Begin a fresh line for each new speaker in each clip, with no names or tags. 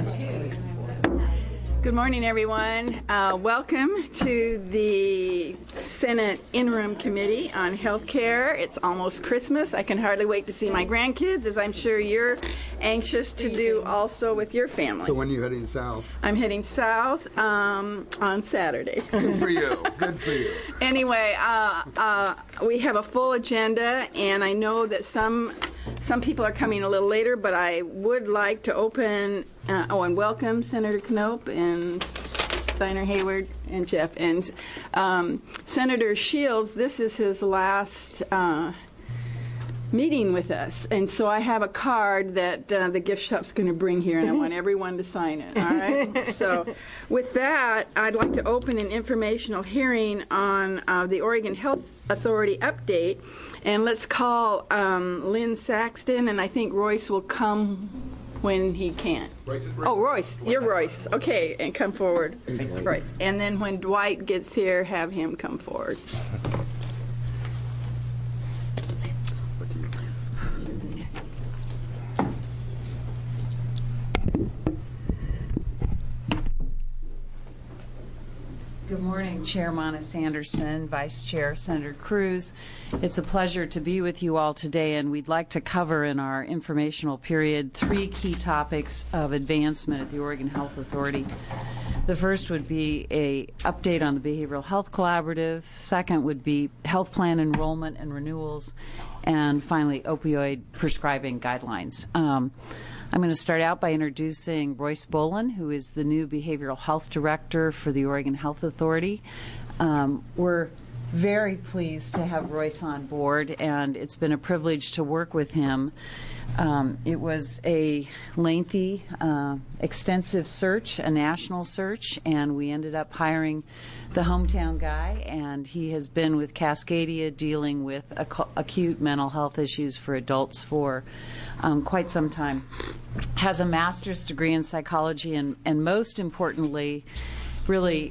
Good morning, everyone. Welcome to the Senate Interim Committee on Healthcare. It's almost Christmas. I can hardly wait to see my grandkids, as I'm sure you're anxious to do also with your family.
So when are you heading south?
I'm heading south on Saturday.
Good for you. Good for you.
Anyway, we have a full agenda, and I know that some people are coming a little later, but I would like to open and welcome Senator Knopp and Steiner Hayward and Jeff. And Senator Shields, this is his last meeting with us. And so I have a card that the gift shop's going to bring here, and I want everyone to sign it. All right? So with that, I'd like to open an informational hearing on the Oregon Health Authority update. And let's call Lynn Saxton, and I think Royce will come when he can. Royce. You're Royce. Okay, and come forward. Royce. And then when Dwight gets here, have him come forward.
Good morning, Chair Monis Anderson, Vice Chair Senator Cruz. It's a pleasure to be with you all today, and we'd like to cover in our informational period 3 key topics of advancement at the Oregon Health Authority. The first would be an update on the Behavioral Health Collaborative. Second would be health plan enrollment and renewals. And finally, opioid prescribing guidelines. I'm going to start out by introducing Royce Bolin, who is the new Behavioral Health Director for the Oregon Health Authority. We're very pleased to have Royce on board, and it's been a privilege to work with him. It was a lengthy, extensive search, a national search, and we ended up hiring the hometown guy, and he has been with Cascadia dealing with acute mental health issues for adults for quite some time. Has a master's degree in psychology, and most importantly, really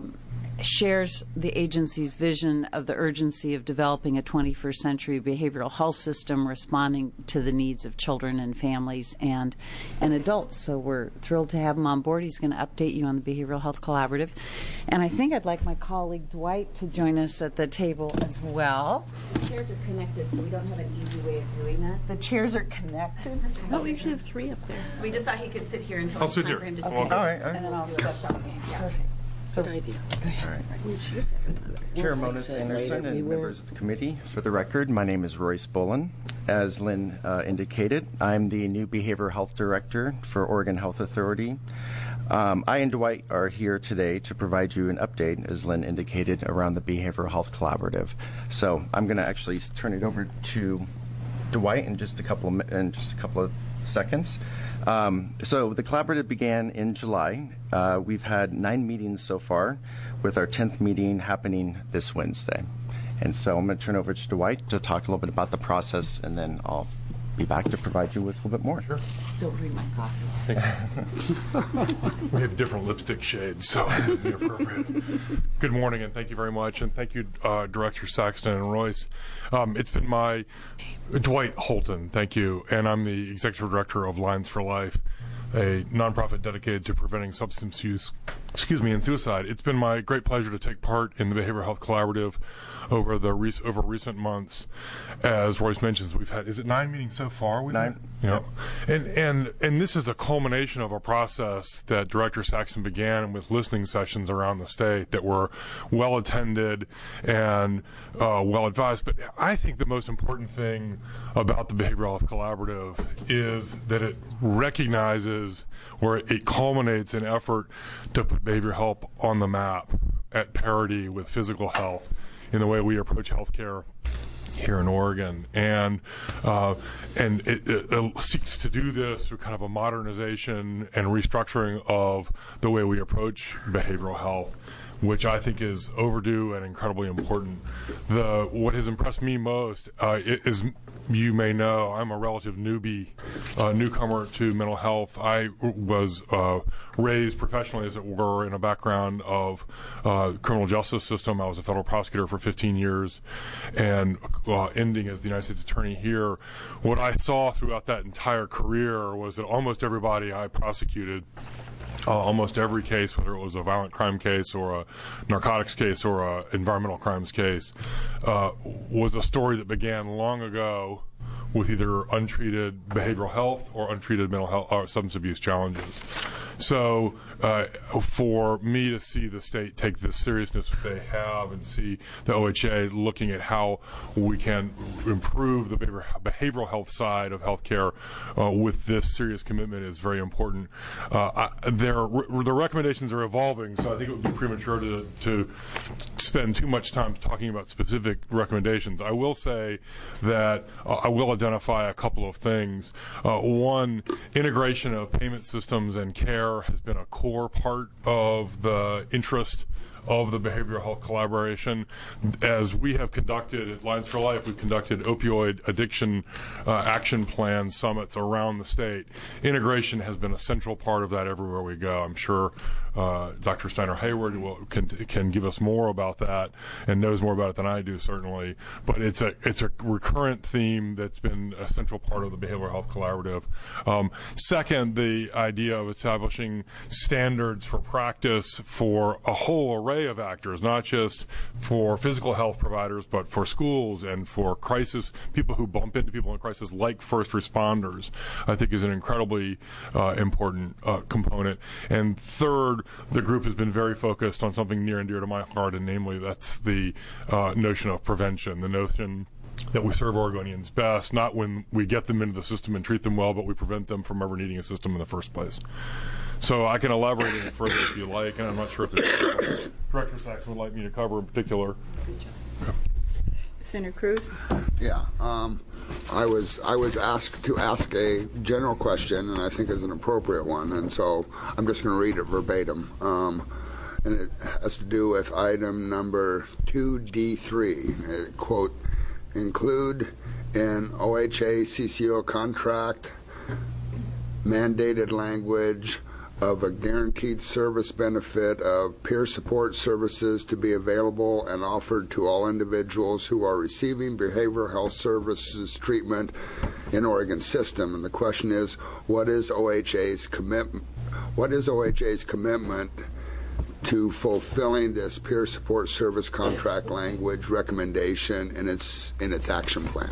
shares the agency's vision of the urgency of developing a 21st century behavioral health system responding to the needs of children and families and adults. So we're thrilled to have him on board. He's going to update you on the Behavioral Health Collaborative. And I think I'd like my colleague Dwight to join us at the table as well.
The chairs are connected, so we don't have an easy way of doing that.
The chairs are connected?
Oh, we usually have 3 up there.
So we just thought he could sit here until
I'll
it's
sit
time
here.
for him to
Okay.
speak.
All right.
And then I'll step up.
Yeah.
Perfect.
Good idea.
Go
All
ahead.
right. Chair Monis Anderson and members of the committee, for the record, my name is Royce Bolin. As Lynn indicated, I'm the new Behavioral Health Director for Oregon Health Authority. I and Dwight are here today to provide you an update, as Lynn indicated, around the Behavioral Health Collaborative. So I'm going to actually turn it over to Dwight in just a couple of seconds. So the collaborative began in July. We've had 9 meetings so far, with our 10th meeting happening this Wednesday. And so I'm going to turn over to Dwight to talk a little bit about the process, and then I'll be back to provide you with a little bit more. Sure.
Don't bring my coffee.
We have different lipstick shades, so it would be appropriate. Good morning, and thank you very much. And thank you, Director Saxton and Royce. It's been Dwight Holton, thank you. And I'm the Executive Director of Lines for Life, a nonprofit dedicated to preventing substance use, and suicide. It's been my great pleasure to take part in the Behavioral Health Collaborative over recent months. As Royce mentions, we've had, is it 9 meetings so far? 9. Yeah. And this is a culmination of a process that Director Saxton began with listening sessions around the state that were well attended and well advised. But I think the most important thing about the Behavioral Health Collaborative is that it recognizes, or it culminates in effort to put behavioral health on the map at parity with physical health in the way we approach healthcare here in Oregon, and it seeks to do this through kind of a modernization and restructuring of the way we approach behavioral health. which I think is overdue and incredibly important. What has impressed me most is, you may know, I'm a relative newcomer to mental health. I was raised professionally, as it were, in a background of criminal justice system. I was a federal prosecutor for 15 years and ending as the United States Attorney here. What I saw throughout that entire career was that almost everybody I prosecuted, almost every case, whether it was a violent crime case or a narcotics case or a environmental crimes case, was a story that began long ago with either untreated behavioral health or untreated mental health or substance abuse challenges. So for me to see the state take this seriousness that they have and see the OHA looking at how we can improve the behavioral health side of healthcare with this serious commitment is very important. The recommendations are evolving, so I think it would be premature to spend too much time talking about specific recommendations. I will say that I will identify a couple of things. One, integration of payment systems and care has been a core part of the interest of the behavioral health collaboration. As we have conducted at Lions for Life, we've conducted opioid addiction action plan summits around the state. Integration has been a central part of that everywhere we go. I'm sure Dr. Steiner-Hayward can give us more about that and knows more about it than I do, certainly. But it's a recurrent theme that's been a central part of the behavioral health collaborative. Second, the idea of establishing standards for practice for a whole array of actors, not just for physical health providers, but for schools and for crisis, people who bump into people in crisis, like first responders, I think is an incredibly important component. And third, the group has been very focused on something near and dear to my heart, and namely that's the notion of prevention, the notion that we serve Oregonians best, not when we get them into the system and treat them well, but we prevent them from ever needing a system in the first place. So I can elaborate any further if you like, and I'm not sure if there's Director Saxton would like me to cover in particular. Okay.
Senator Cruz?
Yeah. I was asked to ask a general question, and I think it's an appropriate one, and so I'm just going to read it verbatim. And it has to do with item number 2D3. Quote, include in OHA CCO contract mandated language of a guaranteed service benefit of peer support services to be available and offered to all individuals who are receiving behavioral health services treatment in Oregon system. And the question is, what is OHA's commitment? What is OHA's commitment to fulfilling this peer support service contract language recommendation in its action plan?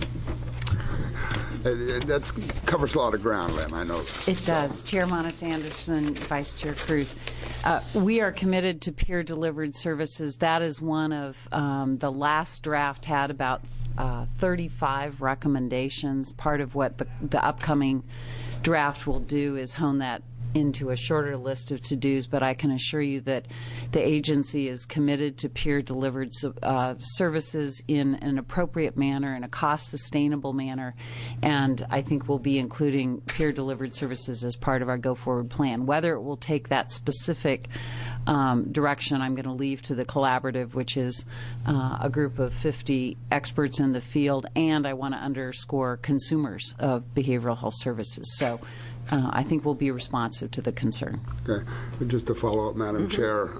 That covers a lot of ground, Lynn, I know that.
It does. Chair Monis-Anderson, Vice Chair Cruz. We are committed to peer-delivered services. That is one of the last draft had about 35 recommendations. Part of what the upcoming draft will do is hone that into a shorter list of to-dos, but I can assure you that the agency is committed to peer-delivered services in an appropriate manner, in a cost-sustainable manner, and I think we'll be including peer-delivered services as part of our go-forward plan. Whether it will take that specific direction, I'm going to leave to the collaborative, which is a group of 50 experts in the field, and I want to underscore consumers of behavioral health services. So I think we'll be responsive to the concern.
Okay. Just to follow up, Madam Chair,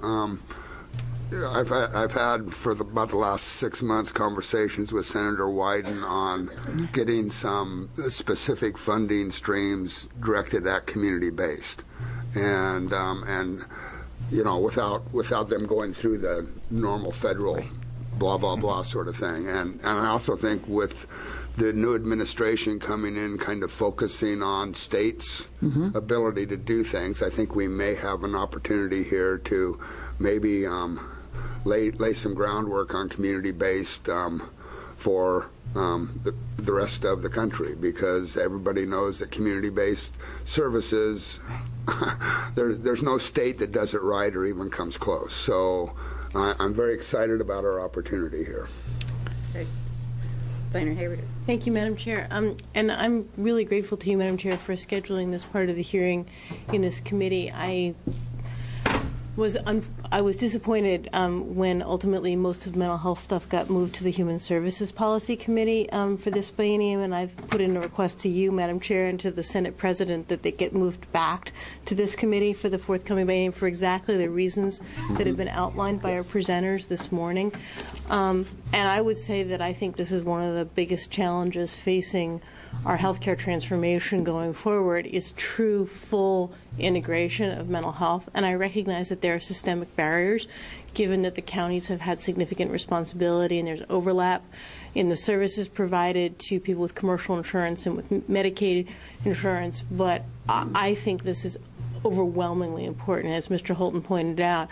I've had for about the last 6 months conversations with Senator Wyden on getting some specific funding streams directed at community-based, and you know, without them going through the normal federal blah blah blah sort of thing. And I also think with the new administration coming in, kind of focusing on states' ability to do things, I think we may have an opportunity here to maybe lay some groundwork on community-based for the rest of the country, because everybody knows that community-based services, there's no state that does it right or even comes close. So I'm very excited about our opportunity here.
Okay. Steiner-Hayward.
Thank you, Madam Chair. And I'm really grateful to you, Madam Chair, for scheduling this part of the hearing in this committee. I was disappointed when ultimately most of mental health stuff got moved to the Human Services Policy Committee for this biennium, and I've put in a request to you, Madam Chair, and to the Senate President that they get moved back to this committee for the forthcoming biennium for exactly the reasons that have been outlined by our presenters this morning. And I would say that I think this is one of the biggest challenges facing our healthcare transformation going forward is true full integration of mental health. And I recognize that there are systemic barriers, given that the counties have had significant responsibility and there's overlap in the services provided to people with commercial insurance and with Medicaid insurance. But I think this is overwhelmingly important, as Mr. Holton pointed out.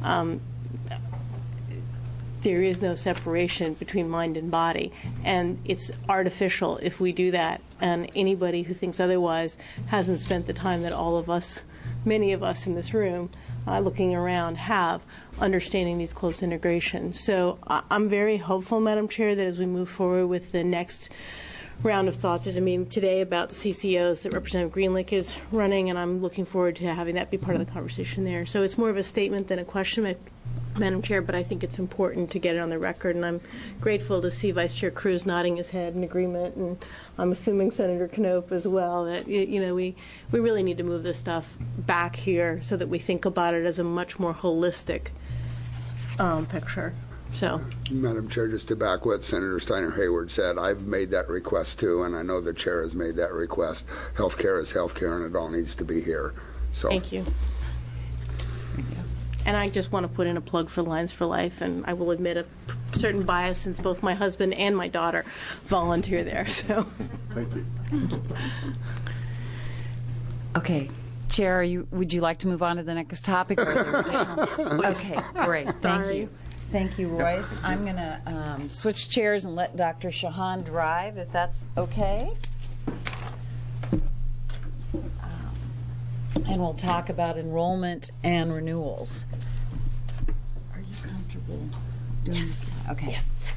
There is no separation between mind and body, and it's artificial if we do that. And anybody who thinks otherwise hasn't spent the time that all of us, many of us in this room, looking around, have understanding these close integrations. So I'm very hopeful, Madam Chair, that as we move forward with the next round of thoughts, there's a meeting today about CCOs that Representative Greenlick is running, and I'm looking forward to having that be part of the conversation there. So it's more of a statement than a question, Madam Chair, but I think it's important to get it on the record, and I'm grateful to see Vice Chair Cruz nodding his head in agreement, and I'm assuming Senator Knope as well, that we really need to move this stuff back here so that we think about it as a much more holistic picture. So,
Madam Chair, just to back what Senator Steiner Hayward said, I've made that request too, and I know the chair has made that request. Healthcare is healthcare, and it all needs to be here. So,
thank you. And I just want to put in a plug for Lines for Life, and I will admit a certain bias since both my husband and my daughter volunteer there. So,
thank you.
Okay, Chair, would you like to move on to the next topic? Or are there additional? Okay, great. Thank you. Thank you, Royce. I'm going to switch chairs and let Dr. Shahan drive, if that's okay. And we'll talk about enrollment and renewals. Are you comfortable doing this? Okay.
Yes.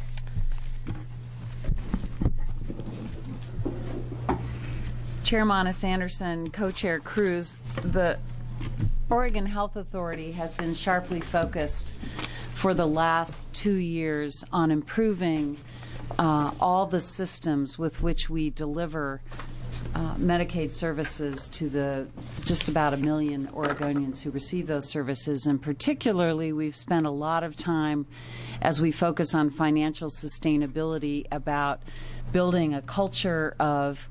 Chair Monis Anderson, Co-Chair Cruz, the Oregon Health Authority has been sharply focused for the last 2 years on improving all the systems with which we deliver Medicaid services to the just about 1 million Oregonians who receive those services. And particularly, we've spent a lot of time as we focus on financial sustainability about building a culture of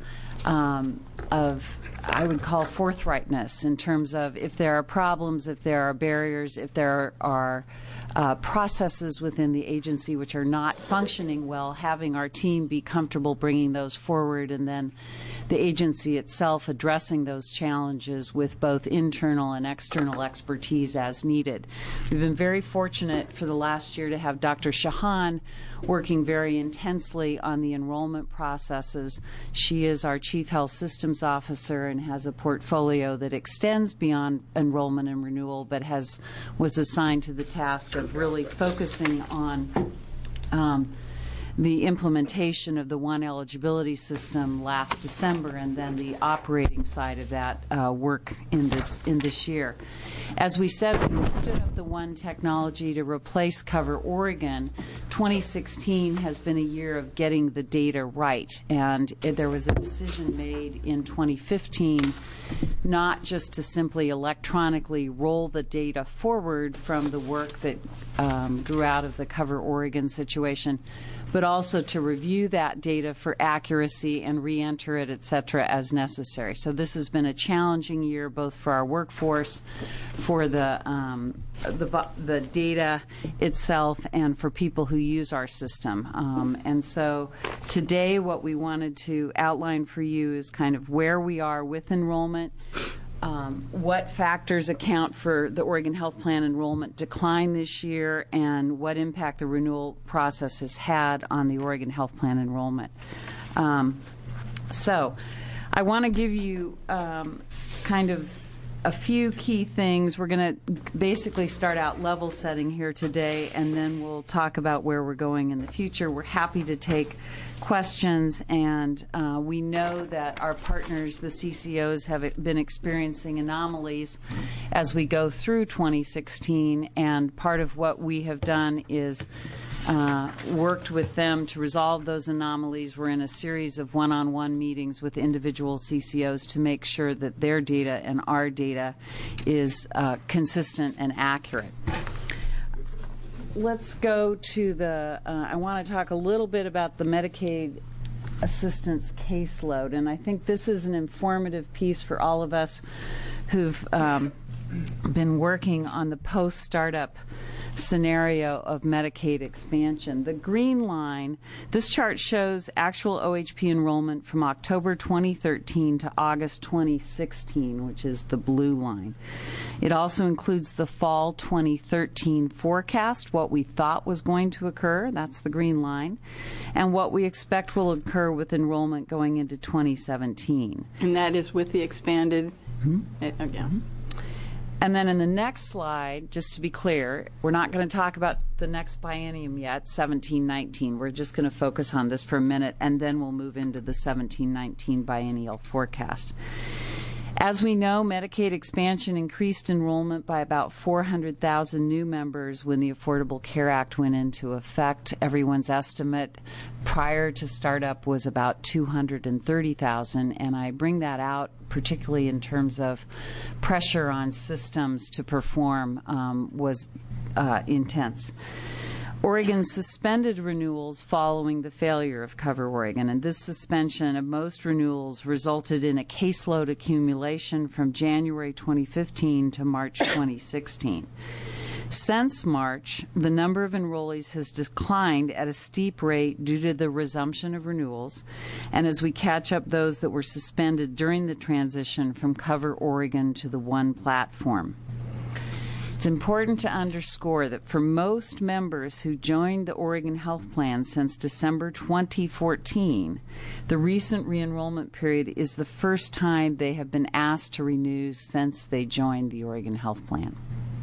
I would call forthrightness in terms of if there are problems, if there are barriers, if there are processes within the agency which are not functioning well, having our team be comfortable bringing those forward, and then the agency itself addressing those challenges with both internal and external expertise as needed. We've been very fortunate for the last year to have Dr. Shahan working very intensely on the enrollment processes. She is our Chief Health Systems Officer and has a portfolio that extends beyond enrollment and renewal, but was assigned to the task of really focusing on the implementation of the one eligibility system last December, and then the operating side of that work in this year. As we said, when we stood up the one technology to replace Cover Oregon, 2016 has been a year of getting the data right, and there was a decision made in 2015 not just to simply electronically roll the data forward from the work that grew out of the Cover Oregon situation, but also to review that data for accuracy and re-enter it, et cetera, as necessary. So this has been a challenging year both for our workforce, for the data itself, and for people who use our system. And so today what we wanted to outline for you is kind of where we are with enrollment, what factors account for the Oregon Health Plan enrollment decline this year, and what impact the renewal process has had on the Oregon Health Plan enrollment. So I want to give you kind of a few key things. We're going to basically start out level setting here today, and then we'll talk about where we're going in the future. We're happy to take questions, and we know that our partners, the CCOs, have been experiencing anomalies as we go through 2016, and part of what we have done is worked with them to resolve those anomalies. We're in a series of one-on-one meetings with individual CCOs to make sure that their data and our data is consistent and accurate. Let's go to the, I want to talk a little bit about the Medicaid assistance caseload, and I think this is an informative piece for all of us who've been working on the post-startup scenario of Medicaid expansion. The green line, this chart shows actual OHP enrollment from October 2013 to August 2016, which is the blue line. It also includes the fall 2013 forecast, what we thought was going to occur, that's the green line, and what we expect will occur with enrollment going into 2017.
And that is with the expanded,
And then in the next slide, just to be clear, we're not going to talk about the next biennium yet, 17-19. We're just going to focus on this for a minute, and then we'll move into the 17-19 biennial forecast. As we know, Medicaid expansion increased enrollment by about 400,000 new members when the Affordable Care Act went into effect. Everyone's estimate prior to startup was about 230,000, and I bring that out particularly in terms of pressure on systems to perform was intense. Oregon suspended renewals following the failure of Cover Oregon, and this suspension of most renewals resulted in a caseload accumulation from January 2015 to March 2016. Since March, the number of enrollees has declined at a steep rate due to the resumption of renewals, and as we catch up those that were suspended during the transition from Cover Oregon to the One platform. It's important to underscore that for most members who joined the Oregon Health Plan since December 2014, the recent re-enrollment period is the first time they have been asked to renew since they joined the Oregon Health Plan.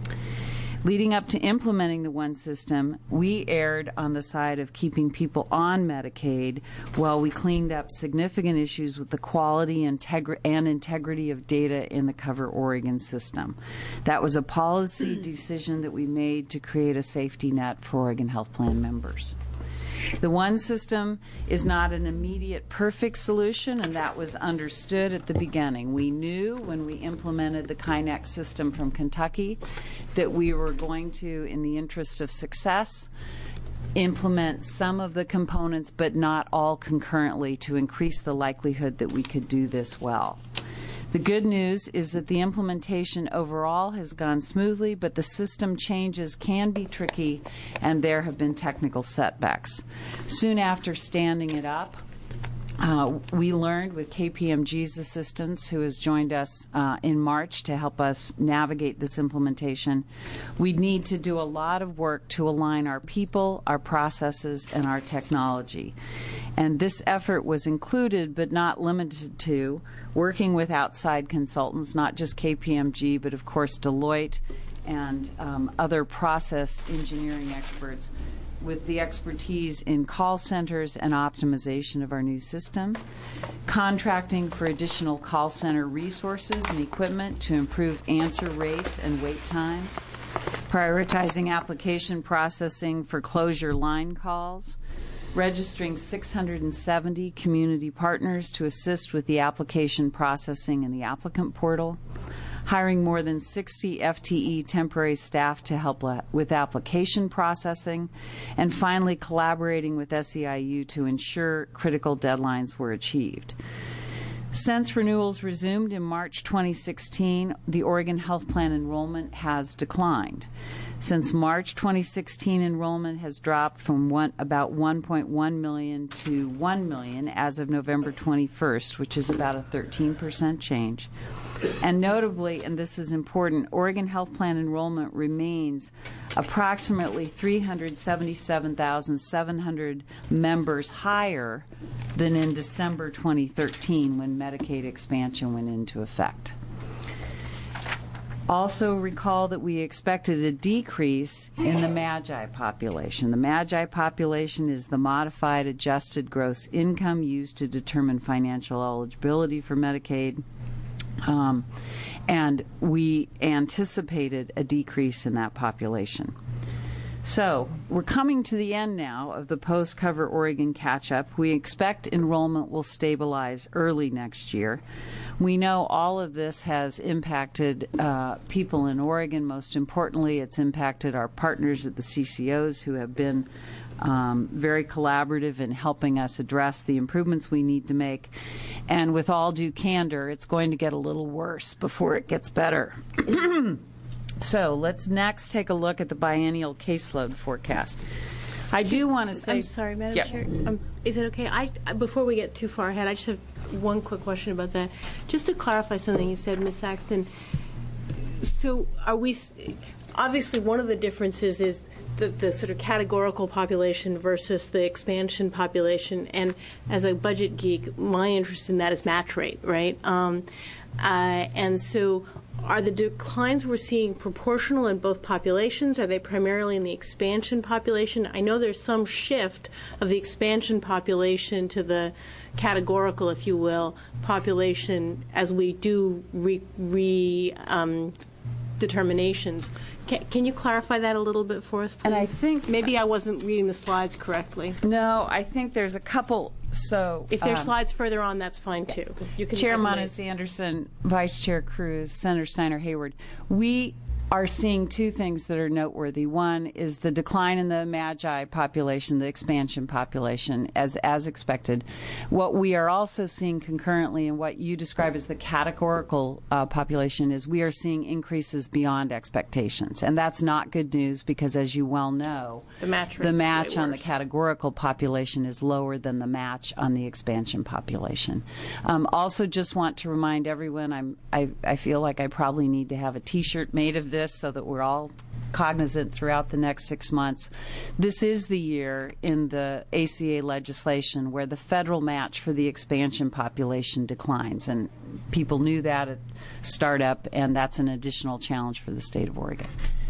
Leading up to implementing the One system, we erred on the side of keeping people on Medicaid while we cleaned up significant issues with the quality and integrity of data in the Cover Oregon system. That was a policy decision that we made to create a safety net for Oregon Health Plan members. The One system is not an immediate perfect solution, and that was understood at the beginning. We knew when we implemented the KINEX system from Kentucky that we were going to, in the interest of success, implement some of the components but not all concurrently to increase the likelihood that we could do this well. The good news is that the implementation overall has gone smoothly, but the system changes can be tricky, and there have been technical setbacks. Soon after standing it up, we learned with KPMG's assistance, who has joined us in March to help us navigate this implementation, we need to do a lot of work to align our people, our processes, and our technology. And this effort was included, but not limited to, working with outside consultants, not just KPMG, but of course Deloitte and other process engineering experts, with the expertise in call centers and optimization of our new system, contracting for additional call center resources and equipment to improve answer rates and wait times, prioritizing application processing for closure line calls, registering 670 community partners to assist with the application processing in the applicant portal, hiring more than 60 FTE temporary staff to help with application processing, and finally collaborating with SEIU to ensure critical deadlines were achieved. Since renewals resumed in March 2016, the Oregon Health Plan enrollment has declined. Since March 2016, enrollment has dropped from about 1.1 million to 1 million as of November 21st, which is about a 13% change. And notably, and this is important, Oregon Health Plan enrollment remains approximately 377,700 members higher than in December 2013 when Medicaid expansion went into effect. Also recall that we expected a decrease in the MAGI population. The MAGI population is the modified adjusted gross income used to determine financial eligibility for Medicaid. And we anticipated a decrease in that population. So we're coming to the end now of the post-Cover Oregon catch-up. We expect enrollment will stabilize early next year. We know all of this has impacted people in Oregon. Most importantly, it's impacted our partners at the CCOs who have been very collaborative in helping us address the improvements we need to make. And with all due candor, it's going to get a little worse before it gets better. So let's next take a look at the biennial caseload forecast. I do want to say...
I'm sorry, Madam
Yeah.
Chair. Is it okay? Before we get too far ahead, I just have one quick question about that. Just to clarify something you said, Ms. Saxton. So are we... Obviously, one of the differences is the sort of categorical population versus the expansion population. And as a budget geek, my interest in that is match rate, right? And so are the declines we're seeing proportional in both populations? Are they primarily in the expansion population? I know there's some shift of the expansion population to the categorical, if you will, population as we do determinations. Can you clarify that a little bit for us, please?
And I think...
Maybe I wasn't reading the slides correctly.
No, I think there's a couple... So
If there's slides further on, that's fine, too. You can
Chair Monis-Anderson, Vice Chair Cruz, Senator Steiner-Hayward, we are seeing two things that are noteworthy. One is the decline in the MAGI population, the expansion population, as expected. What we are also seeing concurrently in what you describe as the categorical population is we are seeing increases beyond expectations. And that's not good news because, as you well know,
The match
on the categorical population is lower than the match on the expansion population. Also just want to remind everyone, I feel like I probably need to have a T-shirt made of this so that we're all cognizant throughout the next 6 months. This is the year in the ACA legislation where the federal match for the expansion population declines, and people knew that at startup, and that's an additional challenge for the state of Oregon.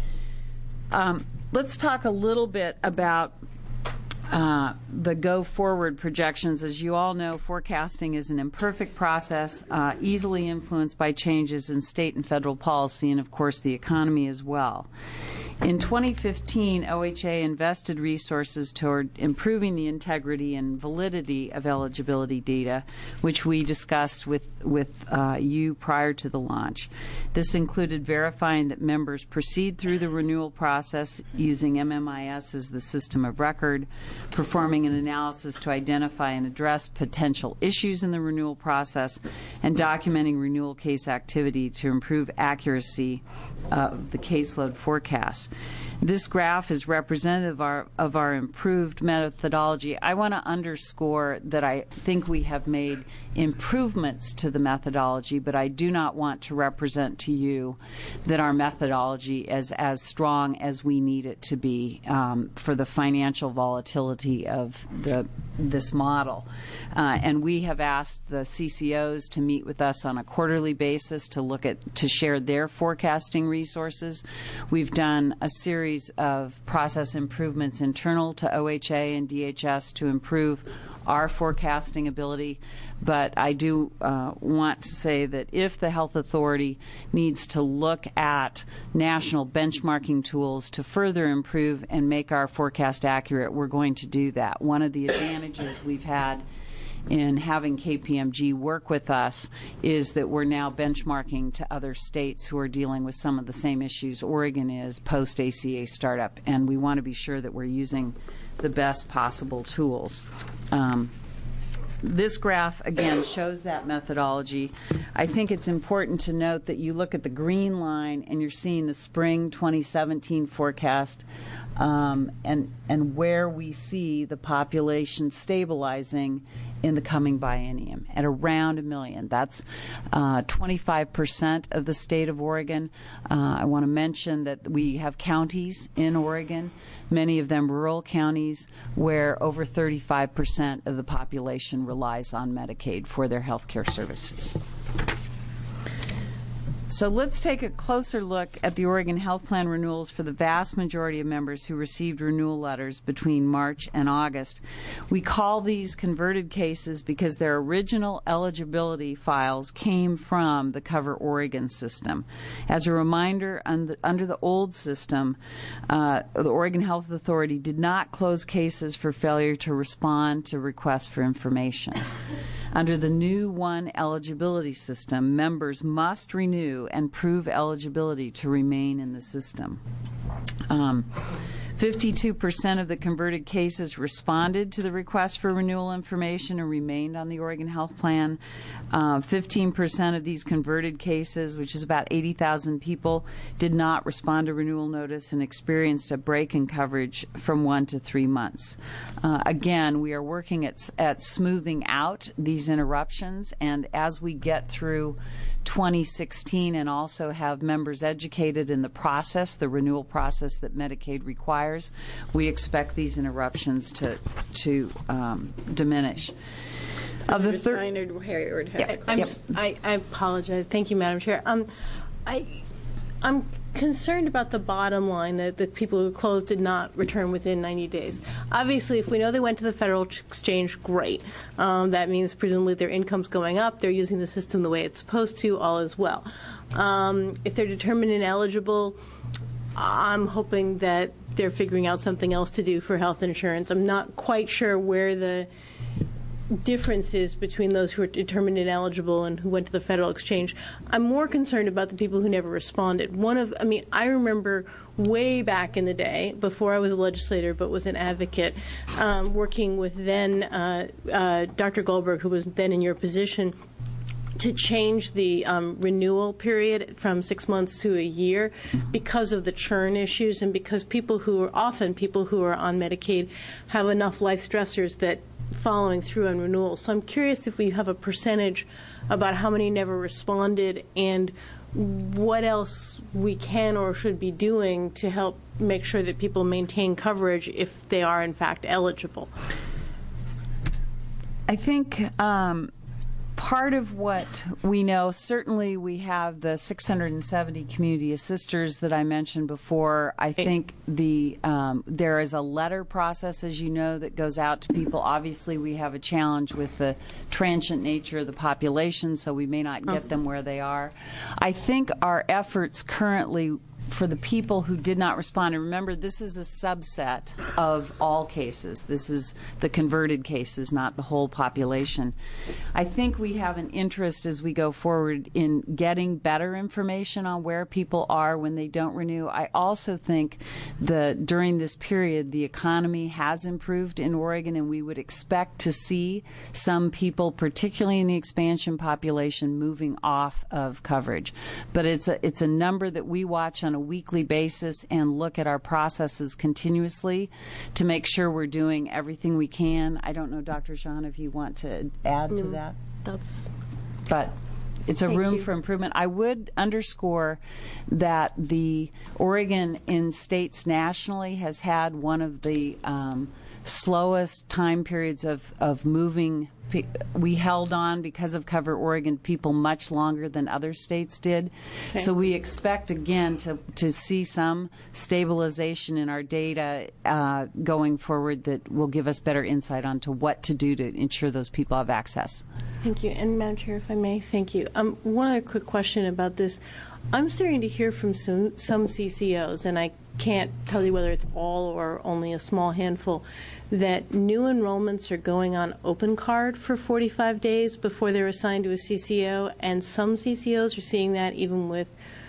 Let's talk a little bit about the go-forward projections. As you all know, forecasting is an imperfect process, easily influenced by changes in state and federal policy and, of course, the economy as well. In 2015, OHA invested resources toward improving the integrity and validity of eligibility data, which we discussed with you prior to the launch. This included verifying that members proceed through the renewal process using MMIS as the system of record, performing an analysis to identify and address potential issues in the renewal process, and documenting renewal case activity to improve accuracy of the caseload forecast. This graph is representative of our improved methodology. I want to underscore that I think we have made improvements to the methodology, but I do not want to represent to you that our methodology is as strong as we need it to be for the financial volatility of this model. And we have asked the CCOs to meet with us on a quarterly basis to share their forecasting resources. We've done a series of process improvements internal to OHA and DHS to improve our forecasting ability, but I do want to say that if the health authority needs to look at national benchmarking tools to further improve and make our forecast accurate, we're going to do that. One of the advantages we've had in having KPMG work with us is that we're now benchmarking to other states who are dealing with some of the same issues Oregon is post-ACA startup, and we want to be sure that we're using the best possible tools. This graph, again, shows that methodology. I think it's important to note that you look at the green line and you're seeing the spring 2017 forecast and where we see the population stabilizing in the coming biennium at around 1 million. That's 25% of the state of Oregon. I want to mention that we have counties in Oregon, many of them rural counties, where over 35% of the population relies on Medicaid for their health care services. So let's take a closer look at the Oregon Health Plan renewals for the vast majority of members who received renewal letters between March and August. We call these converted cases because their original eligibility files came from the Cover Oregon system. As a reminder, under the old system, the Oregon Health Authority did not close cases for failure to respond to requests for information. Under the new One eligibility system, members must renew and prove eligibility to remain in the system. 52% of the converted cases responded to the request for renewal information and remained on the Oregon Health Plan. 15% of these converted cases, which is about 80,000 people, did not respond to renewal notice and experienced a break in coverage from 1 to 3 months. Again, we are working at smoothing out these interruptions, and as we get through 2016 and also have members educated in the process, the renewal process that Medicaid requires, we expect these interruptions to diminish.
Senator Steiner would have a question.
I apologize. Thank you, Madam Chair. I'm concerned about the bottom line, that the people who closed did not return within 90 days. Obviously, if we know they went to the federal exchange, great. That means presumably their income's going up, they're using the system the way it's supposed to, all is well. If they're determined ineligible, I'm hoping that they're figuring out something else to do for health insurance. I'm not quite sure where the differences between those who are determined ineligible and who went to the federal exchange. I'm more concerned about the people who never responded. I remember way back in the day, before I was a legislator but was an advocate, working with then Dr. Goldberg, who was then in your position, to change the renewal period from 6 months to a year because of the churn issues and because people who are on Medicaid have enough life stressors that following through on renewal. So I'm curious if we have a percentage about how many never responded and what else we can or should be doing to help make sure that people maintain coverage if they are in fact eligible.
I think part of what we know, certainly we have the 670 community assisters that I mentioned before. I think there is a letter process, as you know, that goes out to people. Obviously, we have a challenge with the transient nature of the population, so we may not get them where they are. I think our efforts currently for the people who did not respond, and remember, this is a subset of all cases. This is the converted cases, not the whole population. I think we have an interest as we go forward in getting better information on where people are when they don't renew. I also think that during this period, the economy has improved in Oregon, and we would expect to see some people, particularly in the expansion population, moving off of coverage. But it's a number that we watch on a weekly basis and look at our processes continuously to make sure we're doing everything we can. I don't know, Dr. Jean, if you want to add to that. But it's a room for improvement. I would underscore that the Oregon in states nationally has had one of the slowest time periods of moving. We held on, because of Cover Oregon, people much longer than other states did. Okay. So we expect, again, to see some stabilization in our data going forward that will give us better insight onto what to do to ensure those people have access.
Thank you. And Madam Chair, if I may, thank you. One other quick question about this. I'm starting to hear from some CCOs, and I can't tell you whether it's all or only a small handful, that new enrollments are going on open card for 45 days before they're assigned to a CCO, and some CCOs are seeing that even with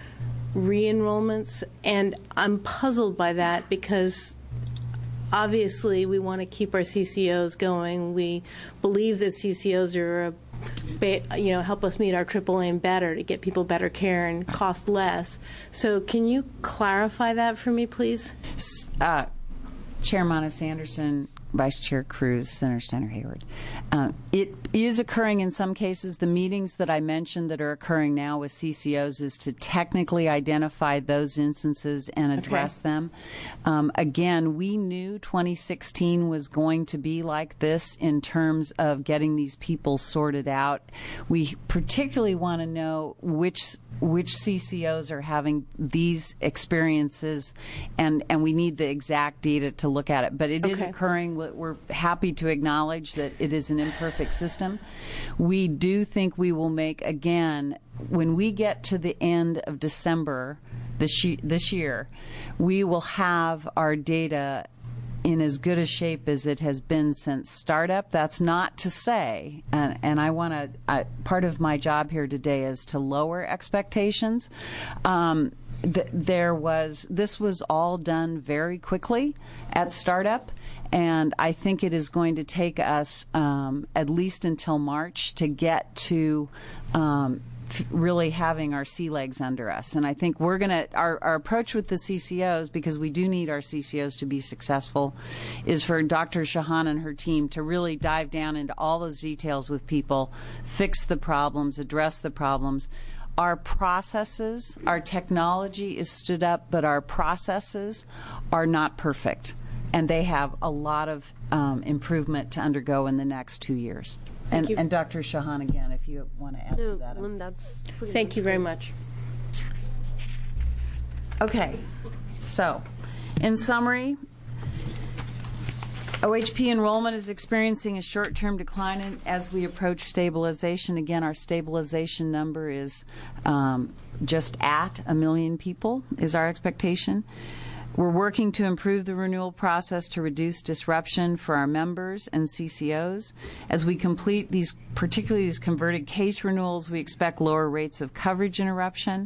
re-enrollments. And I'm puzzled by that because obviously we want to keep our CCOs going. We believe that CCOs are help us meet our triple aim better, to get people better care and cost less. So can you clarify that for me, please?
Chair Monis Anderson, Vice Chair Cruz, Senator Steiner Hayward. It is occurring in some cases. The meetings that I mentioned that are occurring now with CCOs is to technically identify those instances and address them. Again, we knew 2016 was going to be like this in terms of getting these people sorted out. We particularly want to know which CCOs are having these experiences, and we need the exact data to look at it. But it is occurring. We're happy to acknowledge that it is an imperfect system. We do think we will make, again, when we get to the end of December this year, we will have our data in as good a shape as it has been since startup. That's not to say, and I want to, part of my job here today is to lower expectations. This was all done very quickly at startup, and I think it is going to take us at least until March to get to really having our sea legs under us. And I think we're going to, our approach with the CCOs, because we do need our CCOs to be successful, is for Dr. Shahan and her team to really dive down into all those details with people, fix the problems, address the problems. Our processes, our technology is stood up, but our processes are not perfect. And they have a lot of improvement to undergo in the next 2 years. And Dr. Shahan, again, if you want to add to that.
That's Thank you very much.
Okay, so in summary, OHP enrollment is experiencing a short-term decline as we approach stabilization. Again, our stabilization number is just at 1 million people is our expectation. We're working to improve the renewal process to reduce disruption for our members and CCOs. As we complete these, particularly these converted case renewals, we expect lower rates of coverage interruption.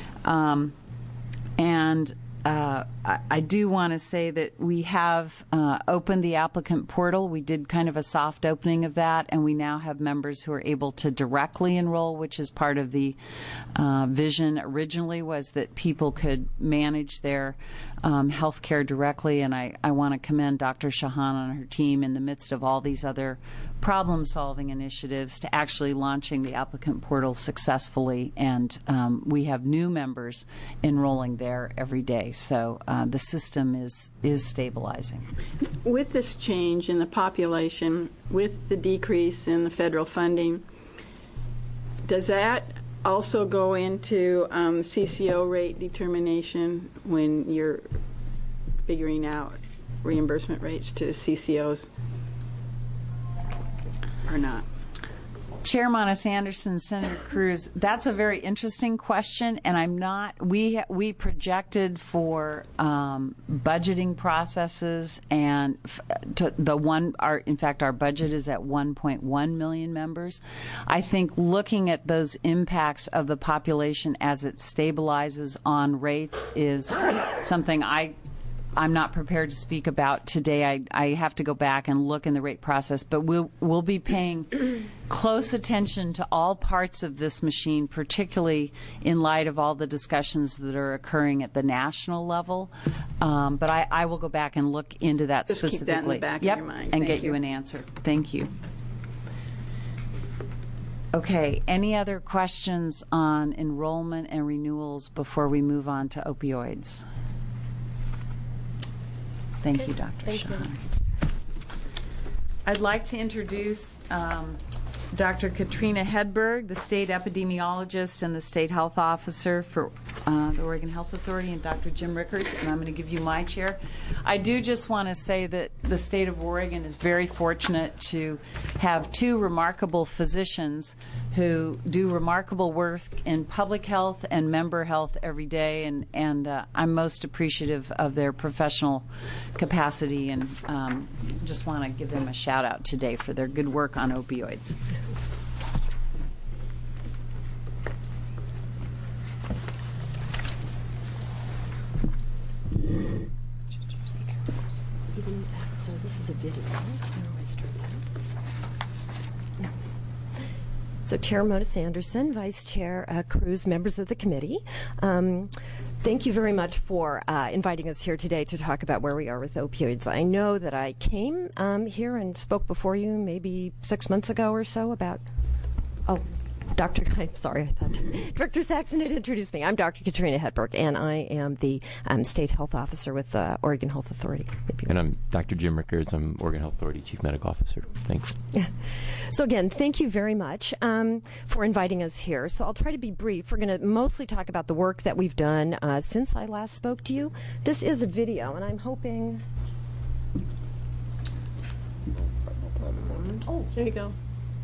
I do want to say that we have opened the applicant portal. We did kind of a soft opening of that, and we now have members who are able to directly enroll, which is part of the vision originally, was that people could manage their health care directly. And I want to commend Dr. Shahan and her team in the midst of all these other problem-solving initiatives to actually launching the applicant portal successfully. And we have new members enrolling there every day. So the system is stabilizing.
With this change in the population, with the decrease in the federal funding, does that also go into CCO rate determination when you're figuring out reimbursement rates to CCOs or not?
Chair Monis-Anderson, Senator Cruz, that's a very interesting question, and I'm not. We projected for budgeting processes, and in fact, our budget is at 1.1 million members. I think looking at those impacts of the population as it stabilizes on rates is something I'm not prepared to speak about today. I have to go back and look in the rate process, but we'll be paying close attention to all parts of this machine, particularly in light of all the discussions that are occurring at the national level. But I will go back and look into that
Just
specifically.
Keep that in the back of your mind.
And
Thank
get you an answer. Thank you. Okay, any other questions on enrollment and renewals before we move on to opioids? Thank you, Dr. Shahan. I'd like to introduce Dr. Katrina Hedberg, the state epidemiologist and the state health officer for the Oregon Health Authority, and Dr. Jim Rickards, and I'm going to give you my chair. I do just want to say that the state of Oregon is very fortunate to have two remarkable physicians who do remarkable work in public health and member health every day, and I'm most appreciative of their professional capacity, and just want to give them a shout out today for their good work on opioids.
So this is a video. So Chair Monis-Anderson, Vice Chair Cruz, members of the committee. Thank you very much for inviting us here today to talk about where we are with opioids. I know that I came here and spoke before you maybe 6 months ago or so about... I'm sorry, I thought Director Saxon had introduced me. I'm Dr. Katrina Hedberg, and I am the State Health Officer with the Oregon Health Authority.
And I'm Dr. Jim Rickards. I'm Oregon Health Authority Chief Medical Officer. Thanks.
Yeah. So again, thank you very much for inviting us here. So I'll try to be brief. We're going to mostly talk about the work that we've done since I last spoke to you. This is a video, and I'm hoping...
Oh, there you go.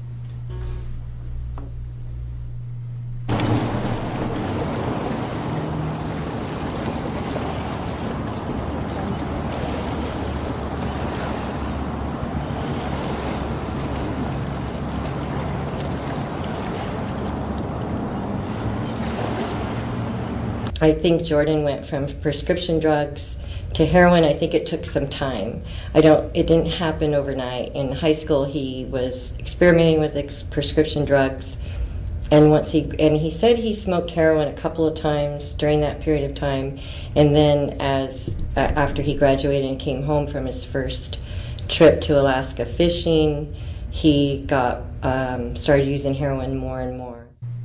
I think Jordan went from prescription drugs to heroin. I think it took some time. It didn't happen overnight. In high school, he was experimenting with prescription drugs, and he said he smoked heroin a couple of times during that period of time. And then, after he graduated and came home from his first trip to Alaska fishing, he started using heroin more and more.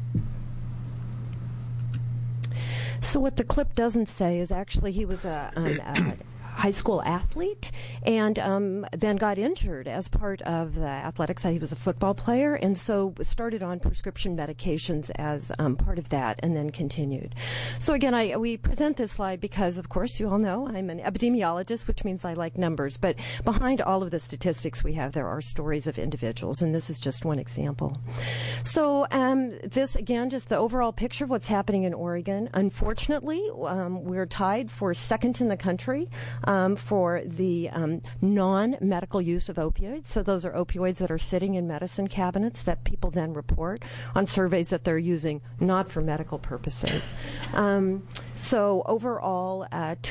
So what the clip doesn't say is actually he was a high school athlete and then got injured as part of the athletics. He was a football player and so started on prescription medications as part of that and then continued. So again, we present this slide because, of course, you all know I'm an epidemiologist, which means I like numbers. But behind all of the statistics we have, there are stories of individuals, and this is just one example. So this, again, just the overall picture of what's happening in Oregon. Unfortunately, we're tied for second in the country for the non-medical use of opioids. So those are opioids that are sitting in medicine cabinets that people then report on surveys that they're using not for medical purposes. So overall,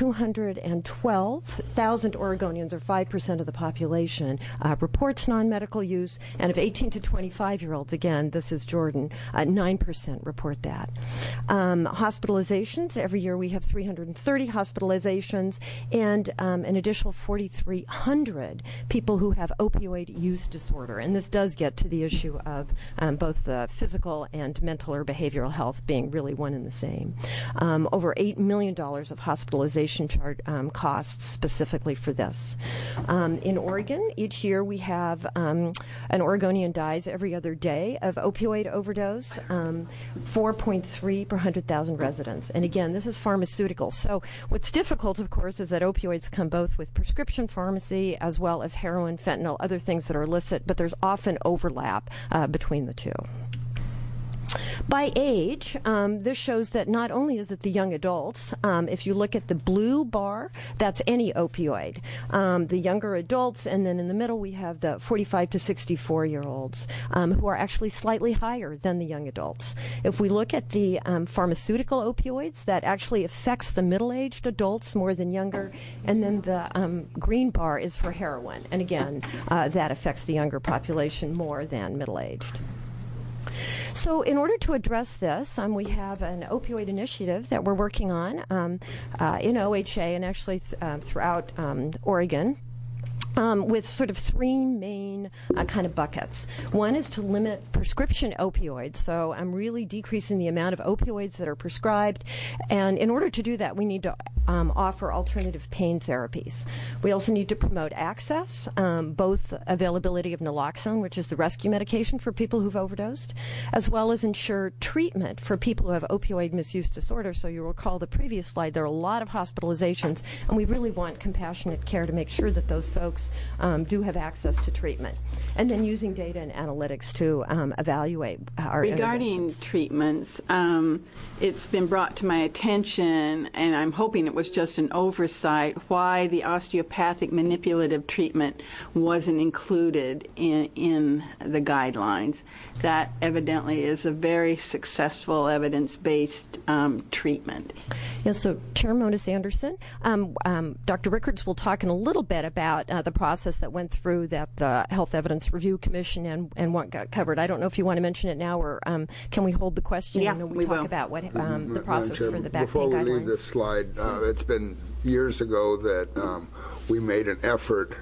212,000 Oregonians, or 5% of the population, reports non-medical use. And of 18 to 25-year-olds, again, this is Jordan, 9% report that. Hospitalizations, every year we have 330 hospitalizations, and an additional 4,300 people who have opioid use disorder. And this does get to the issue of both the physical and mental or behavioral health being really one and the same. Over $8 million of hospitalization costs specifically for this. In Oregon, each year we have an Oregonian dies every other day of opioid overdose, 4.3 per 100,000 residents. And again, this is pharmaceutical. So what's difficult, of course, is that opioids come both with prescription pharmacy as well as heroin, fentanyl, other things that are illicit, but there's often overlap between the two. By age, this shows that not only is it the young adults, if you look at the blue bar, that's any opioid. The younger adults, and then in the middle we have the 45 to 64-year-olds who are actually slightly higher than the young adults. If we look at the pharmaceutical opioids, that actually affects the middle-aged adults more than younger, and then the green bar is for heroin. And again, that affects the younger population more than middle-aged. So in order to address this, we have an opioid initiative that we're working on in OHA and actually throughout Oregon. With sort of three main kind of buckets. One is to limit prescription opioids, so I'm really decreasing the amount of opioids that are prescribed, and in order to do that, we need to offer alternative pain therapies. We also need to promote access, both availability of naloxone, which is the rescue medication for people who've overdosed, as well as ensure treatment for people who have opioid misuse disorder. So you recall the previous slide, there are a lot of hospitalizations, and we really want compassionate care to make sure that those folks do have access to treatment. And then using data and analytics to evaluate our
Regarding treatments, it's been brought to my attention, and I'm hoping it was just an oversight, why the osteopathic manipulative treatment wasn't included in the guidelines. That evidently is a very successful evidence-based treatment.
Yes, so Chair Mona Sanderson, Dr. Rickards will talk in a little bit about the process that went through that the Health Evidence Review Commission and what got covered. I don't know if you want to mention it now, or can we hold the question?
Yeah,
and
we
talk
will.
about what the process
Chair,
for the back
before
pain
we
guidelines.
leave this slide, it's been years ago that we made an effort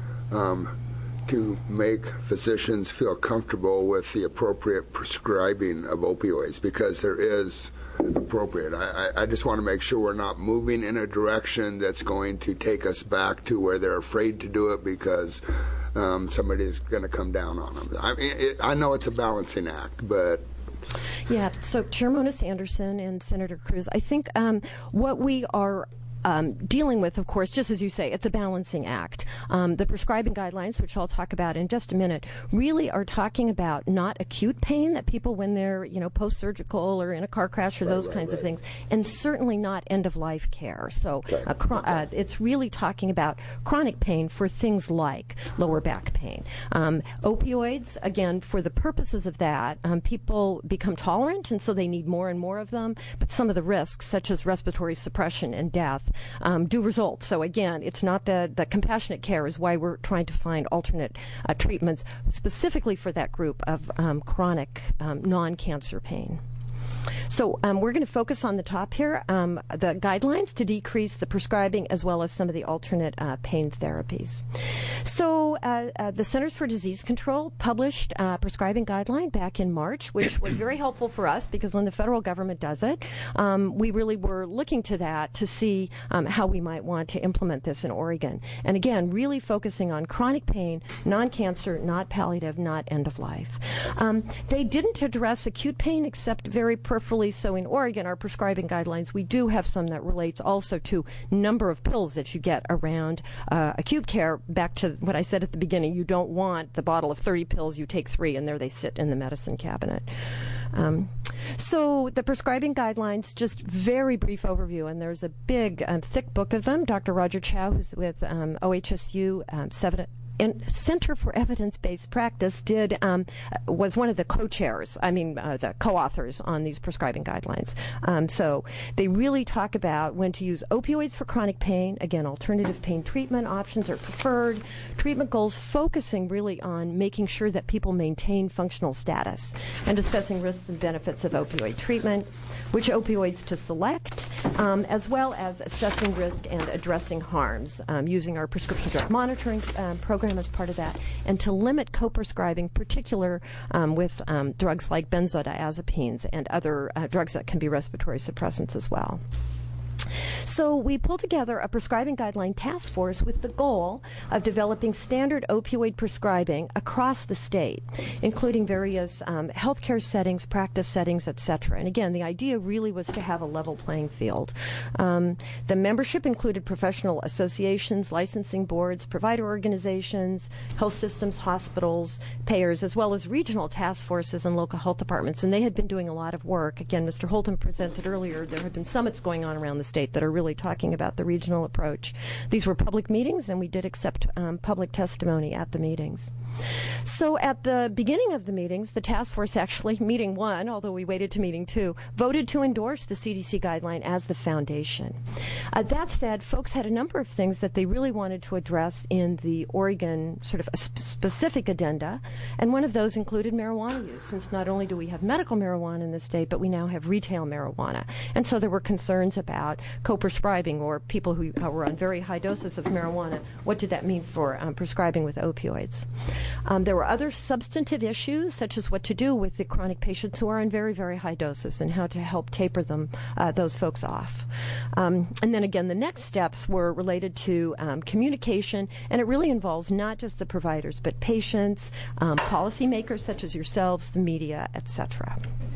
to make physicians feel comfortable with the appropriate prescribing of opioids, because there is appropriate. I just want to make sure we're not moving in a direction that's going to take us back to where they're afraid to do it because somebody's going to come down on them. I mean, I know it's a balancing act, but...
Yeah, so Chair Mona Sanderson and Senator Cruz, I think what we are dealing with, of course, just as you say, it's a balancing act. The prescribing guidelines, which I'll talk about in just a minute, really are talking about not acute pain that people when they're, post-surgical or in a car crash or those kinds of things, and certainly not end-of-life care. So it's really talking about chronic pain for things like lower back pain. Opioids, again, for the purposes of that, people become tolerant, and so they need more and more of them, but some of the risks, such as respiratory suppression and death, do result. So again, it's not the compassionate care is why we're trying to find alternate treatments specifically for that group of chronic non-cancer pain. So we're going to focus on the top here, the guidelines to decrease the prescribing as well as some of the alternate pain therapies. So the Centers for Disease Control published a prescribing guideline back in March, which was very helpful for us because when the federal government does it, we really were looking to that to see how we might want to implement this in Oregon. And again, really focusing on chronic pain, non-cancer, not palliative, not end of life. They didn't address acute pain except very peripherally. So in Oregon, our prescribing guidelines, we do have some that relates also to number of pills that you get around acute care. Back to what I said at the beginning, you don't want the bottle of 30 pills, you take 3 and there they sit in the medicine cabinet. So the prescribing guidelines, just very brief overview, and there's a big, thick book of them. Dr. Roger Chow, who's with OHSU Center for Evidence-Based Practice, was one of the co-chairs, the co-authors on these prescribing guidelines. So they really talk about when to use opioids for chronic pain. Again, alternative pain treatment options are preferred. Treatment goals focusing really on making sure that people maintain functional status and discussing risks and benefits of opioid treatment, which opioids to select, as well as assessing risk and addressing harms, using our prescription drug monitoring program as part of that, and to limit co-prescribing, particular with drugs like benzodiazepines and other drugs that can be respiratory suppressants as well. So we pulled together a prescribing guideline task force with the goal of developing standard opioid prescribing across the state, including various healthcare settings, practice settings, etc. And again, the idea really was to have a level playing field. The membership included professional associations, licensing boards, provider organizations, health systems, hospitals, payers, as well as regional task forces and local health departments. And they had been doing a lot of work. Again, Mr. Holton presented earlier, there have been summits going on around the state that are really talking about the regional approach. These were public meetings, and we did accept public testimony at the meetings. So at the beginning of the meetings, the task force actually, meeting 1, although we waited to meeting 2, voted to endorse the CDC guideline as the foundation. That said, folks had a number of things that they really wanted to address in the Oregon sort of a specific addenda, and one of those included marijuana use, since not only do we have medical marijuana in the state, but we now have retail marijuana. And so there were concerns about co-prescribing or people who were on very high doses of marijuana. What did that mean for prescribing with opioids? There were other substantive issues, such as what to do with the chronic patients who are on very, very high doses and how to help taper them, those folks off. And then again, the next steps were related to communication, and it really involves not just the providers, but patients, policymakers such as yourselves, the media, etc.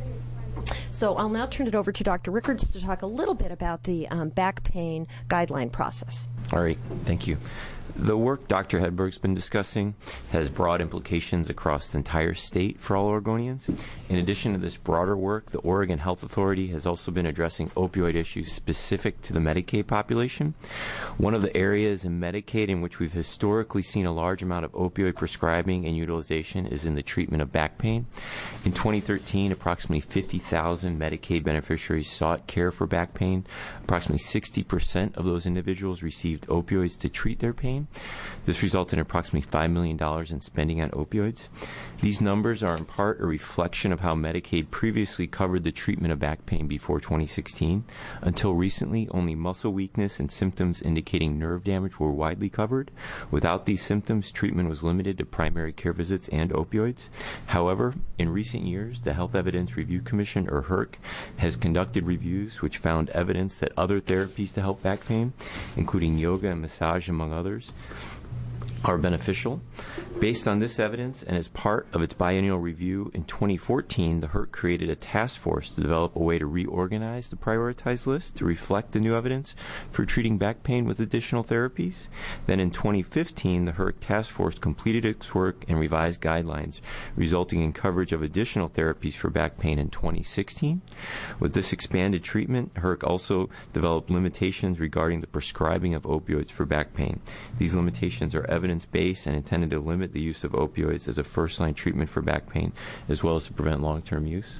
So I'll now turn it over to Dr. Rickards to talk a little bit about the back pain guideline process.
All right, thank you. The work Dr. Hedberg's been discussing has broad implications across the entire state for all Oregonians. In addition to this broader work, the Oregon Health Authority has also been addressing opioid issues specific to the Medicaid population. One of the areas in Medicaid in which we've historically seen a large amount of opioid prescribing and utilization is in the treatment of back pain. In 2013, approximately 50,000 Medicaid beneficiaries sought care for back pain. Approximately 60% of those individuals received opioids to treat their pain. This resulted in approximately $5 million in spending on opioids. These numbers are in part a reflection of how Medicaid previously covered the treatment of back pain before 2016. Until recently, only muscle weakness and symptoms indicating nerve damage were widely covered. Without these symptoms, treatment was limited to primary care visits and opioids. However, in recent years, the Health Evidence Review Commission, or HERC, has conducted reviews which found evidence that other therapies to help back pain, including yoga and massage, among others, are beneficial. Based on this evidence and as part of its biennial review in 2014, the HERC created a task force to develop a way to reorganize the prioritized list to reflect the new evidence for treating back pain with additional therapies. Then in 2015, the HERC task force completed its work and revised guidelines, resulting in coverage of additional therapies for back pain in 2016. With this expanded treatment, HERC also developed limitations regarding the prescribing of opioids for back pain. These limitations are evidence-based and intended to limit the use of opioids as a first-line treatment for back pain, as well as to prevent long-term use.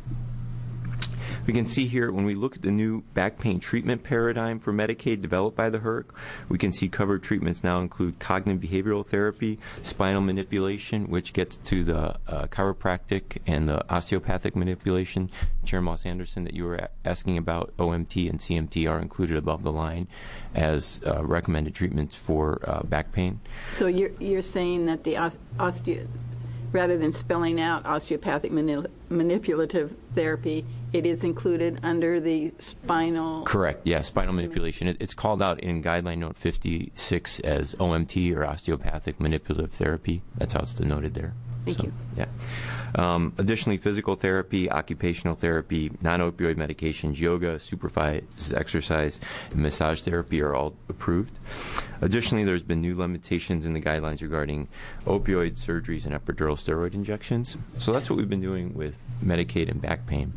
We can see here, when we look at the new back pain treatment paradigm for Medicaid developed by the HERC, we can see covered treatments now include cognitive behavioral therapy, spinal manipulation, which gets to the chiropractic and the osteopathic manipulation. Chair Moss-Anderson, that you were asking about, OMT and CMT are included above the line as recommended treatments for back pain.
So you're saying that the rather than spelling out osteopathic manipulative therapy, it is included under the spinal...
Correct, yeah, spinal manipulation. It's called out in Guideline Note 56 as OMT, or osteopathic manipulative therapy. That's how it's denoted there.
Thank you.
Yeah. Additionally, physical therapy, occupational therapy, non-opioid medications, yoga, supervised exercise, and massage therapy are all approved. Additionally, there's been new limitations in the guidelines regarding opioid surgeries and epidural steroid injections. So that's what we've been doing with Medicaid and back pain.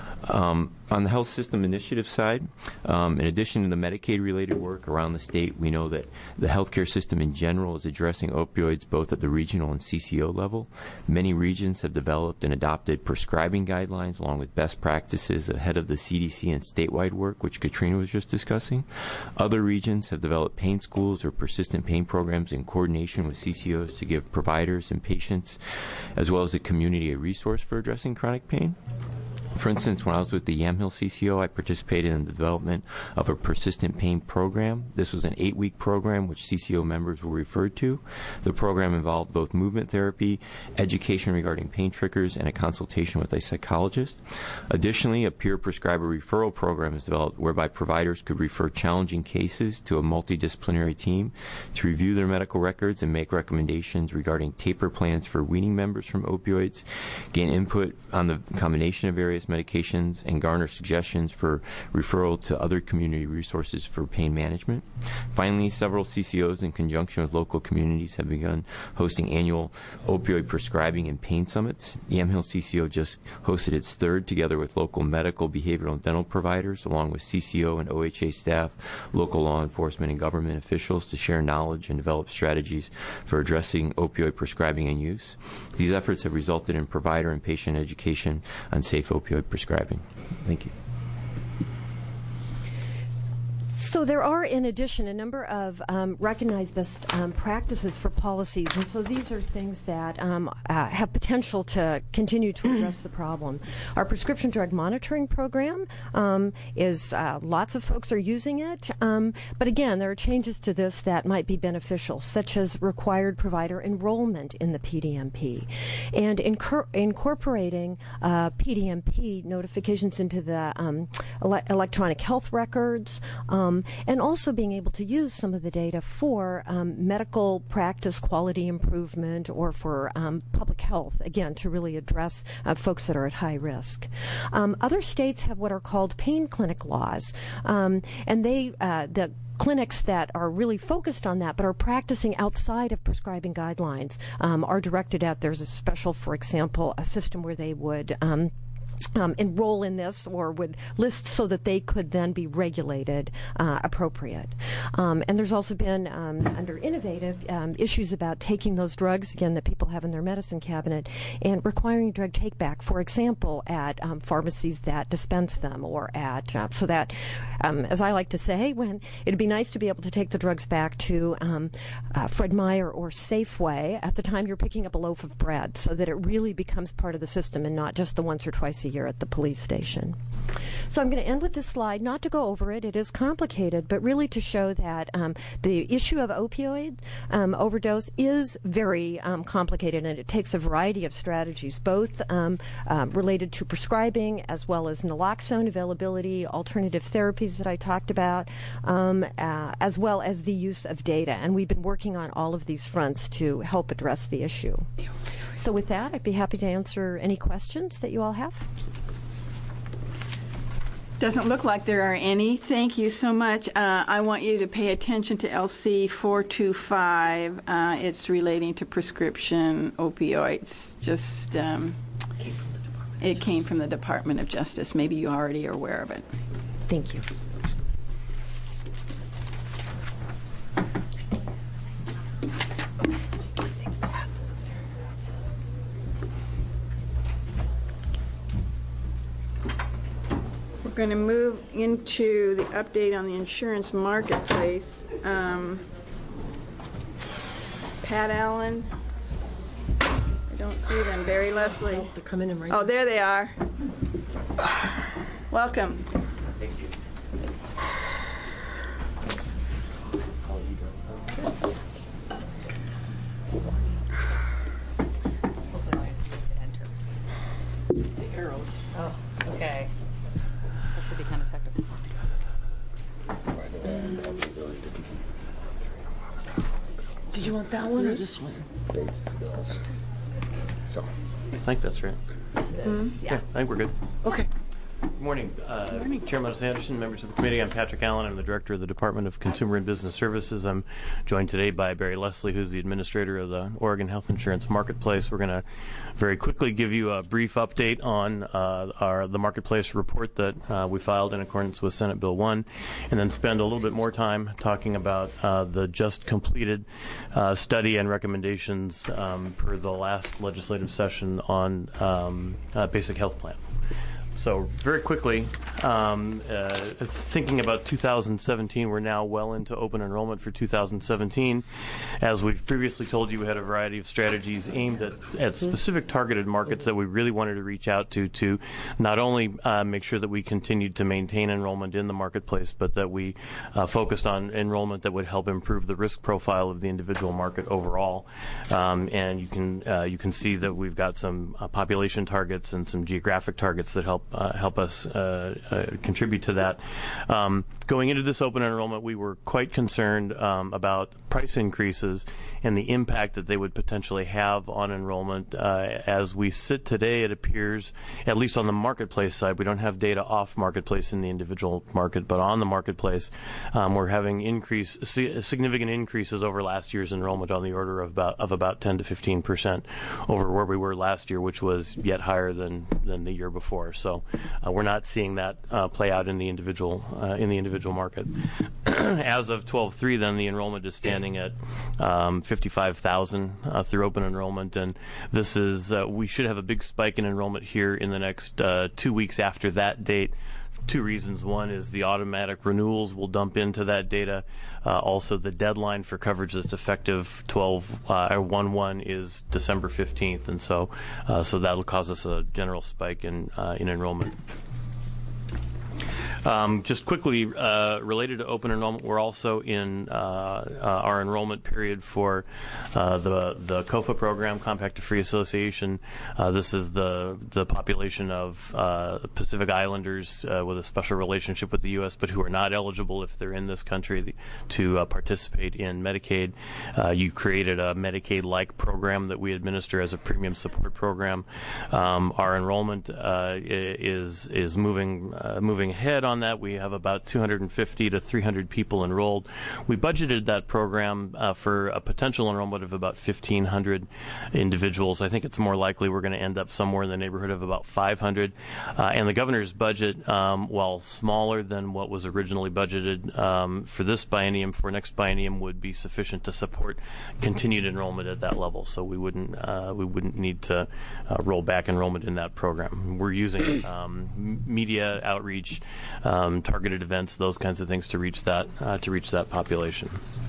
On the health system initiative side, in addition to the Medicaid-related work around the state, we know that the healthcare system in general is addressing opioids both at the regional and CCO level. Many regions have developed and adopted prescribing guidelines along with best practices ahead of the CDC and statewide work, which Katrina was just discussing. Other regions have developed pain schools or persistent pain programs in coordination with CCOs to give providers and patients, as well as the community, a resource for addressing chronic pain. For instance, when I was with the Yamhill CCO, I participated in the development of a persistent pain program. This was an 8-week program which CCO members were referred to. The program involved both movement therapy, education regarding pain triggers, and a consultation with a psychologist. Additionally, a peer prescriber referral program was developed whereby providers could refer challenging cases to a multidisciplinary team to review their medical records and make recommendations regarding taper plans for weaning members from opioids, gain input on the combination of various medications, and garner suggestions for referral to other community resources for pain management. Finally, several CCOs in conjunction with local communities have begun hosting annual opioid prescribing and pain summits. Yamhill CCO just hosted its third together with local medical, behavioral, and dental providers, along with CCO and OHA staff, local law enforcement, and government officials to share knowledge and develop strategies for addressing opioid prescribing and use. These efforts have resulted in provider and patient education on safe opioid prescribing. Thank you.
So there are, in addition, a number of recognized best practices for policies, and so these are things that have potential to continue to address the problem. Our prescription drug monitoring program is lots of folks are using it, but again, there are changes to this that might be beneficial, such as required provider enrollment in the PDMP, and incorporating PDMP notifications into the electronic health records. and also being able to use some of the data for medical practice quality improvement or for public health, again, to really address folks that are at high risk. Other states have what are called pain clinic laws, and the clinics that are really focused on that but are practicing outside of prescribing guidelines are directed at, there's a special, for example, a system where they would enroll in this or would list so that they could then be regulated appropriate. And there's also been, under innovative, issues about taking those drugs, again, that people have in their medicine cabinet and requiring drug take-back, for example, at pharmacies that dispense them or at, so that, as I like to say, when it'd be nice to be able to take the drugs back to Fred Meyer or Safeway at the time you're picking up a loaf of bread, so that it really becomes part of the system and not just the once or twice a year at the police station. So I'm going to end with this slide, not to go over it, it is complicated, but really to show that the issue of opioid overdose is very complicated, and it takes a variety of strategies, both related to prescribing as well as naloxone availability, alternative therapies that I talked about, as well as the use of data. And we've been working on all of these fronts to help address the issue. So with that, I'd be happy to answer any questions that you all have.
Doesn't look like there are any. Thank you so much. I want you to pay attention to LC 425. It's relating to prescription opioids. Just it came from the Department of Justice. Maybe you already are aware of it.
Thank you.
We're going to move into the update on the insurance marketplace. Pat Allen. I don't see them. Barry Leslie.
They're coming in right
Oh, there they are. Welcome.
Thank you.
The arrows.
Oh, okay. That should be kind of technical.
Did you want that one or this one?
I think that's right. Yeah, I think we're good.
Okay.
Good morning. Chairman Anderson, members of the committee. I'm Patrick Allen. I'm the director of the Department of Consumer and Business Services. I'm joined today by Barry Leslie, who's the administrator of the Oregon Health Insurance Marketplace. We're going to very quickly give you a brief update on the Marketplace report that we filed in accordance with Senate Bill 1, and then spend a little bit more time talking about the just completed study and recommendations per the last legislative session on basic health plan. So very quickly, thinking about 2017, we're now well into open enrollment for 2017. As we've previously told you, we had a variety of strategies aimed at specific targeted markets that we really wanted to reach out to not only make sure that we continued to maintain enrollment in the marketplace, but that we focused on enrollment that would help improve the risk profile of the individual market overall. And you can see that we've got some population targets and some geographic targets that help us contribute to that. Going into this open enrollment, we were quite concerned about price increases and the impact that they would potentially have on enrollment. As we sit today, it appears, at least on the marketplace side, we don't have data off marketplace in the individual market, but on the marketplace, we're having significant increases over last year's enrollment on the order of about 10 to 15% over where we were last year, which was yet higher than the year before. So we're not seeing that play out in the individual market. As of 12/3, then the enrollment is standing at 55,000 through open enrollment, and this is we should have a big spike in enrollment here in the next 2 weeks after that date. Two reasons. One is the automatic renewals will dump into that data. Also, the deadline for coverage that's effective 1/1 is December 15th, and so that'll cause us a general spike in enrollment. Just quickly, related to open enrollment, we're also in our enrollment period for the COFA program, Compact to Free Association. This is the population of Pacific Islanders with a special relationship with the U.S., but who are not eligible if they're in this country to participate in Medicaid. You created a Medicaid-like program that we administer as a premium support program. Our enrollment is moving ahead on that. We have about 250 to 300 people enrolled. We budgeted that program for a potential enrollment of about 1,500 individuals. I think it's more likely we're going to end up somewhere in the neighborhood of about 500. And the governor's budget, while smaller than what was originally budgeted for this biennium, for next biennium, would be sufficient to support continued enrollment at that level. So we wouldn't need to roll back enrollment in that program. We're using media outreach, targeted events, those kinds of things to reach that population.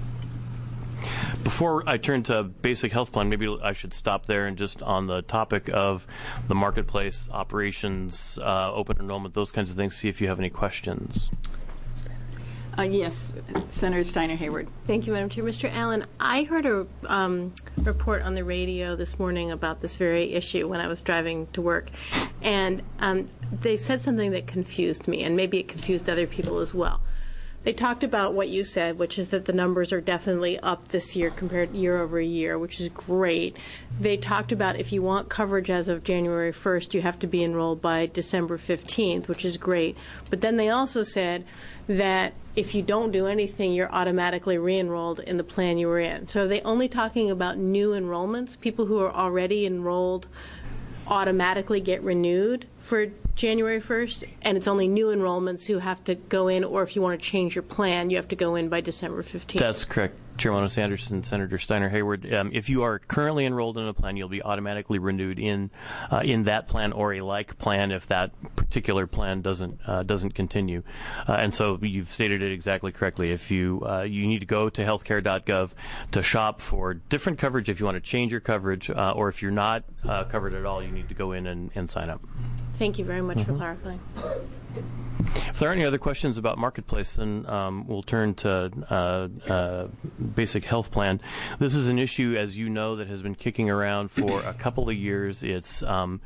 Before I turn to basic health plan, maybe I should stop there and just on the topic of the marketplace, operations, open enrollment, those kinds of things, see if you have any questions.
Yes, Senator Steiner Hayward.
Thank you, Madam Chair. Mr. Allen, I heard a report on the radio this morning about this very issue when I was driving to work, and they said something that confused me, and maybe it confused other people as well. They talked about what you said, which is that the numbers are definitely up this year compared year over year, which is great. They talked about if you want coverage as of January 1st, you have to be enrolled by December 15th, which is great. But then they also said that if you don't do anything, you're automatically re-enrolled in the plan you were in. So are they only talking about new enrollments? People who are already enrolled automatically get renewed for January 1st, and it's only new enrollments who have to go in, or if you want to change your plan, you have to go in by December 15th.
That's correct, Chairwoman Sanderson, Senator Steiner Hayward. If you are currently enrolled in a plan, you'll be automatically renewed in that plan or a like plan if that particular plan doesn't continue. And so you've stated it exactly correctly. If you need to go to healthcare.gov to shop for different coverage if you want to change your coverage, or if you're not covered at all, you need to go in and sign up.
Thank you very much for clarifying.
If there are any other questions about Marketplace, then we'll turn to basic health plan. This is an issue, as you know, that has been kicking around for a couple of years. Its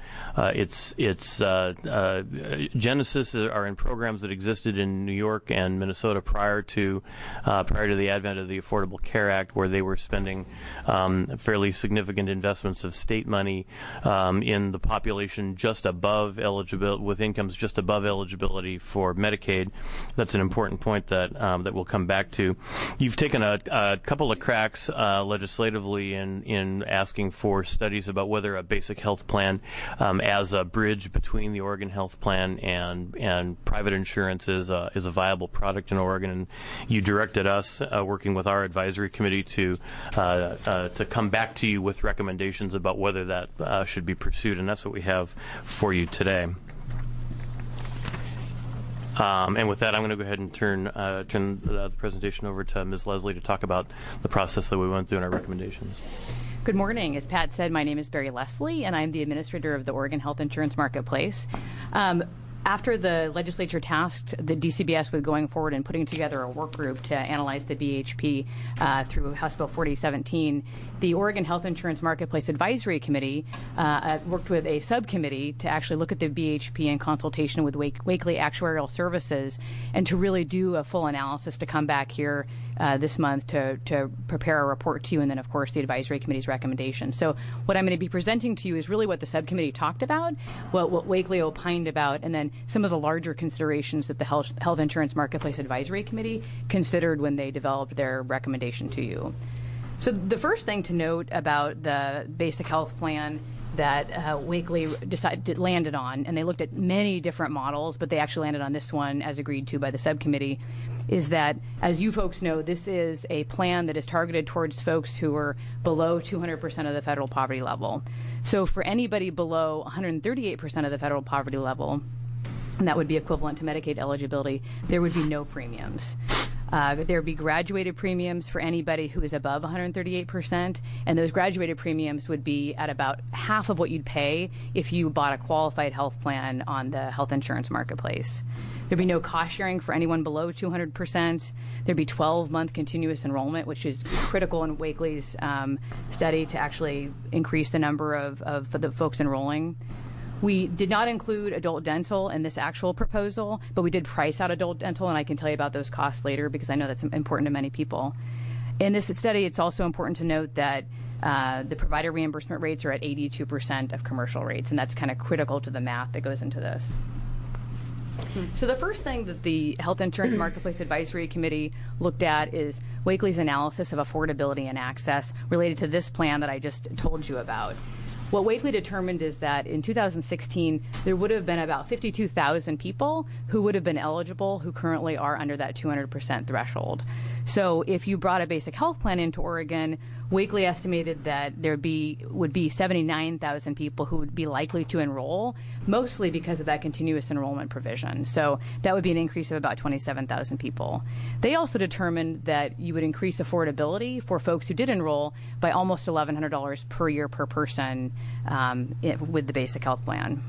genesis are in programs that existed in New York and Minnesota prior to the advent of the Affordable Care Act, where they were spending fairly significant investments of state money in the population just above eligibility, with incomes just above eligibility for Medicaid. That's an important point that we'll come back to. You've taken a couple of cracks legislatively in asking for studies about whether a basic health plan as a bridge between the Oregon Health Plan and private insurance is a viable product in Oregon. And you directed us, working with our advisory committee, to come back to you with recommendations about whether that should be pursued, and that's what we have for you today. And with that, I'm going to go ahead and turn the presentation over to Ms. Leslie to talk about the process that we went through and our recommendations.
Good morning. As Pat said, my name is Barry Leslie, and I'm the administrator of the Oregon Health Insurance Marketplace. After the legislature tasked the DCBS with going forward and putting together a work group to analyze the BHP through House Bill 4017, the Oregon Health Insurance Marketplace Advisory Committee worked with a subcommittee to actually look at the BHP in consultation with Wakely Actuarial Services and to really do a full analysis to come back here this month to prepare a report to you, and then, of course, the advisory committee's recommendation. So what I'm going to be presenting to you is really what the subcommittee talked about, what Wakely opined about, and then some of the larger considerations that the Health Insurance Marketplace Advisory Committee considered when they developed their recommendation to you. So the first thing to note about the basic health plan that Wakely landed on, and they looked at many different models, but they actually landed on this one as agreed to by the subcommittee, is that, as you folks know, this is a plan that is targeted towards folks who are below 200% of the federal poverty level. So for anybody below 138% of the federal poverty level, and that would be equivalent to Medicaid eligibility, there would be no premiums. There would be graduated premiums for anybody who is above 138%, and those graduated premiums would be at about half of what you'd pay if you bought a qualified health plan on the health insurance marketplace. There'd be no cost sharing for anyone below 200%. There'd be 12-month continuous enrollment, which is critical in Wakely's study to actually increase the number of the folks enrolling. We did not include adult dental in this actual proposal, but we did price out adult dental, and I can tell you about those costs later because I know that's important to many people. In this study, it's also important to note that the provider reimbursement rates are at 82% of commercial rates, and that's kind of critical to the math that goes into this. So the first thing that the Health Insurance Marketplace Advisory Committee looked at is Wakely's analysis of affordability and access related to this plan that I just told you about. What Wakely determined is that in 2016, there would have been about 52,000 people who would have been eligible who currently are under that 200% threshold. So if you brought a basic health plan into Oregon, Wakely estimated that there would be 79,000 people who would be likely to enroll, mostly because of that continuous enrollment provision. So that would be an increase of about 27,000 people. They also determined that you would increase affordability for folks who did enroll by almost $1,100 per year per person with the basic health plan.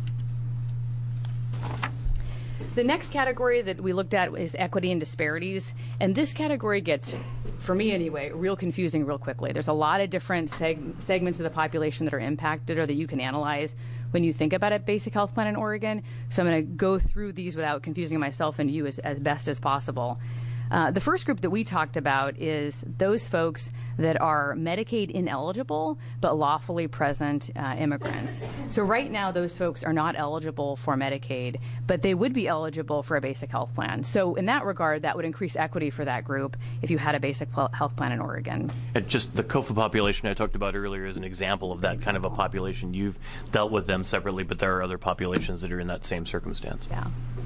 The next category that we looked at is equity and disparities, and this category gets, for me anyway, real confusing real quickly. There's a lot of different segments of the population that are impacted or that you can analyze when you think about a basic health plan in Oregon, so I'm going to go through these without confusing myself and you as best as possible. The first group that we talked about is those folks that are Medicaid ineligible but lawfully present immigrants. So right now those folks are not eligible for Medicaid, but they would be eligible for a basic health plan. So in that regard, that would increase equity for that group if you had a basic health plan in Oregon.
And just the COFA population I talked about earlier is an example of that kind of a population. You've dealt with them separately, but there are other populations that are in that same circumstance.
Yeah.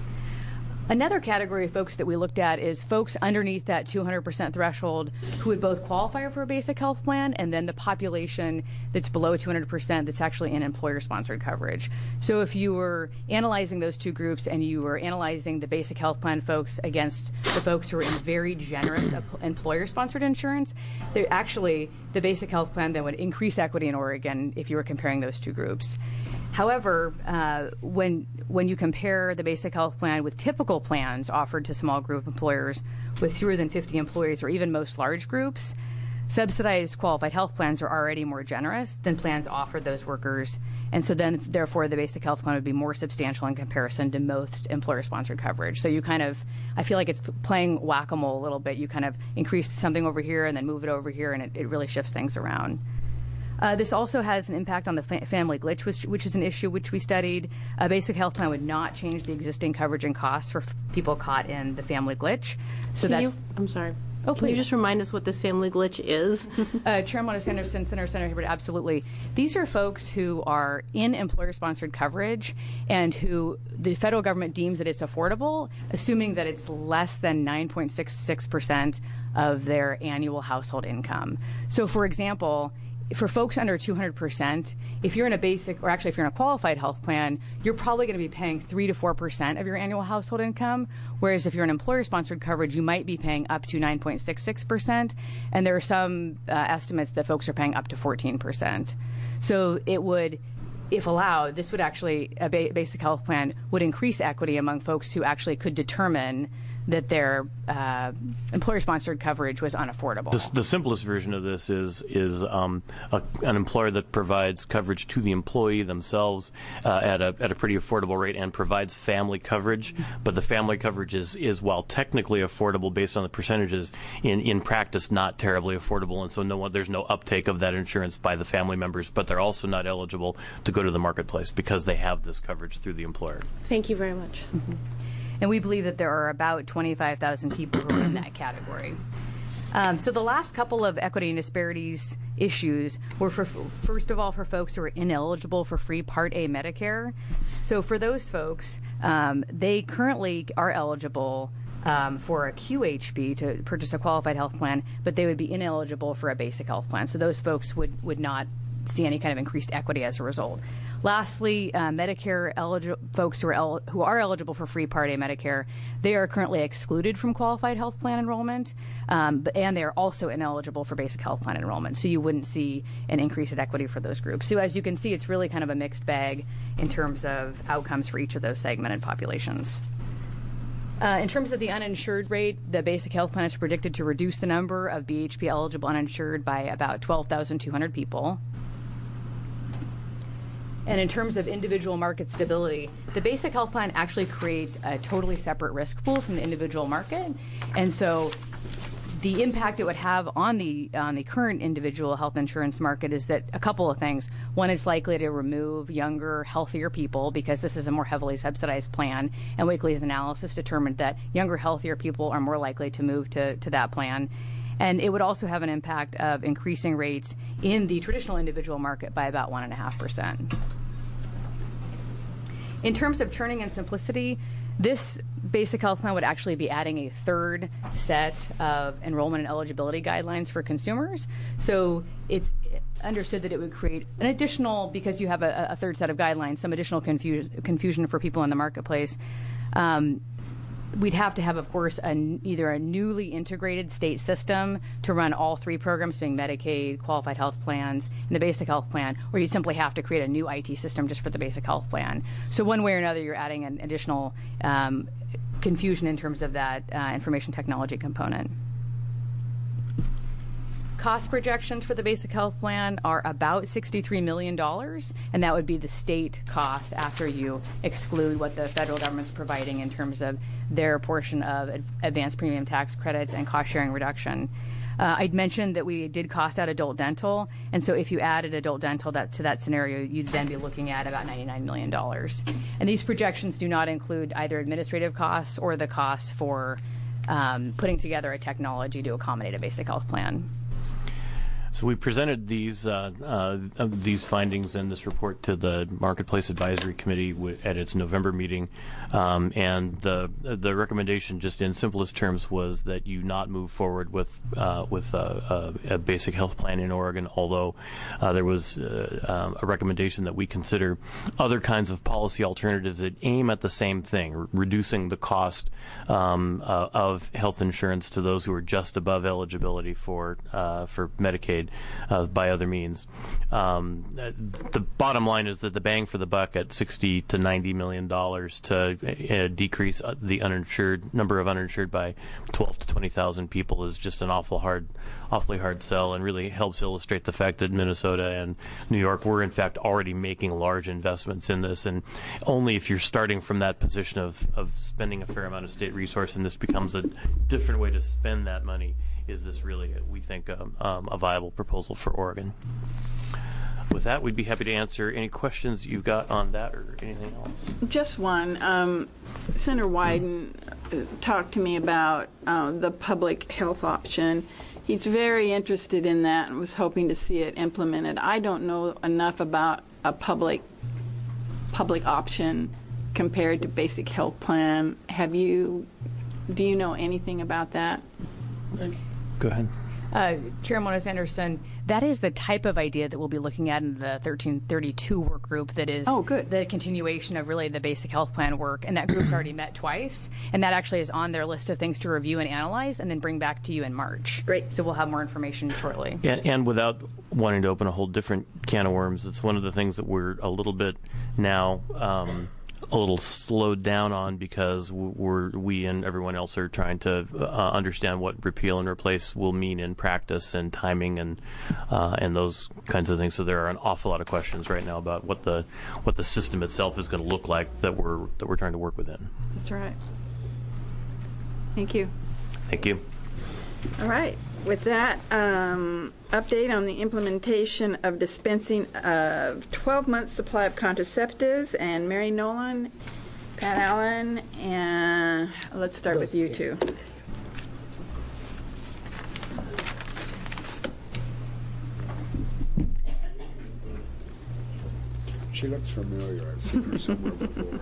Another category of folks that we looked at is folks underneath that 200% threshold who would both qualify for a basic health plan and then the population that's below 200% that's actually in employer-sponsored coverage. So if you were analyzing those two groups and you were analyzing the basic health plan folks against the folks who are in very generous employer-sponsored insurance, the basic health plan then would increase equity in Oregon if you were comparing those two groups. However, when you compare the basic health plan with typical plans offered to small group employers with fewer than 50 employees or even most large groups, subsidized qualified health plans are already more generous than plans offered those workers. And so then, therefore, the basic health plan would be more substantial in comparison to most employer-sponsored coverage. So you I feel like it's playing whack-a-mole a little bit. You kind of increase something over here and then move it over here, and it really shifts things around. This also has an impact on the family glitch, which is an issue which we studied. A basic health plan would not change the existing coverage and costs for people caught in the family glitch. So
I'm sorry.
Oh,
Can you just remind us what this family glitch is?
Chairman Sanderson, Senator Hibbert, absolutely. These are folks who are in employer-sponsored coverage and who the federal government deems that it's affordable, assuming that it's less than 9.66% of their annual household income. So, for example, for folks under 200%, if you're in a basic, or actually if you're in a qualified health plan, you're probably going to be paying 3 to 4% of your annual household income, whereas if you're in employer-sponsored coverage, you might be paying up to 9.66%, and there are some estimates that folks are paying up to 14%. So it would, if allowed, this would actually, a basic health plan would increase equity among folks who actually could determine that their employer-sponsored coverage was unaffordable.
The simplest version of this is an employer that provides coverage to the employee themselves at a pretty affordable rate and provides family coverage, but the family coverage is while technically affordable based on the percentages, in practice not terribly affordable, and so there's no uptake of that insurance by the family members, but they're also not eligible to go to the marketplace because they have this coverage through the employer.
Thank you very much.
Mm-hmm. And we believe that there are about 25,000 people who are in that category. So the last couple of equity and disparities issues were, first of all, for folks who are ineligible for free Part A Medicare. So for those folks, they currently are eligible for a QHP to purchase a qualified health plan, but they would be ineligible for a basic health plan. So those folks would not see any kind of increased equity as a result. Lastly, Medicare folks who are eligible for free Part A Medicare, they are currently excluded from qualified health plan enrollment, and they are also ineligible for basic health plan enrollment. So you wouldn't see an increase in equity for those groups. So as you can see, it's really kind of a mixed bag in terms of outcomes for each of those segmented populations. In terms of the uninsured rate, the basic health plan is predicted to reduce the number of BHP eligible uninsured by about 12,200 people. And in terms of individual market stability, the basic health plan actually creates a totally separate risk pool from the individual market. And so the impact it would have on the current individual health insurance market is that a couple of things. One, it's likely to remove younger, healthier people because this is a more heavily subsidized plan. And Wakely's analysis determined that younger, healthier people are more likely to move to that plan. And it would also have an impact of increasing rates in the traditional individual market by about 1.5%. In terms of churning and simplicity, this basic health plan would actually be adding a third set of enrollment and eligibility guidelines for consumers. So it's understood that it would create an additional, because you have a third set of guidelines, some additional confusion for people in the marketplace. We'd have to have, of course, either a newly integrated state system to run all three programs, being Medicaid, qualified health plans, and the basic health plan, or you'd simply have to create a new IT system just for the basic health plan. So one way or another, you're adding an additional confusion in terms of that information technology component. Cost projections for the basic health plan are about $63 million, and that would be the state cost after you exclude what the federal government's providing in terms of their portion of advanced premium tax credits and cost-sharing reduction. I'd mentioned that we did cost out adult dental, and so if you added adult dental to that scenario, you'd then be looking at about $99 million. And these projections do not include either administrative costs or the costs for putting together a technology to accommodate a basic health plan.
So we presented these findings and this report to the Marketplace Advisory Committee at its November meeting, and the recommendation, just in simplest terms, was that you not move forward with a basic health plan in Oregon. Although there was a recommendation that we consider other kinds of policy alternatives that aim at the same thing, reducing the cost of health insurance to those who are just above eligibility for Medicaid. By other means. The bottom line is that the bang for the buck at $60 to $90 million to decrease the number of uninsured by 12 to 20,000 people is just an awfully hard sell, and really helps illustrate the fact that Minnesota and New York were in fact already making large investments in this, and only if you're starting from that position of spending a fair amount of state resource and this becomes a different way to spend that money, is this really, we think, a viable proposal for Oregon. With that, we'd be happy to answer any questions you've got on that or anything else.
Just one. Senator Wyden talked to me about the public health option. He's very interested in that and was hoping to see it implemented. I don't know enough about a public option compared to basic health plan. Do you know anything about that?
Go ahead.
Chair Moniz-Anderson, that is the type of idea that we'll be looking at in the 1332 work group that is the continuation of really the basic health plan work. And that group's already met twice. And that actually is on their list of things to review and analyze and then bring back to you in March.
Great.
So we'll have more information shortly.
And without wanting to open a whole different can of worms, it's one of the things that we're a little bit now a little slowed down on, because we and everyone else are trying to understand what repeal and replace will mean in practice and timing and those kinds of things. So there are an awful lot of questions right now about what the system itself is going to look like that we're trying to work within.
That's right. Thank you.
Thank you.
All right. With that, update on the implementation of dispensing of 12-month supply of contraceptives, and Mary Nolan, Pat Allen, and let's start with you two.
She looks familiar. I've seen her somewhere before.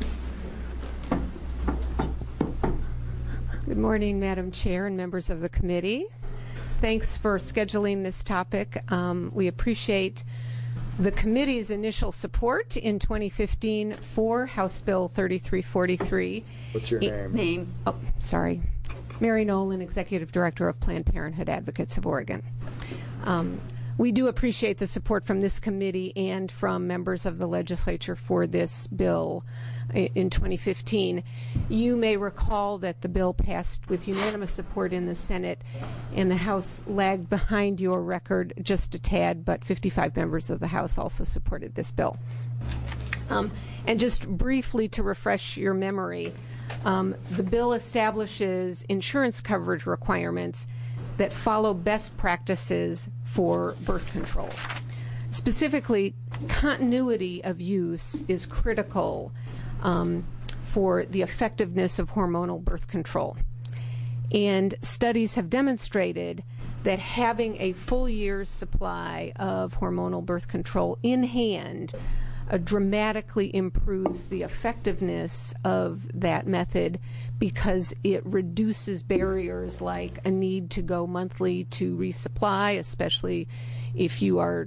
Good morning, Madam Chair and members of the committee. Thanks for scheduling this topic. We appreciate The committee's initial support in 2015 for House Bill 3343.
What's your name?
Oh, sorry. Mary Nolan, Executive Director of Planned Parenthood Advocates of Oregon. We do appreciate the support from this committee and from members of the legislature for this bill in 2015. You may recall that the bill passed with unanimous support in the Senate, and the House lagged behind your record just a tad, but 55 members of the House also supported this bill. And just briefly to refresh your memory, the bill establishes insurance coverage requirements that follow best practices for birth control. Specifically, continuity of use is critical for the effectiveness of hormonal birth control. And studies have demonstrated that having a full year's supply of hormonal birth control in hand dramatically improves the effectiveness of that method because it reduces barriers like a need to go monthly to resupply, especially if you are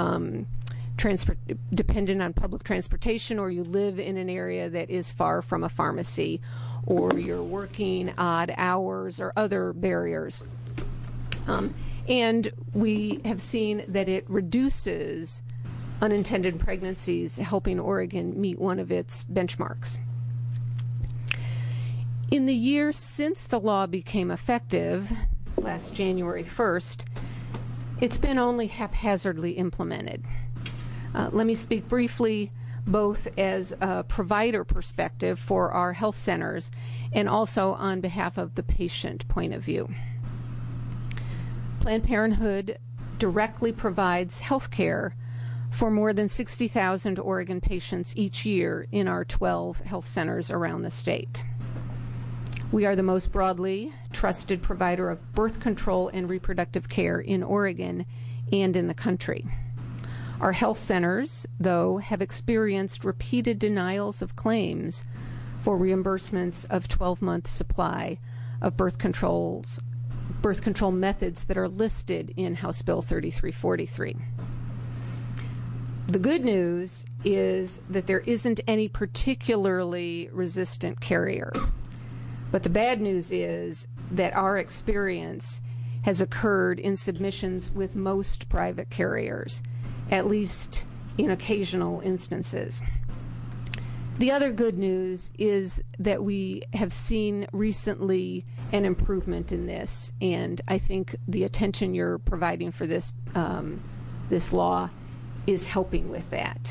dependent on public transportation or you live in an area that is far from a pharmacy or you're working odd hours or other barriers. And we have seen that it reduces unintended pregnancies, helping Oregon meet one of its benchmarks. In the years since the law became effective, last January 1st, it's been only haphazardly implemented. Let me speak briefly both as a provider perspective for our health centers and also on behalf of the patient point of view. Planned Parenthood directly provides health care for more than 60,000 Oregon patients each year in our 12 health centers around the state. We are the most broadly trusted provider of birth control and reproductive care in Oregon and in the country. Our health centers, though, have experienced repeated denials of claims for reimbursements of 12-month supply of birth control methods that are listed in House Bill 3343. The good news is that there isn't any particularly resistant carrier. But the bad news is that our experience has occurred in submissions with most private carriers, at least in occasional instances. The other good news is that we have seen recently an improvement in this, and I think the attention you're providing for this law is helping with that.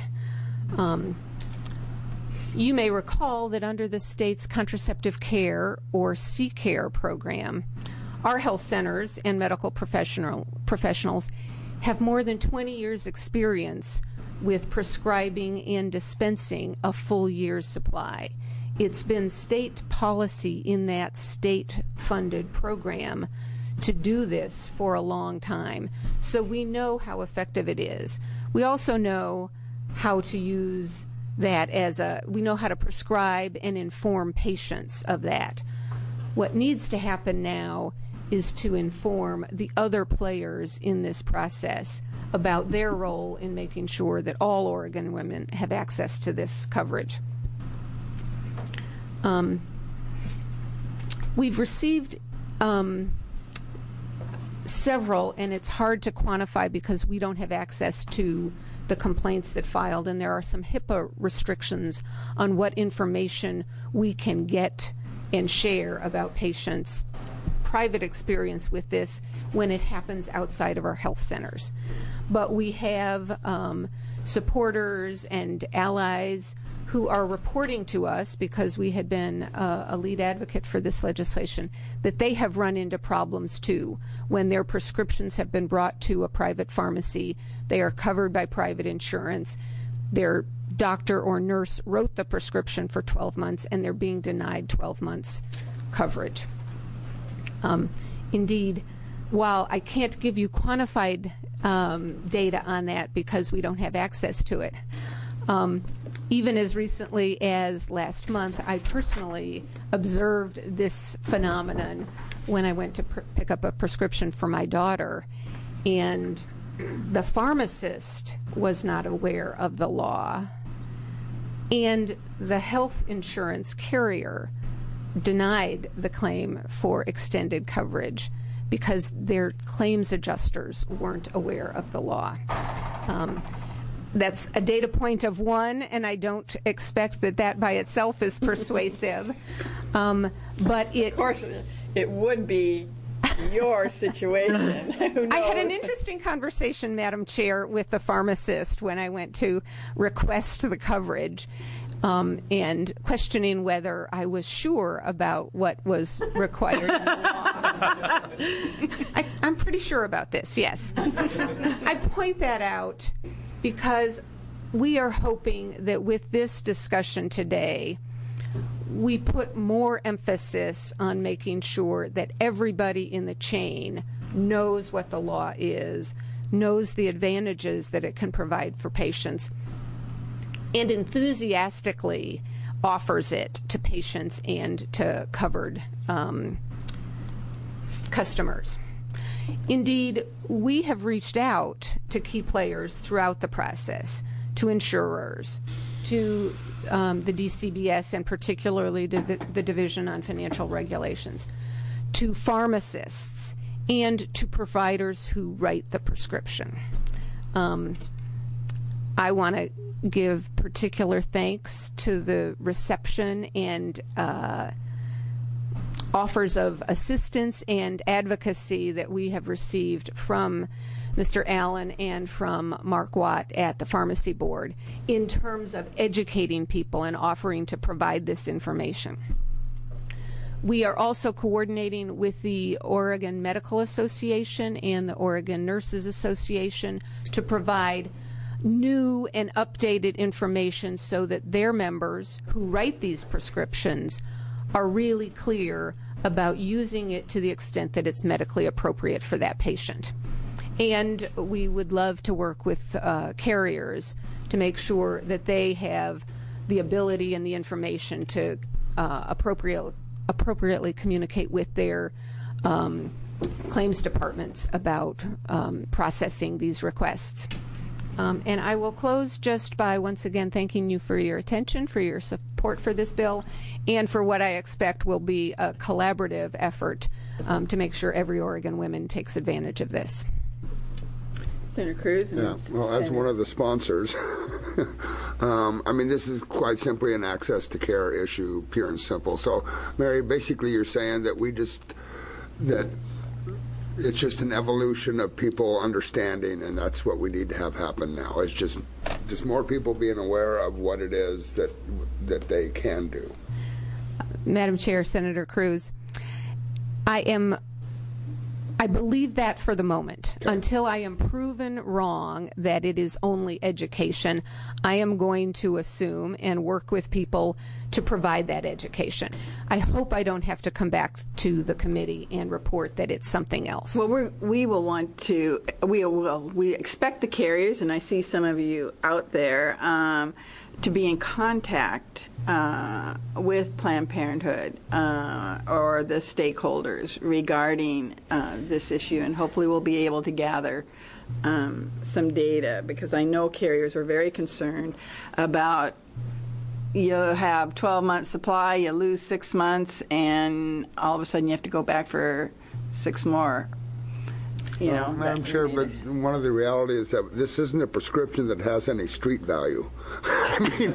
You may recall that under the state's contraceptive care or C-Care program, our health centers and medical professionals have more than 20 years' experience with prescribing and dispensing a full year's supply. It's been state policy in that state-funded program to do this for a long time, so we know how effective it is. We also know how to use that we know how to prescribe and inform patients of that. What needs to happen now is to inform the other players in this process about their role in making sure that all Oregon women have access to this coverage. We've received several, and it's hard to quantify because we don't have access to the complaints that filed, and there are some HIPAA restrictions on what information we can get and share about patients' private experience with this when it happens outside of our health centers. But we have supporters and allies who are reporting to us, because we had been a lead advocate for this legislation, that they have run into problems too. When their prescriptions have been brought to a private pharmacy, they are covered by private insurance. Their doctor or nurse wrote the prescription for 12 months, and they're being denied 12 months coverage. Indeed, while I can't give you quantified data on that because we don't have access to it, even as recently as last month, I personally observed this phenomenon when I went to pick up a prescription for my daughter. And the pharmacist was not aware of the law, and the health insurance carrier denied the claim for extended coverage because their claims adjusters weren't aware of the law. That's a data point of 1, and I don't expect that by itself is persuasive. But
of course, it would be your situation. Who knows?
I had an interesting conversation, Madam Chair, with the pharmacist when I went to request the coverage, and questioning whether I was sure about what was required in the law. I'm pretty sure about this, yes. I point that out because we are hoping that with this discussion today, we put more emphasis on making sure that everybody in the chain knows what the law is, knows the advantages that it can provide for patients, and enthusiastically offers it to patients and to covered customers. Indeed, we have reached out to key players throughout the process, to insurers, to the DCBS, and particularly the Division on Financial Regulations, to pharmacists, and to providers who write the prescription. I want to give particular thanks to the reception and offers of assistance and advocacy that we have received from Mr. Allen and from Mark Watt at the Pharmacy Board in terms of educating people and offering to provide this information. We are also coordinating with the Oregon Medical Association and the Oregon Nurses Association to provide new and updated information so that their members who write these prescriptions are really clear about using it to the extent that it's medically appropriate for that patient. And we would love to work with carriers to make sure that they have the ability and the information to appropriately communicate with their claims departments about processing these requests. And I will close just by once again thanking you for your attention, for your support for this bill, and for what I expect will be a collaborative effort to make sure every Oregon woman takes advantage of this.
Senator Cruz?
Yeah, well, as one of the sponsors, I mean, this is quite simply an access to care issue, pure and simple. So, Mary, basically you're saying that that it's just an evolution of people understanding, and that's what we need to have happen now. It's just more people being aware of what it is that they can do.
Madam Chair, Senator Cruz, I believe that for the moment. Okay. Until I am proven wrong that it is only education, I am going to assume and work with people to provide that education. I hope I don't have to come back to the committee and report that it's something else.
Well, we expect the carriers, and I see some of you out there, to be in contact with Planned Parenthood or the stakeholders regarding this issue, and hopefully we'll be able to gather some data, because I know carriers are very concerned about you have 12 months supply, you lose 6 months, and all of a sudden you have to go back for 6 more.
Madam Chair, but one of the realities is that this isn't a prescription that has any street value. I mean,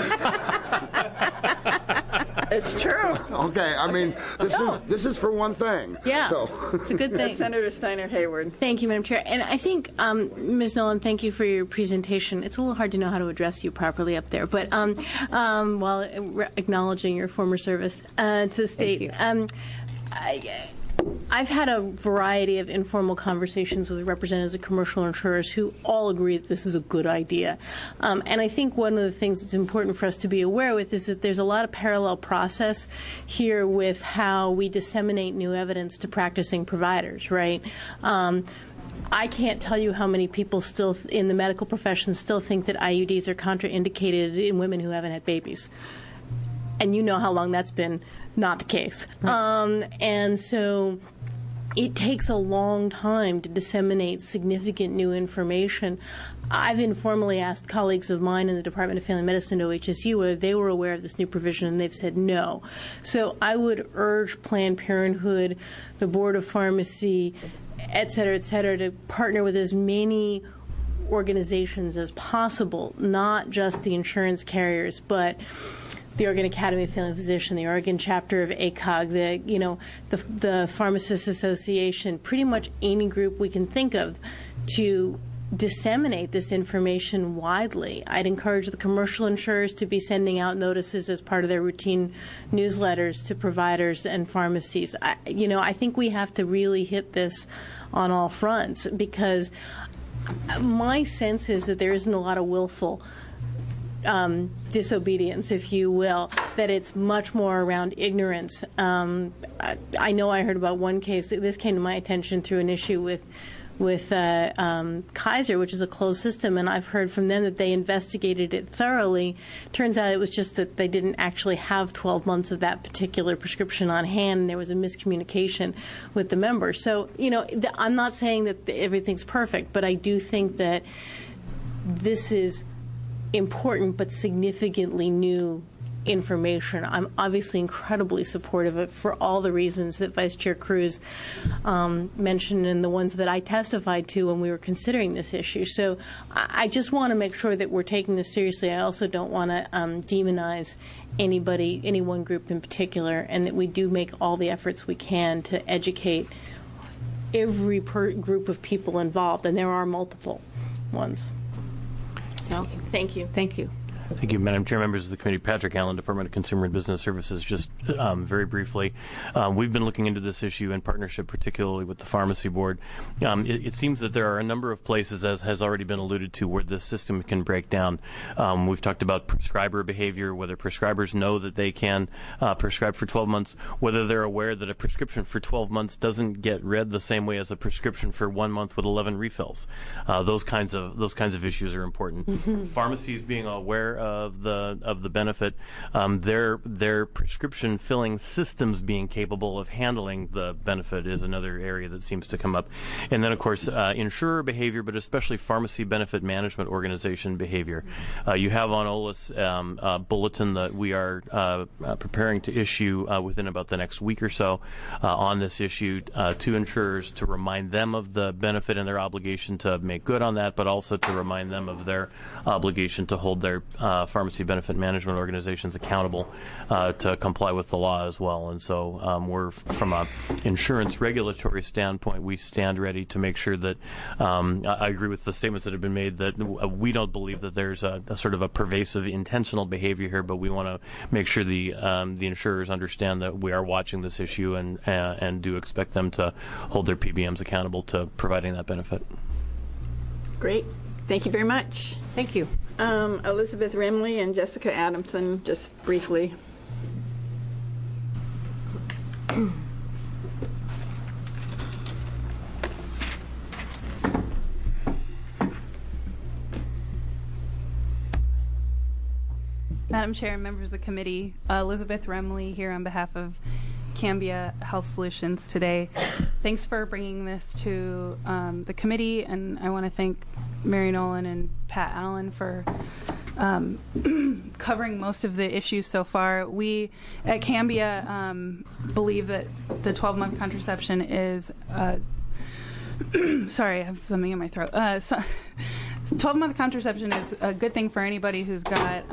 it's true.
Okay, I mean, this is for one thing.
Yeah,
so.
It's a good thing.
Senator Steiner Hayward.
Thank you, Madam Chair. And I think, Ms. Nolan, thank you for your presentation. It's a little hard to know how to address you properly up there, but while acknowledging your former service to the state.
Thank you.
I've had a variety of informal conversations with representatives of commercial insurers who all agree that this is a good idea. And I think one of the things that's important for us to be aware with is that there's a lot of parallel process here with how we disseminate new evidence to practicing providers, right? I can't tell you how many people still in the medical profession still think that IUDs are contraindicated in women who haven't had babies. And you know how long that's been not the case. And so it takes a long time to disseminate significant new information. I've informally asked colleagues of mine in the Department of Family Medicine at OHSU whether they were aware of this new provision, and they've said no. So I would urge Planned Parenthood, the Board of Pharmacy, et cetera, to partner with as many organizations as possible, not just the insurance carriers, but the Oregon Academy of Family Physicians, the Oregon chapter of ACOG, the Pharmacists Association, pretty much any group we can think of to disseminate this information widely. I'd encourage the commercial insurers to be sending out notices as part of their routine newsletters to providers and pharmacies. I think we have to really hit this on all fronts, because my sense is that there isn't a lot of willful disobedience, if you will, that it's much more around ignorance. I know I heard about one case. This came to my attention through an issue with Kaiser, which is a closed system, and I've heard from them that they investigated it thoroughly. Turns out it was just that they didn't actually have 12 months of that particular prescription on hand, and there was a miscommunication with the member. So, I'm not saying that everything's perfect, but I do think that this is important but significantly new information. I'm obviously incredibly supportive of it for all the reasons that Vice Chair Cruz mentioned and the ones that I testified to when we were considering this issue. So I just want to make sure that we're taking this seriously. I also don't want to demonize anybody, any one group in particular, and that we do make all the efforts we can to educate every group of people involved, and there are multiple ones. So, thank you.
Thank you.
Thank you, Madam Chair, members of the committee. Patrick Allen, Department of Consumer and Business Services. Just very briefly, we've been looking into this issue in partnership, particularly with the Pharmacy Board. It seems that there are a number of places, as has already been alluded to, where this system can break down. We've talked about prescriber behavior, whether prescribers know that they can prescribe for 12 months, whether they're aware that a prescription for 12 months doesn't get read the same way as a prescription for 1 month with 11 refills. Those kinds of issues are important. Mm-hmm. Pharmacies being aware of the benefit, their prescription filling systems being capable of handling the benefit is another area that seems to come up. And then, of course, insurer behavior, but especially pharmacy benefit management organization behavior. You have on OLIS a bulletin that we are preparing to issue within about the next week or so on this issue to insurers, to remind them of the benefit and their obligation to make good on that, but also to remind them of their obligation to hold their pharmacy benefit management organizations accountable to comply with the law as well. And so we're, from an insurance regulatory standpoint, we stand ready to make sure that I agree with the statements that have been made that we don't believe that there's a sort of a pervasive intentional behavior here, but we want to make sure the insurers understand that we are watching this issue and do expect them to hold their PBMs accountable to providing that benefit.
Great. Thank you very much.
Thank you.
Elizabeth Rimley and Jessica Adamson, just briefly.
Madam Chair and members of the committee, Elizabeth Remley here on behalf of Cambia Health Solutions today. Thanks for bringing this to the committee, and I want to thank Mary Nolan and Pat Allen for covering most of the issues so far. We at Cambia believe that the 12-month contraception is sorry, I have something in my throat. 12-month contraception is a good thing for anybody who's got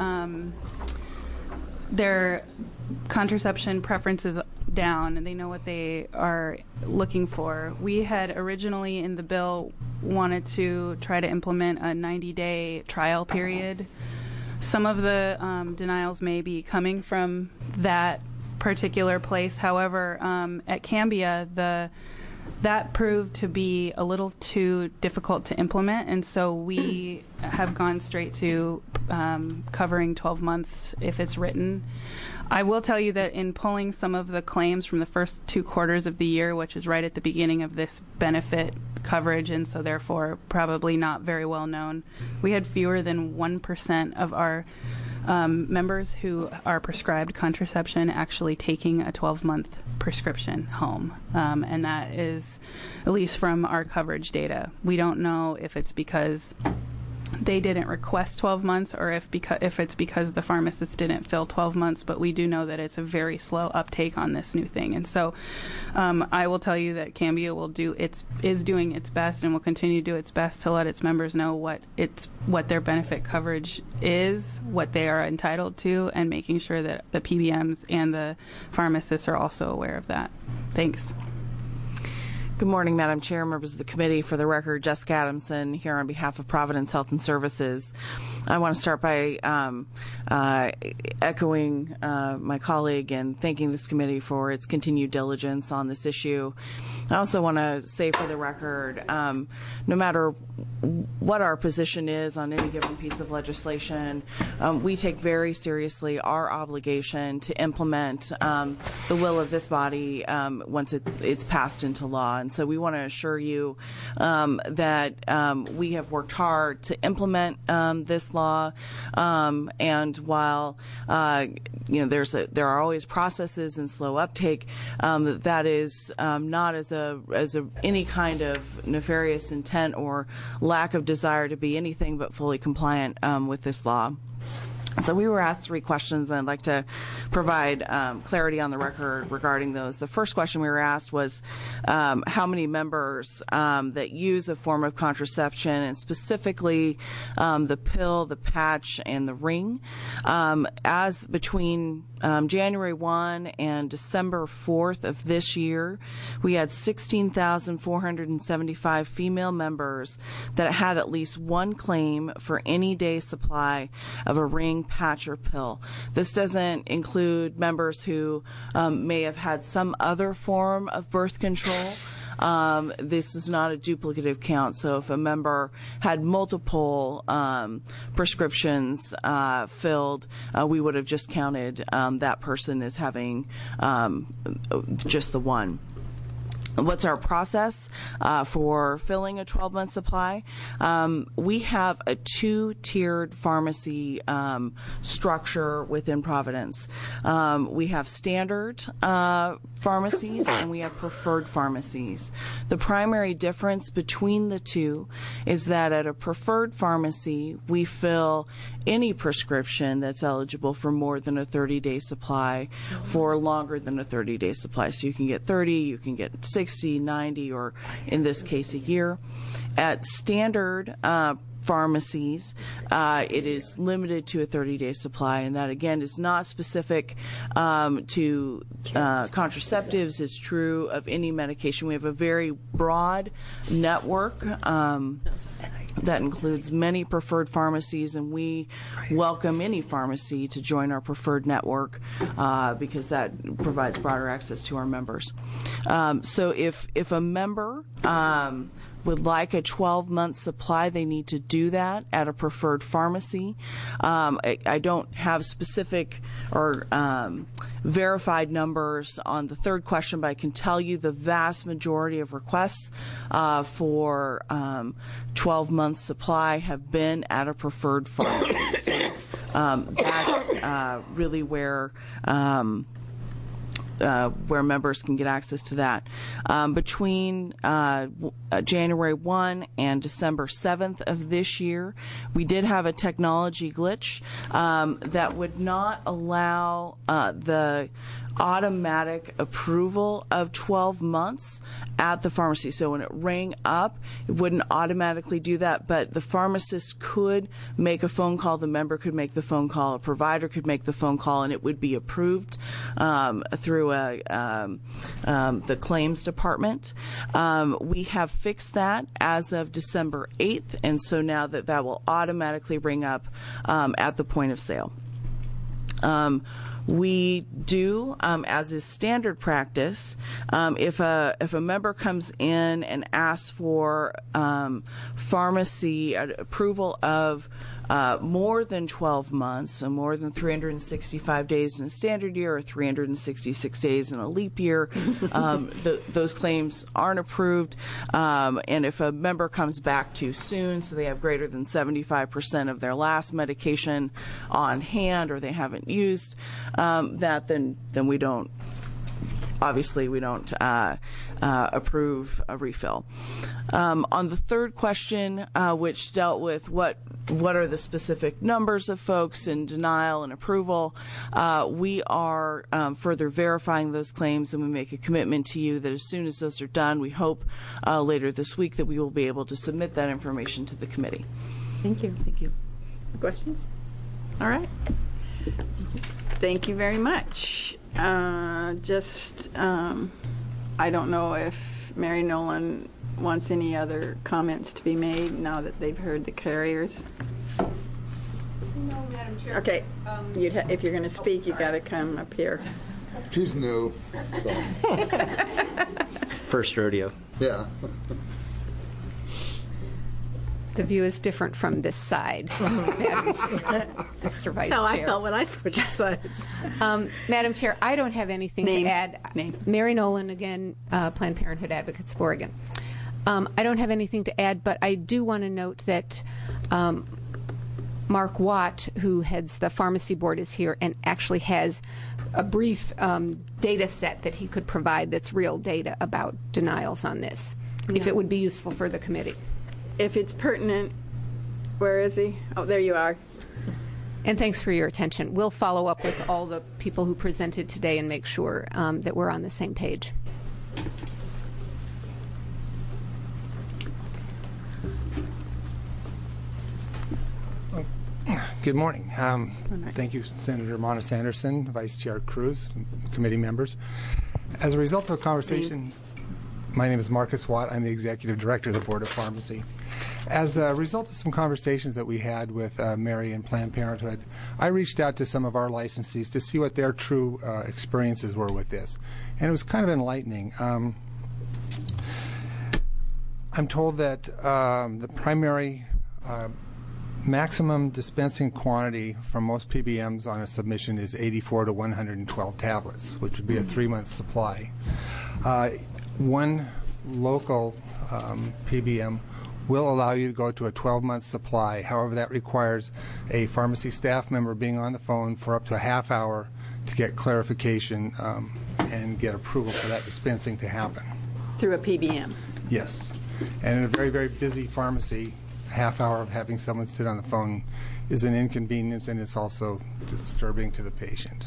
their contraception preferences down and they know what they are looking for. We had originally in the bill wanted to try to implement a 90-day trial period. Some of the denials may be coming from that particular place. However, at Cambia, that proved to be a little too difficult to implement, and so we have gone straight to covering 12 months if it's written. I will tell you that in pulling some of the claims from the first 2 quarters of the year, which is right at the beginning of this benefit coverage, and so therefore probably not very well known, we had fewer than 1% of our members who are prescribed contraception actually taking a 12-month prescription home. And that is, at least from our coverage data. We don't know if it's because they didn't request 12 months or if it's because the pharmacist didn't fill 12 months, but we do know that it's a very slow uptake on this new thing. And so I will tell you that Cambia is doing its best and will continue to do its best to let its members know what their benefit coverage is, what they are entitled to, and making sure that the PBMs and the pharmacists are also aware of that. Thanks.
Good morning, Madam Chair, members of the committee. For the record, Jessica Adamson here on behalf of Providence Health and Services. I want to start by echoing my colleague and thanking this committee for its continued diligence on this issue. I also want to say for the record, no matter what our position is on any given piece of legislation, we take very seriously our obligation to implement the will of this body once it's passed into law. And so we want to assure you that we have worked hard to implement this law. And while there are always processes and slow uptake, that is not as any kind of nefarious intent or lack of desire to be anything but fully compliant with this law. So we were asked 3 questions, and I'd like to provide clarity on the record regarding those. The first question we were asked was how many members that use a form of contraception, and specifically the pill, the patch, and the ring. As between January 1 and December 4th of this year, we had 16,475 female members that had at least one claim for any day supply of a ring, patch, or pill. This doesn't include members who may have had some other form of birth control. This is not a duplicative count. So if a member had multiple prescriptions filled, we would have just counted that person as having just the one. What's our process for filling a 12-month supply? We have a 2-tiered pharmacy structure within Providence. We have standard pharmacies and we have preferred pharmacies. The primary difference between the two is that at a preferred pharmacy, we fill any prescription that's eligible for more than a 30-day supply for longer than a 30-day supply. So you can get 30, you can get 60, 90, or in this case, a year. At standard pharmacies, it is limited to a 30-day supply, and that, again, is not specific to contraceptives. It's true of any medication. We have a very broad network that includes many preferred pharmacies, and we welcome any pharmacy to join our preferred network because that provides broader access to our members. So if a member would like a 12-month supply, they need to do that at a preferred pharmacy. I don't have specific or verified numbers on the third question, but I can tell you the vast majority of requests for 12-month supply have been at a preferred pharmacy. So that's really where members can get access to that. Between January 1 and December 7th of this year, we did have a technology glitch that would not allow the automatic approval of 12 months at the pharmacy. So when it rang up, it wouldn't automatically do that, but the pharmacist could make a phone call, the member could make the phone call, a provider could make the phone call, and it would be approved through the claims department. We have fixed that as of December 8th, and so now that will automatically ring up at the point of sale. We do, as is standard practice, if a member comes in and asks for pharmacy approval of more than 12 months, so more than 365 days in a standard year or 366 days in a leap year, those claims aren't approved. And if a member comes back too soon, so they have greater than 75% of their last medication on hand or they haven't used that, then we don't. Obviously, we don't approve a refill. On the third question, which dealt with what are the specific numbers of folks in denial and approval, we are further verifying those claims, and we make a commitment to you that as soon as those are done, we hope later this week that we will be able to submit that information to the committee.
Thank you.
Thank you.
Questions? All right. Thank you very much. I don't know if Mary Nolan wants any other comments to be made now that they've heard the carriers.
No, Madam Chair.
Okay. If you're going to speak, you got to come up here.
She's new. So.
First rodeo.
Yeah.
The view is different from this side, Mr. Vice Chair.
That's how I felt when I switched sides.
Madam Chair, I don't have anything to add.
Name.
Mary Nolan, again, Planned Parenthood Advocates of Oregon. I don't have anything to add, but I do want to note that Mark Watt, who heads the pharmacy board, is here and actually has a brief data set that he could provide that's real data about denials on this, if it would be useful for the committee.
If it's pertinent, where is he? Oh, there you are.
And thanks for your attention. We'll follow up with all the people who presented today and make sure that we're on the same page.
Good morning. Thank you, Senator Monis Anderson, Vice Chair Cruz, committee members. As a result of a conversation, my name is Marcus Watt. I'm the Executive Director of the Board of Pharmacy. As a result of some conversations that we had with Mary and Planned Parenthood, I reached out to some of our licensees to see what their true experiences were with this. And it was kind of enlightening. I'm told that the primary maximum dispensing quantity from most PBMs on a submission is 84 to 112 tablets, which would be a 3-month supply. One local PBM will allow you to go to a 12-month supply. However, that requires a pharmacy staff member being on the phone for up to a half hour to get clarification and get approval for that dispensing to happen.
Through a PBM?
Yes. And in a very, very busy pharmacy, a half hour of having someone sit on the phone is an inconvenience, and it's also disturbing to the patient.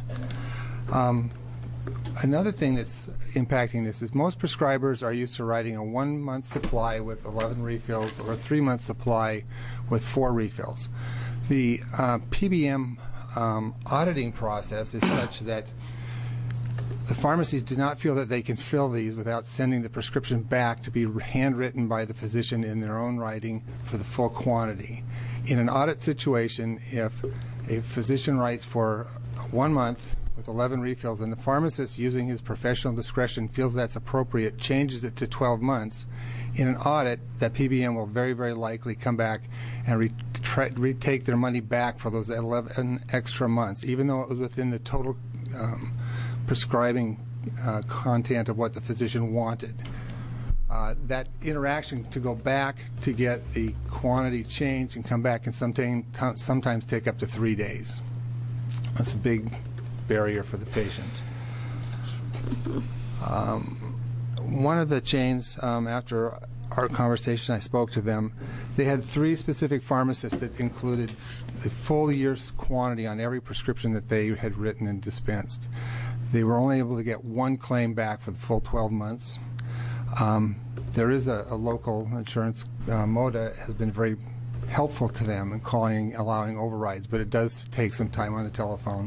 Another thing that's impacting this is most prescribers are used to writing a 1-month supply with 11 refills or a 3-month supply with 4 refills. The PBM auditing process is such that the pharmacies do not feel that they can fill these without sending the prescription back to be handwritten by the physician in their own writing for the full quantity. In an audit situation, if a physician writes for 1 month with 11 refills and the pharmacist, using his professional discretion, feels that's appropriate, changes it to 12 months, in an audit, that PBM will very, very likely come back and retake their money back for those 11 extra months, even though it was within the total prescribing content of what the physician wanted. That interaction to go back to get the quantity changed and come back can sometimes take up to 3 days. That's a big barrier for the patient. One of the chains, after our conversation, I spoke to them. They had 3 specific pharmacists that included the full year's quantity on every prescription that they had written and dispensed. They were only able to get 1 claim back for the full 12 months. There is a local insurance, MODA, has been very helpful to them in allowing overrides, but it does take some time on the telephone.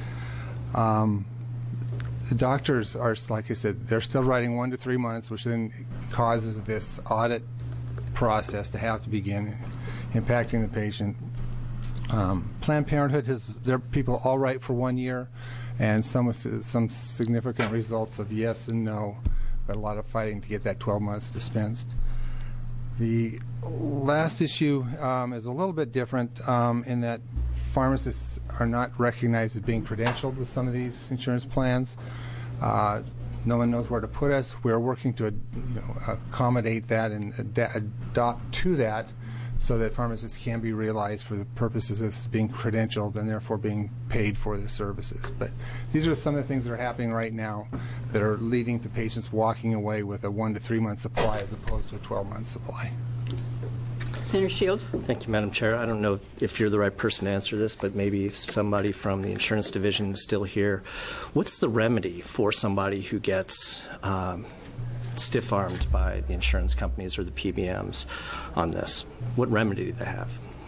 The doctors are, like I said, they're still writing 1 to 3 months, which then causes this audit process to have to begin, impacting the patient. Planned Parenthood has their people all write for 1 year, and some significant results of yes and no, but a lot of fighting to get that 12 months dispensed. The last issue is a little bit different in that pharmacists are not recognized as being credentialed with some of these insurance plans. No one knows where to put us. We're working to accommodate that and adopt to that so that pharmacists can be realized for the purposes of being credentialed and therefore being paid for their services. But these are some of the things that are happening right now that are leading to patients walking away with a 1 to 3 month supply as opposed to a 12-month supply.
Senator Shields.
Thank you, Madam Chair. I don't know if you're the right person to answer this, but maybe if somebody from the insurance division is still here. What's the remedy for somebody who gets stiff-armed by the insurance companies or the PBMs on this? What remedy do they have?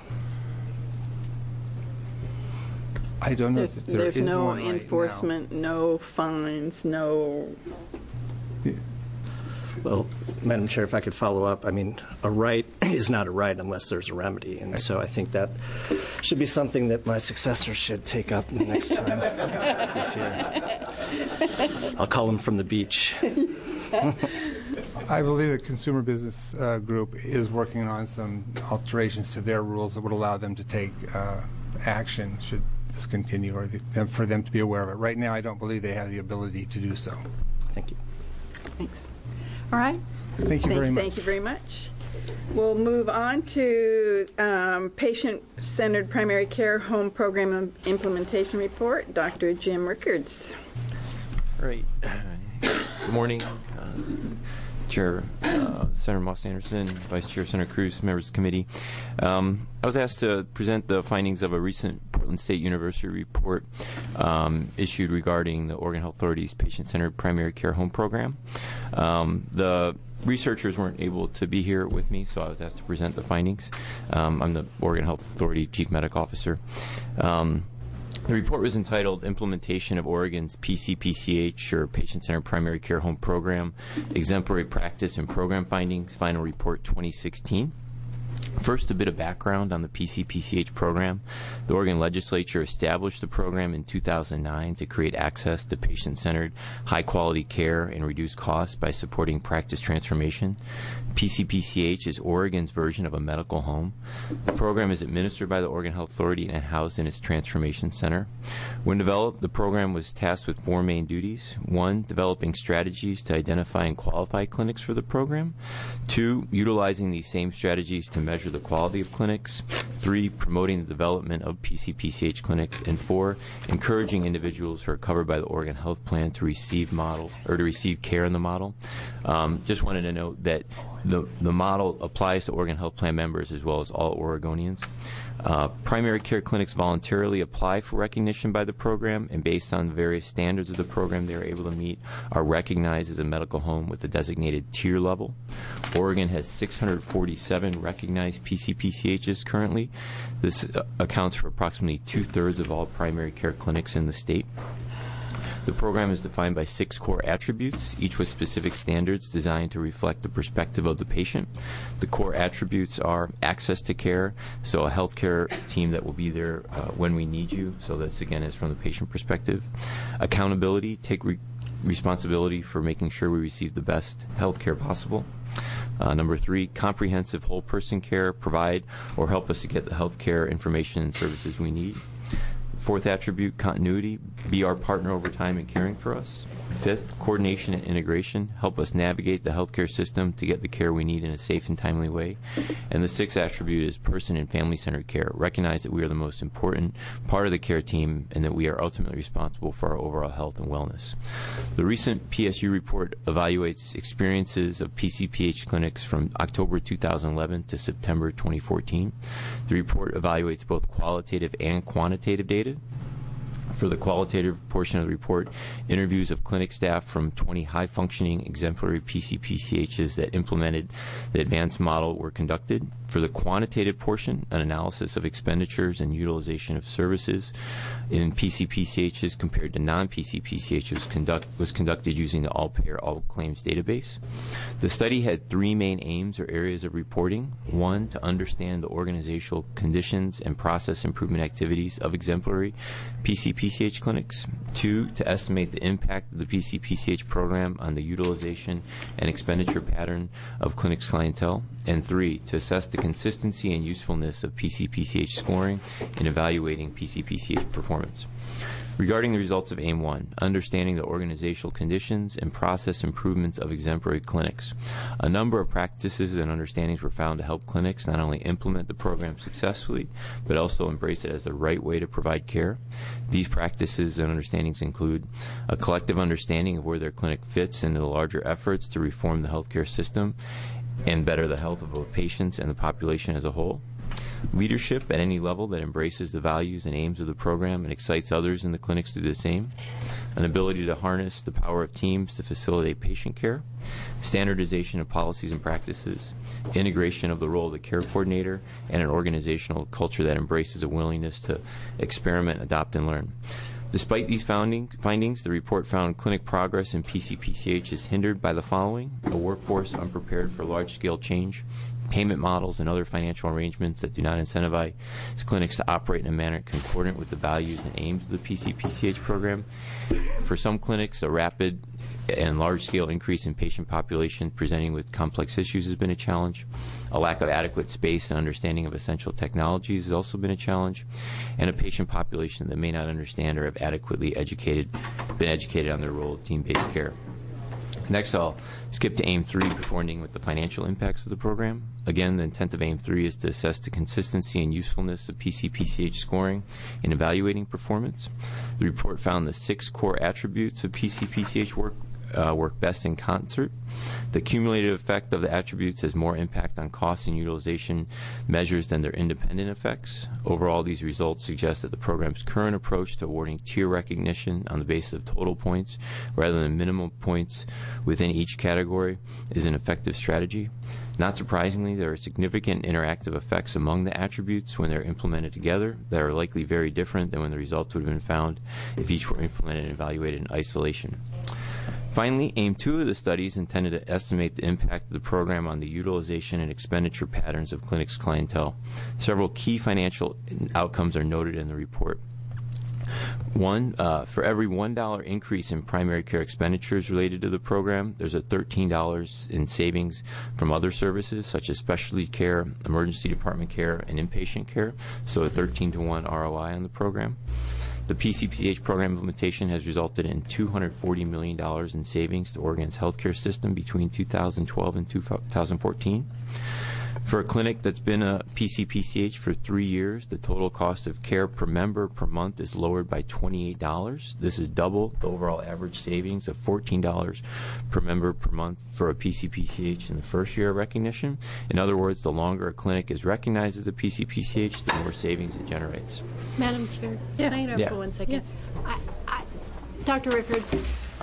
I don't know if there
there's
is
no
one right
enforcement, no fines, no...
Well, Madam Chair, if I could follow up, I mean, a right is not a right unless there's a remedy. And so I think that should be something that my successor should take up the next time he's here. I'll call him from the beach.
I believe the Consumer Business Group is working on some alterations to their rules that would allow them to take action should this continue, or for them to be aware of it. Right now, I don't believe they have the ability to do so.
Thank you.
Thanks. All right.
Thank you very much.
Thank you very much. We'll move on to Patient-Centered Primary Care Home Program Implementation Report. Dr. Jim Rickards.
Great. Good morning, Chair Senator Moss Anderson, Vice Chair Senator Cruz, members of the committee. I was asked to present the findings of a recent Portland State University report issued regarding the Oregon Health Authority's Patient-Centered Primary Care Home Program. The researchers weren't able to be here with me, so I was asked to present the findings. I'm the Oregon Health Authority Chief Medical Officer. The report was entitled Implementation of Oregon's PCPCH, or Patient-Centered Primary Care Home Program, Exemplary Practice and Program Findings, Final Report 2016. First, a bit of background on the PCPCH program. The Oregon Legislature established the program in 2009 to create access to patient-centered, high-quality care and reduce costs by supporting practice transformation. PCPCH is Oregon's version of a medical home. The program is administered by the Oregon Health Authority and housed in its Transformation Center. When developed, the program was tasked with 4 main duties. 1, developing strategies to identify and qualify clinics for the program. 2, utilizing these same strategies to measure the quality of clinics. 3, promoting the development of PCPCH clinics. And 4, encouraging individuals who are covered by the Oregon Health Plan to receive care in the model. Just wanted to note that the model applies to Oregon Health Plan members as well as all Oregonians. Primary care clinics voluntarily apply for recognition by the program, and based on various standards of the program they are able to meet, are recognized as a medical home with a designated tier level. Oregon has 647 recognized PCPCHs currently. This accounts for approximately 2/3 of all primary care clinics in the state. The program is defined by 6 core attributes, each with specific standards designed to reflect the perspective of the patient. The core attributes are access to care, so a healthcare team that will be there when we need you, so this again is from the patient perspective. Accountability, take responsibility for making sure we receive the best health care possible. Number 3, comprehensive whole person care, provide or help us to get the health care information and services we need. 4th attribute, continuity, be our partner over time in caring for us. 5th, coordination and integration, help us navigate the healthcare system to get the care we need in a safe and timely way. And the 6th attribute is person and family-centered care. Recognize that we are the most important part of the care team and that we are ultimately responsible for our overall health and wellness. The recent PSU report evaluates experiences of PCPH clinics from October 2011 to September 2014. The report evaluates both qualitative and quantitative data. For the qualitative portion of the report, interviews of clinic staff from 20 high-functioning exemplary PCPCHs that implemented the advanced model were conducted. For the quantitative portion, an analysis of expenditures and utilization of services in PCPCHs compared to non-PCPCHs was conducted using the All-Payer All Claims database. The study had 3 main aims or areas of reporting. 1, to understand the organizational conditions and process improvement activities of exemplary PCPCHs PCP-CH clinics. 2, to estimate the impact of the PCP-CH program on the utilization and expenditure pattern of clinics clientele. And 3, to assess the consistency and usefulness of PCP-CH scoring in evaluating PCP-CH performance. Regarding the results of AIM 1, understanding the organizational conditions and process improvements of exemplary clinics. A number of practices and understandings were found to help clinics not only implement the program successfully, but also embrace it as the right way to provide care. These practices and understandings include a collective understanding of where their clinic fits into the larger efforts to reform the healthcare system and better the health of both patients and the population as a whole. Leadership at any level that embraces the values and aims of the program and excites others in the clinics to do the same. An ability to harness the power of teams to facilitate patient care. Standardization of policies and practices. Integration of the role of the care coordinator, and an organizational culture that embraces a willingness to experiment, adopt, and learn. Despite these findings, the report found clinic progress in PCP-CH is hindered by the following: a workforce unprepared for large-scale change, payment models and other financial arrangements that do not incentivize clinics to operate in a manner concordant with the values and aims of the PCP-CH program. For some clinics, a rapid and large-scale increase in patient population presenting with complex issues has been a challenge. A lack of adequate space and understanding of essential technologies has also been a challenge. And a patient population that may not understand or have adequately been educated on their role of team-based care. Next, I'll skip to AIM 3 before ending with the financial impacts of the program. Again, the intent of AIM 3 is to assess the consistency and usefulness of PCP-CH scoring in evaluating performance. The report found the 6 core attributes of PCP-CH work best in concert. The cumulative effect of the attributes has more impact on cost and utilization measures than their independent effects. Overall, these results suggest that the program's current approach to awarding tier recognition on the basis of total points rather than minimum points within each category is an effective strategy. Not surprisingly, there are significant interactive effects among the attributes when they're implemented together that are likely very different than when the results would have been found if each were implemented and evaluated in isolation. Finally, AIM 2 of the study is intended to estimate the impact of the program on the utilization and expenditure patterns of clinics' clientele. Several key financial outcomes are noted in the report. 1, for every $1 increase in primary care expenditures related to the program, there's a $13 in savings from other services such as specialty care, emergency department care, and inpatient care, so a 13-to-1 ROI on the program. The PCP-CH program implementation has resulted in $240 million in savings to Oregon's healthcare system between 2012 and 2014. For a clinic that's been a PCP-CH for 3 years, the total cost of care per member per month is lowered by $28. This is double the overall average savings of $14 per member per month for a PCP-CH in the first year of recognition. In other words, the longer a clinic is recognized as a PCP-CH, the more savings it generates.
Madam Chair, can I interrupt for 1 second? Dr. Rickards,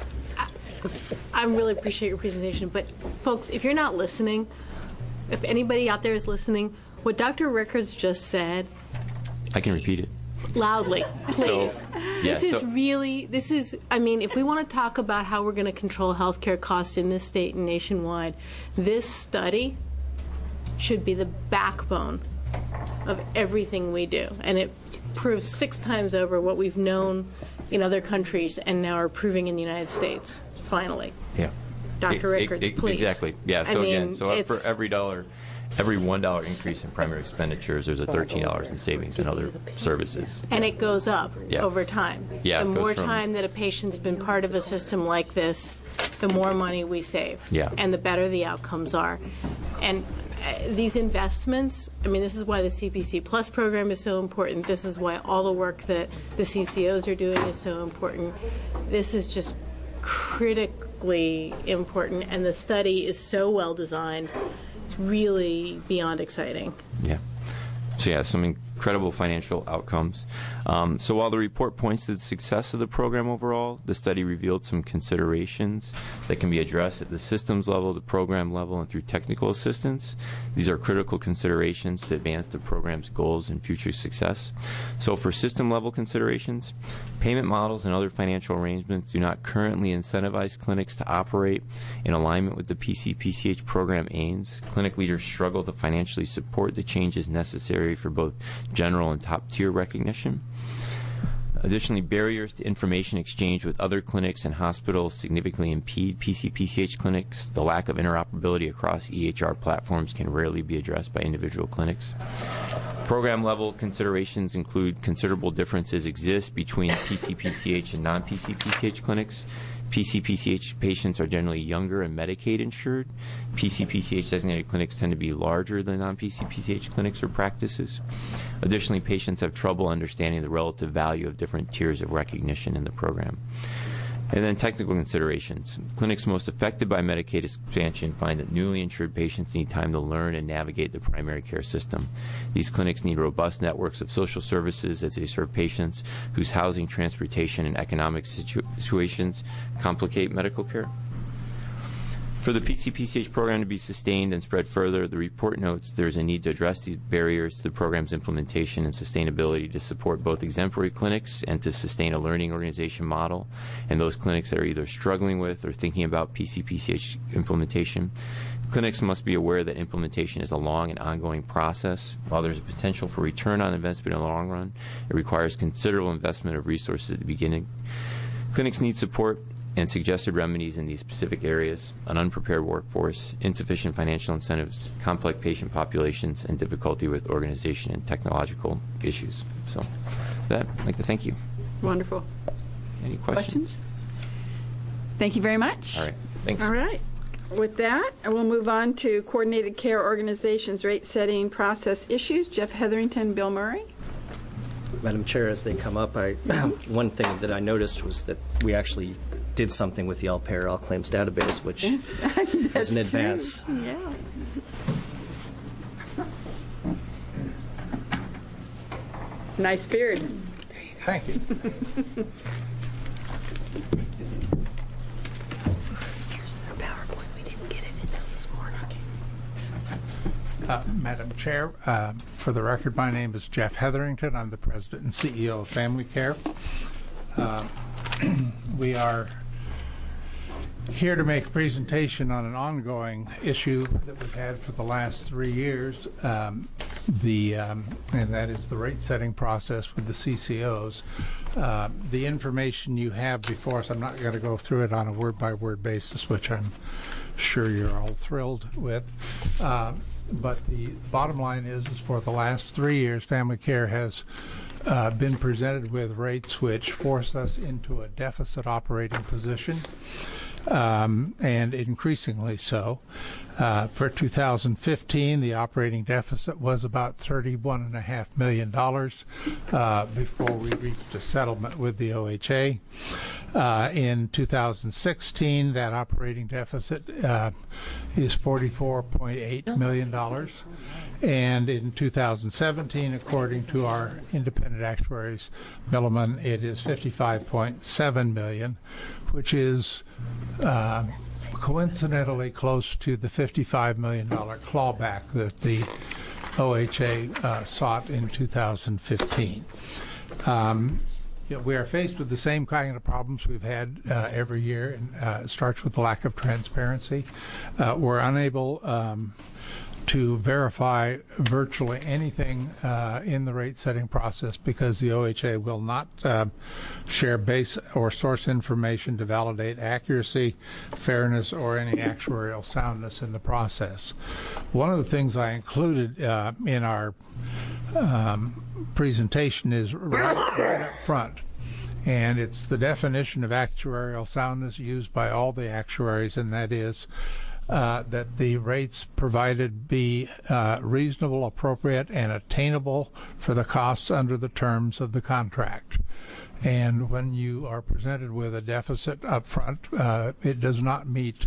I really appreciate your presentation, but folks, if you're not listening, if anybody out there is listening, what Dr. Rickards just said,
I can repeat it.
Loudly, please. This is I mean, if we want to talk about how we're going to control healthcare costs in this state and nationwide, this study should be the backbone of everything we do. And it proves 6 times over what we've known in other countries and now are proving in the United States, finally.
Yeah.
Dr. Rickards, please.
Exactly. Yeah. So for every $1 increase in primary expenditures, there's a $13 in savings in other services.
And it goes up over time.
Yeah.
The more time that a patient's been part of a system like this, the more money we save.
Yeah.
And the better the outcomes are. And these investments, I mean, this is why the CPC Plus program is so important. This is why all the work that the CCOs are doing is so important. This is just critically important, and the study is so well designed. It's really beyond exciting.
Yeah. So some incredible financial outcomes. So while the report points to the success of the program overall, the study revealed some considerations that can be addressed at the systems level, the program level, and through technical assistance. These are critical considerations to advance the program's goals and future success. So for system level considerations, payment models and other financial arrangements do not currently incentivize clinics to operate in alignment with the PCP-CH program aims. Clinic leaders struggle to financially support the changes necessary for both general and top-tier recognition. Additionally, barriers to information exchange with other clinics and hospitals significantly impede PCPCH clinics. The lack of interoperability across EHR platforms can rarely be addressed by individual clinics. Program-level considerations include considerable differences exist between PCPCH and non-PCPCH clinics. PCPCH patients are generally younger and Medicaid insured. PCPCH designated clinics tend to be larger than non-PCPCH clinics or practices. Additionally, patients have trouble understanding the relative value of different tiers of recognition in the program. And then technical considerations. Clinics most affected by Medicaid expansion find that newly insured patients need time to learn and navigate the primary care system. These clinics need robust networks of social services as they serve patients whose housing, transportation, and economic situations complicate medical care. For the PCPCH program to be sustained and spread further, the report notes there is a need to address these barriers to the program's implementation and sustainability to support both exemplary clinics and to sustain a learning organization model, and those clinics that are either struggling with or thinking about PCPCH implementation. Clinics must be aware that implementation is a long and ongoing process. While there's a potential for return on investment in the long run, it requires considerable investment of resources at the beginning. Clinics need support and suggested remedies in these specific areas: an unprepared workforce, insufficient financial incentives, complex patient populations, and difficulty with organization and technological issues. So with that, I'd like to thank you.
Wonderful.
Any questions?
Thank you very much.
All right. Thanks.
All right. With that, we'll move on to Coordinated Care Organizations rate setting process issues. Jeff Hetherington, Bill Murray.
Madam Chair, as they come up, one thing that I noticed was that we actually did something with the All-Payer All Claims database, which is an advance.
True. Yeah. Nice beard. There you go.
Thank you.
Here's their PowerPoint. We didn't get it until this morning.
Madam Chair, for the record, my name is Jeff Hetherington. I'm the President and CEO of Family Care. We are here to make a presentation on an ongoing issue that we've had for the last 3 years, and that is the rate setting process with the CCOs. The information you have before us, I'm not going to go through it on a word-by-word basis, which I'm sure you're all thrilled with. But the bottom line is for the last 3 years, Family Care has been presented with rates which force us into a deficit operating position, and increasingly so. For 2015, the operating deficit was about $31.5 million before we reached a settlement with the OHA. In 2016, that operating deficit is $44.8 million. And in 2017, according to our independent actuaries, Milliman, it is $55.7 million, which is coincidentally close to the $55 million clawback that the OHA sought in 2015. We are faced with the same kind of problems we've had every year, and it starts with the lack of transparency. We're unable to verify virtually anything in the rate setting process because the OHA will not share base or source information to validate accuracy, fairness, or any actuarial soundness in the process. One of the things I included in our presentation is right up front, and it's the definition of actuarial soundness used by all the actuaries, and that is that the rates provided be reasonable, appropriate, and attainable for the costs under the terms of the contract. And when you are presented with a deficit up front, it does not meet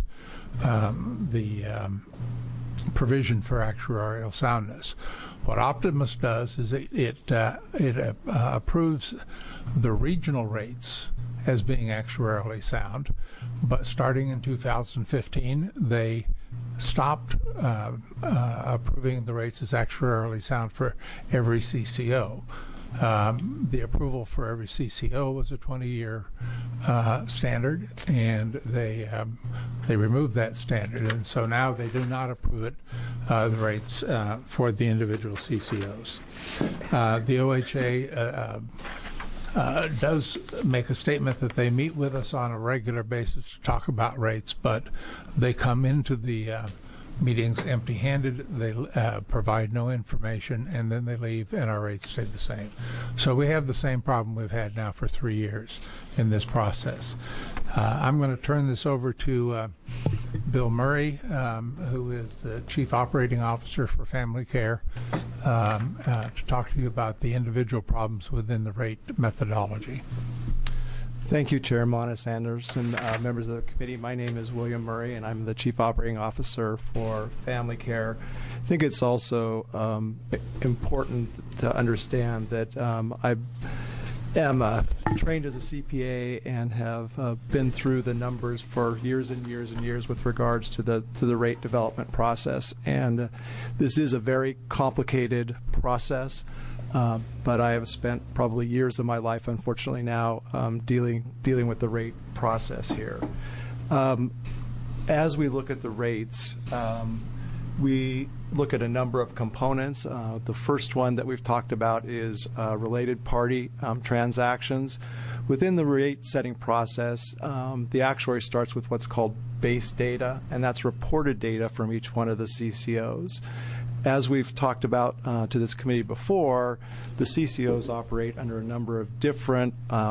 the provision for actuarial soundness. What Optimus does is it approves the regional rates as being actuarially sound, but starting in 2015, they stopped approving the rates as actuarially sound for every CCO. The approval for every CCO was a 20-year standard, and they removed that standard, and so now they do not approve it, the rates for the individual CCOs. The OHA
does make a statement that they meet with us on a regular basis to talk about rates, but they come into the meetings empty-handed. They provide no information, and then they leave, and our rates stay the same. So we have the same problem we've had now for 3 years in this process. I'm going to turn this over to Bill Murray, who is the Chief Operating Officer for Family Care, to talk to you about the individual problems within the rate methodology.
Thank you, Chair Monis Anderson, members of the committee. My name is William Murray, and I'm the Chief Operating Officer for Family Care. I think it's also important to understand that I am trained as a CPA and have been through the numbers for years and years and years with regards to the rate development process. And this is a very complicated process. But I have spent probably years of my life, unfortunately now, dealing with the rate process here. As we look at the rates, we look at a number of components. The first one that we've talked about is related party transactions. Within the rate setting process, the actuary starts with what's called base data, and that's reported data from each one of the CCOs. As we've talked about to this committee before, the CCOs operate under a number of different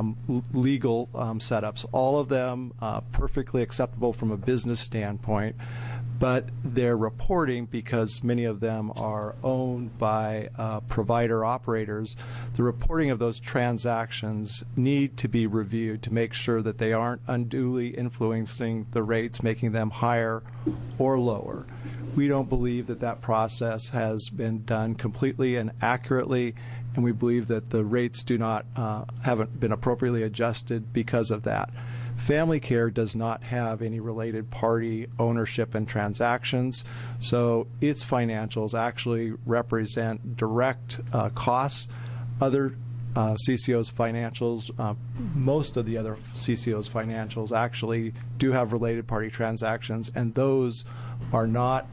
legal setups, all of them perfectly acceptable from a business standpoint, but they're reporting, because many of them are owned by provider operators, the reporting of those transactions need to be reviewed to make sure that they aren't unduly influencing the rates, making them higher or lower. We don't believe that that process has been done completely and accurately, and we believe that the rates haven't been appropriately adjusted because of that. Family Care does not have any related party ownership and transactions, so its financials actually represent direct costs. Other CCO's financials, most of the other CCO's financials actually do have related party transactions, and those are not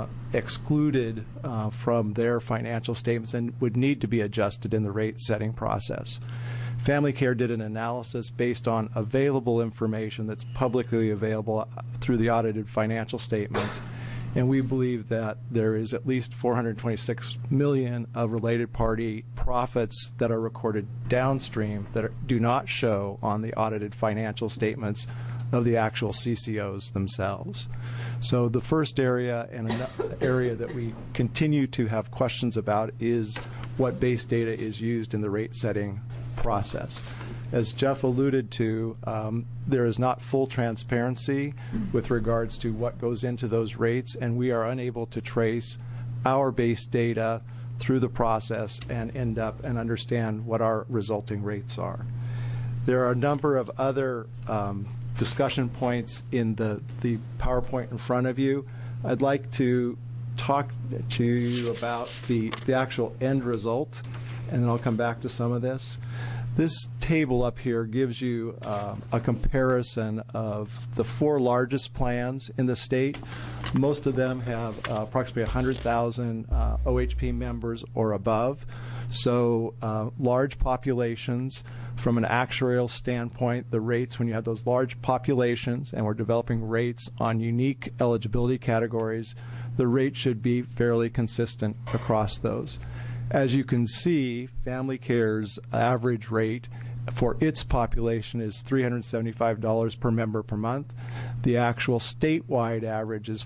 excluded from their financial statements and would need to be adjusted in the rate setting process. Family Care did an analysis based on available information that's publicly available through the audited financial statements, and we believe that there is at least $426 million of related party profits that are recorded downstream that do not show on the audited financial statements of the actual CCOs themselves. So the first area, and an area that we continue to have questions about, is what base data is used in the rate setting process. As Jeff alluded to, there is not full transparency with regards to what goes into those rates, and we are unable to trace our base data through the process and end up and understand what our resulting rates are. There are a number of other discussion points in the PowerPoint in front of you. I'd like to talk to you about the actual end result, and then I'll come back to some of this. This table up here gives you a comparison of the 4 largest plans in the state. Most of them have approximately 100,000 OHP members or above. So large populations. From an actuarial standpoint, the rates, when you have those large populations and we're developing rates on unique eligibility categories, the rate should be fairly consistent across those. As you can see, Family Care's average rate for its population is $375 per member per month. The actual statewide average is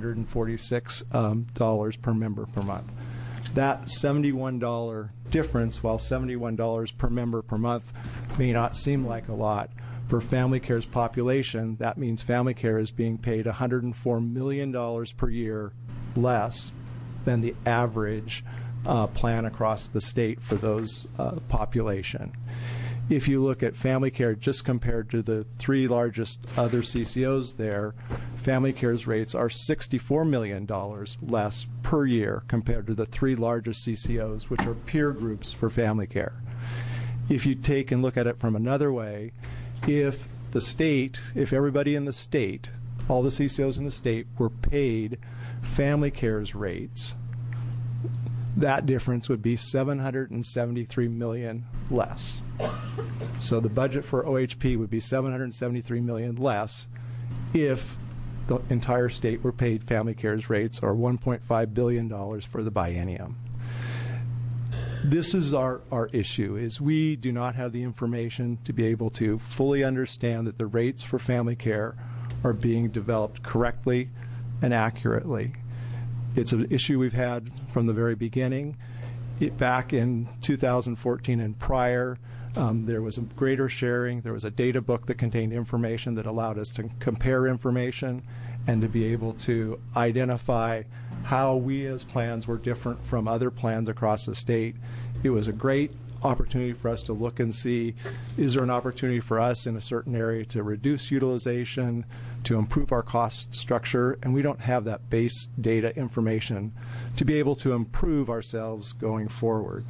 $446 per member per month. That $71 difference, while $71 per member per month may not seem like a lot, for Family Care's population, that means Family Care is being paid $104 million per year less than the average plan across the state for those population. If you look at Family Care just compared to the 3 largest other CCOs there, Family Care's rates are $64 million less per year compared to the 3 largest CCOs, which are peer groups for Family Care. If you take and look at it from another way, if everybody in the state, all the CCOs in the state, were paid Family Care's rates, that difference would be $773 million less. So the budget for OHP would be $773 million less if the entire state were paid Family Care's rates, or $1.5 billion for the biennium. This is our issue, is we do not have the information to be able to fully understand that the rates for family care are being developed correctly and accurately. It's an issue we've had from the very beginning. Back in 2014 and prior, there was a greater sharing. There was a data book that contained information that allowed us to compare information and to be able to identify how we as plans were different from other plans across the state. It was a great opportunity for us to look and see, is there an opportunity for us in a certain area to reduce utilization, to improve our cost structure, and we don't have that base data information to be able to improve ourselves going forward.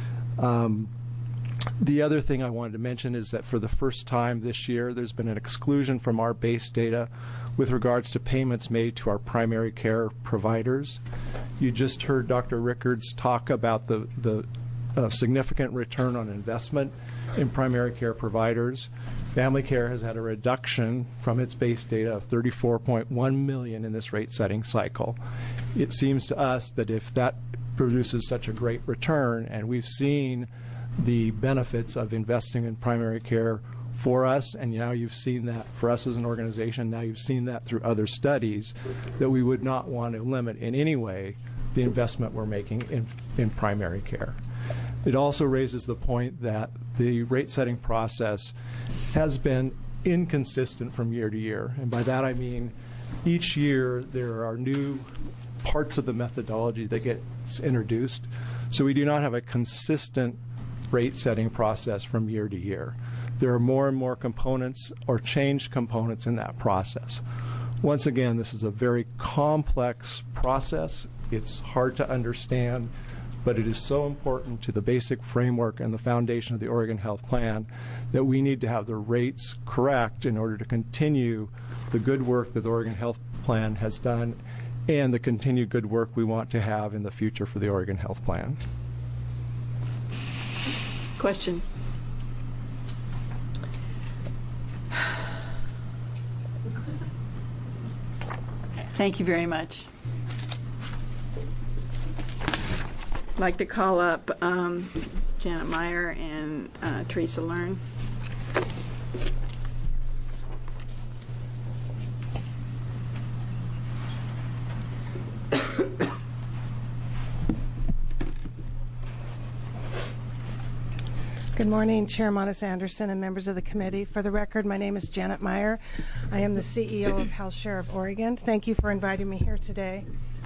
The other thing I wanted to mention is that for the first time this year, there's been an exclusion from our base data with regards to payments made to our primary care providers. You just heard Dr. Rickards talk about the significant return on investment in primary care providers. Family Care has had a reduction from its base data of $34.1 million in this rate setting cycle. It seems to us that if that produces such a great return, and we've seen the benefits of investing in primary care for us, and now you've seen that for us as an organization, now you've seen that through other studies, that we would not want to limit in any way the investment we're making in primary care. It also raises the point that the rate setting process has been inconsistent from year to year. And by that I mean each year there are new parts of the methodology that gets introduced. So we do not have a consistent rate setting process from year to year. There are more and more components or changed components in that process. Once again, this is a very complex process. It's hard to understand, but it is so important to the basic framework and the foundation of the Oregon Health Plan that we need to have the rates correct in order to continue the good work that the Oregon Health Plan has done and the continued good work we want to have in the future for the Oregon Health Plan.
Questions? Thank you very much. I'd like to call up Janet Meyer and Teresa Learn.
Good morning, Chair Monis Anderson and members of the committee. For the record, my name is Janet Meyer. I am the CEO of Health Share of Oregon. Thank you for inviting me here today.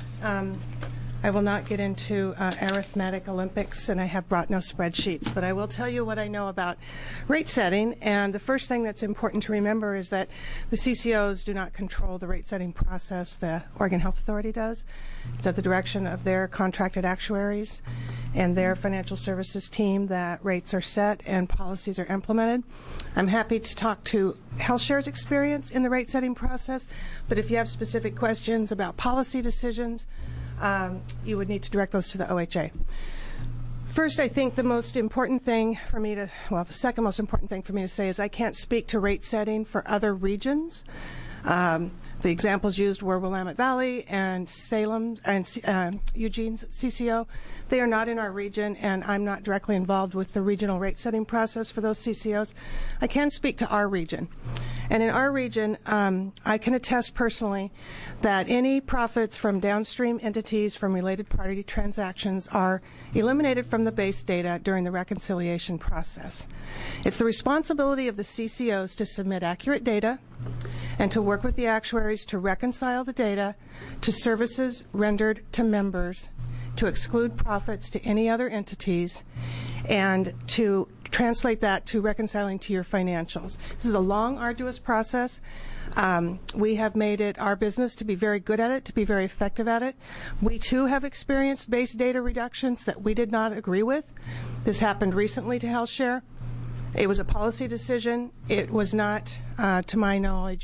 I will not get into arithmetic Olympics, and I have brought no spreadsheets, but I will tell you what I know about rate setting. And the first thing that's important to remember is that the CCOs do not control the rate setting process. The Oregon Health Authority does. It's at the direction of their contracted actuaries and their financial services team that rates are set and policies are implemented. I'm happy to talk to HealthShare's experience in the rate setting process, but if you have specific questions about policy decisions, you would need to direct those to the OHA. First, I think the most important thing for me to, well, the second most important thing for me to say is I can't speak to rate setting for other regions. The examples used were Willamette Valley and Salem and Eugene's CCO. They are not in our region, and I'm not directly involved with the regional rate setting process for those CCOs. I can speak to our region. And in our region, I can attest personally that any profits from downstream entities from related party transactions are eliminated from the base data during the reconciliation process. It's the responsibility of the CCOs to submit accurate data and to work with the actuaries to reconcile the data to services rendered to members, to exclude profits to any other entities, and to translate that to reconciling to your financials. This is a long, arduous process. We have made it our business to be very good at it, to be very effective at it. We, too, have experienced base data reductions that we did not agree with. This happened recently to HealthShare. It was a policy decision. It was not, to my knowledge,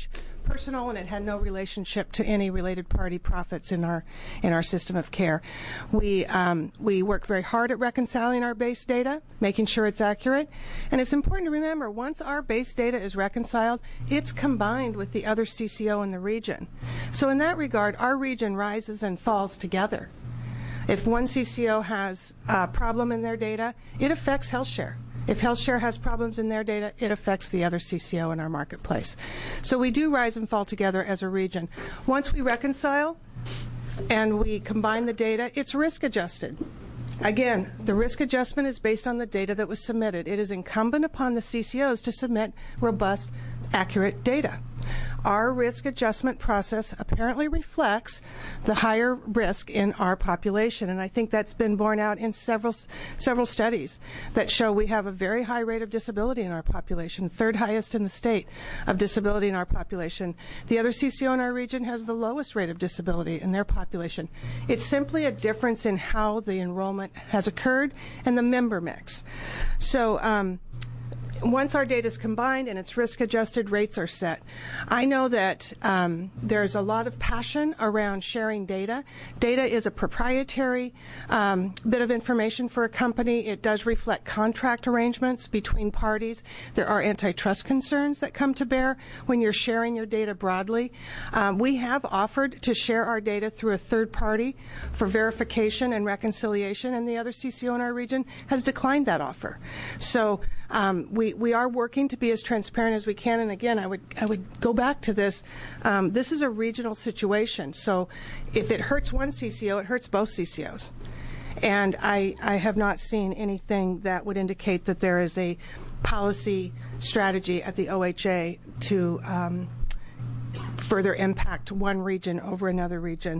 personal, and it had no relationship to any related party profits in our system of care. We work very hard at reconciling our base data, making sure it's accurate, and it's important to remember once our base data is reconciled, it's combined with the other CCO in the region. So in that regard, our region rises and falls together. If one CCO has a problem in their data, it affects HealthShare. If HealthShare has problems in their data, it affects the other CCO in our marketplace. So we do rise and fall together as a region. Once we reconcile and we combine the data, it's risk adjusted. Again, the risk adjustment is based on the data that was submitted. It is incumbent upon the CCOs to submit robust, accurate data. Our risk adjustment process apparently reflects the higher risk in our population, and I think that's been borne out in several studies that show we have a very high rate of disability in our population, third highest in the state of disability in our population. The other CCO in our region has the lowest rate of disability in their population. It's simply a difference in how the enrollment has occurred and the member mix. So once our data is combined and its risk-adjusted rates are set, I know that there's a lot of passion around sharing data. Data is a proprietary bit of information for a company. It does reflect contract arrangements between parties. There are antitrust concerns that come to bear when you're sharing your data broadly. We have offered to share our data through a third party for verification and reconciliation, and the other CCO in our region has declined that offer. So we are working to be as transparent as we can, and again, I would go back to this. This is a regional situation, so if it hurts one CCO, it hurts both CCOs. And I have not seen anything that would indicate that there is a policy strategy at the OHA to further impact one region over another region.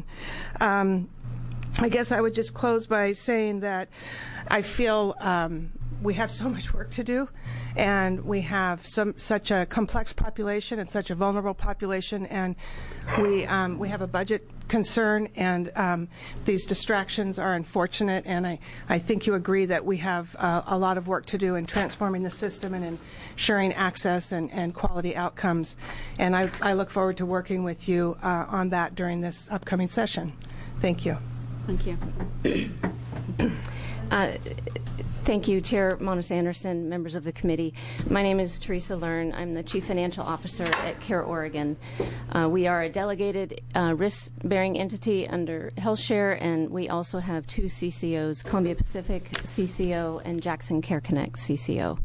I guess I would just close by saying that I feel we have so much work to do, and we have such a complex population and such a vulnerable population, and we have a budget concern, and these distractions are unfortunate, and I think you agree that we have a lot of work to do in transforming the system and ensuring access and quality outcomes, and I look forward to working with you on that during this upcoming session. Thank you.
Thank you.
Thank you, Chair Monos-Anderson, members of the committee. My name is Teresa Learn. I'm the Chief Financial Officer at CARE Oregon. We are a delegated risk-bearing entity under HealthShare, and we also have two CCOs, Columbia Pacific CCO and Jackson Care Connect CCO.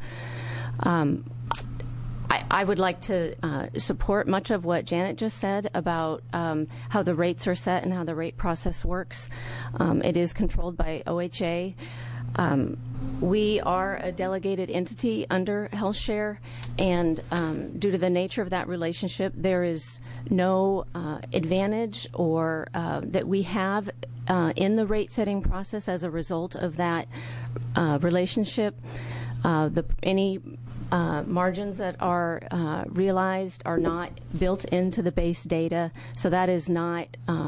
I would like to support much of what Janet just said about how the rates are set and how the rate process works. It is controlled by OHA. We are a delegated entity under HealthShare, and due to the nature of that relationship, there is no advantage or that we have in the rate setting process as a result of that relationship. Any margins that are realized are not built into the base data, so that is not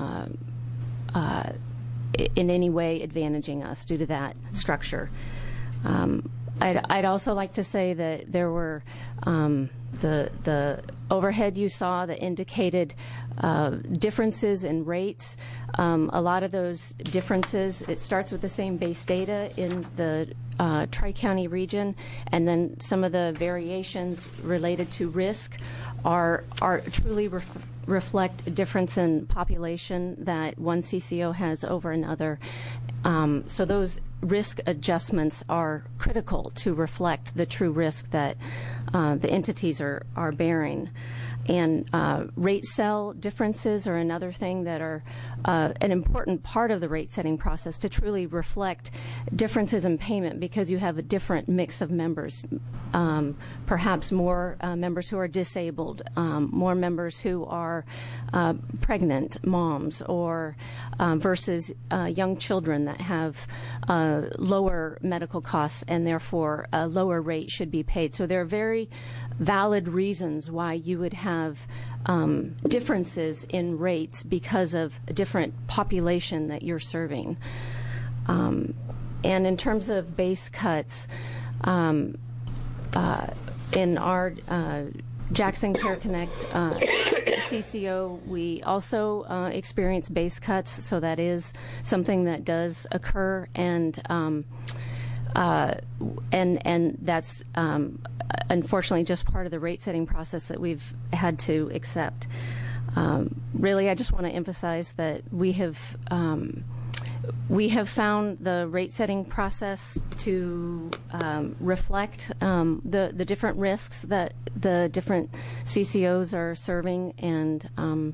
in any way advantaging us due to that structure. I'd also like to say that there were the overhead you saw that indicated differences in rates. A lot of those differences, it starts with the same base data in the Tri-County region, and then some of the variations related to risk are truly reflect a difference in population that one CCO has over another. So those risk adjustments are critical to reflect the true risk that the entities are bearing. And rate cell differences are another thing that are an important part of the rate setting process to truly reflect differences in payment, because you have a different mix of members, perhaps more members who are disabled, more members who are pregnant moms, or versus young children that have lower medical costs and therefore a lower rate should be paid. So there are very valid reasons why you would have differences in rates because of a different population that you're serving. And in terms of base cuts, in our Jackson Care Connect CCO, we also experience base cuts, so that is something that does occur, and that's unfortunately just part of the rate setting process that we've had to accept. Really, I just want to emphasize that we have found the rate setting process to reflect the different risks that the different CCOs are serving, and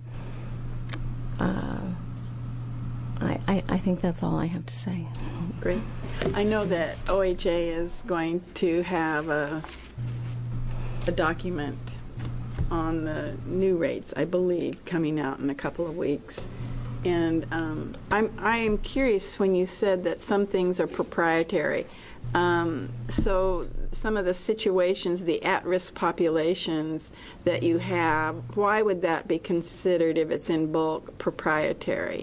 I think that's all I have to say.
Great. I know that OHA is going to have a document on the new rates, I believe, coming out in a couple of weeks. And I am curious when you said that some things are proprietary. So some of the situations, the at-risk populations that you have, why would that be considered, if it's in bulk, proprietary?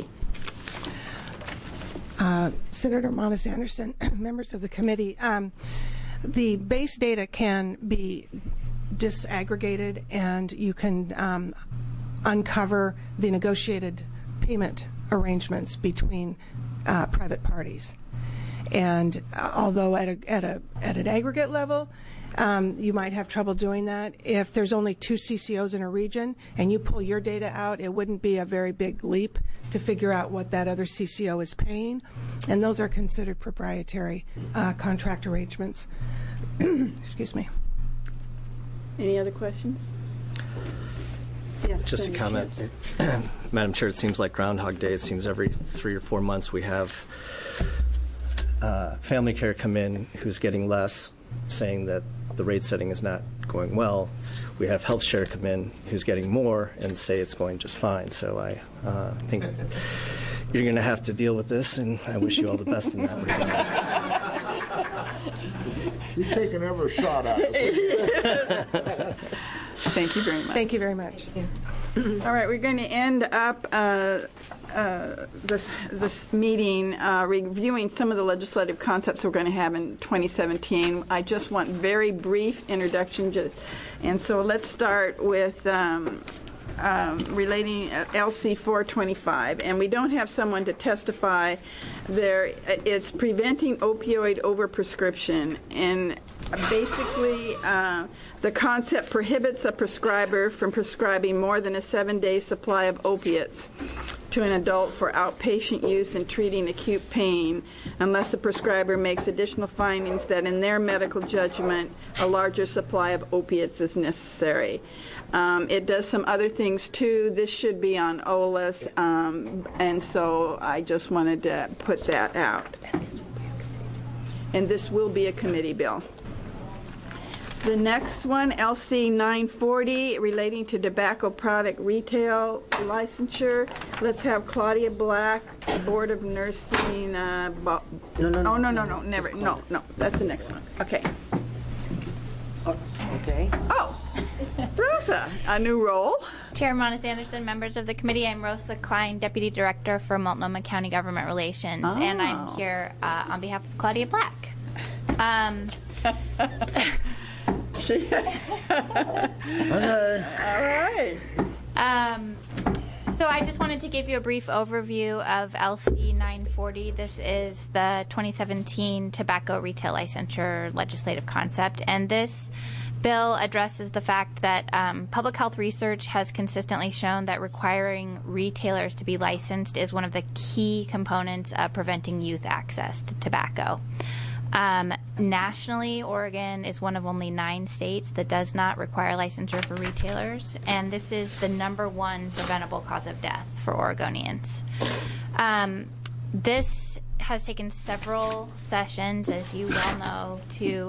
Senator Monis-Anderson, members of the committee, the base data can be disaggregated, and you can uncover the negotiated payment arrangements between private parties. And although at an aggregate level, you might have trouble doing that. If there's only 2 CCOs in a region and you pull your data out, it wouldn't be a very big leap to figure out what that other CCO is paying. And those are considered proprietary contract arrangements. Excuse me.
Any other questions? Yes,
just a comment. Madam Chair, it seems like Groundhog Day. It seems every 3 or 4 months we have family care come in who's getting less, saying that the rate setting is not going well. We have health share come in who's getting more and say it's going just fine. So I think you're going to have to deal with this, and I wish you all the best in that regard.
He's taking every shot at us.
Thank you very much.
Thank you very much.
All right, we're going to end up this meeting reviewing some of the legislative concepts we're going to have in 2017. I just want very brief introduction, and so let's start with relating LC 425, and we don't have someone to testify there. It's preventing opioid overprescription, and basically the concept prohibits a prescriber from prescribing more than a 7-day supply of opiates to an adult for outpatient use in treating acute pain unless the prescriber makes additional findings that in their medical judgment a larger supply of opiates is necessary. It does some other things too. This should be on OLS, and so I just wanted to put that out. And this will be a committee bill. The next one, LC 940, relating to tobacco product retail licensure. Let's have Claudia Black, Board of Nursing. No, that's the next one. Okay.
Okay.
Oh, Rosa, a new role.
Chair Monis-Anderson, members of the committee, I'm Rosa Klein, Deputy Director for Multnomah County Government Relations, and I'm here on behalf of Claudia Black.
All right.
So I just wanted to give you a brief overview of LC 940. This is the 2017 tobacco retail licensure legislative concept, and this bill addresses the fact that public health research has consistently shown that requiring retailers to be licensed is one of the key components of preventing youth access to tobacco. Nationally, Oregon is one of only 9 states that does not require licensure for retailers, and this is the #1 preventable cause of death for Oregonians. This has taken several sessions, as you well know,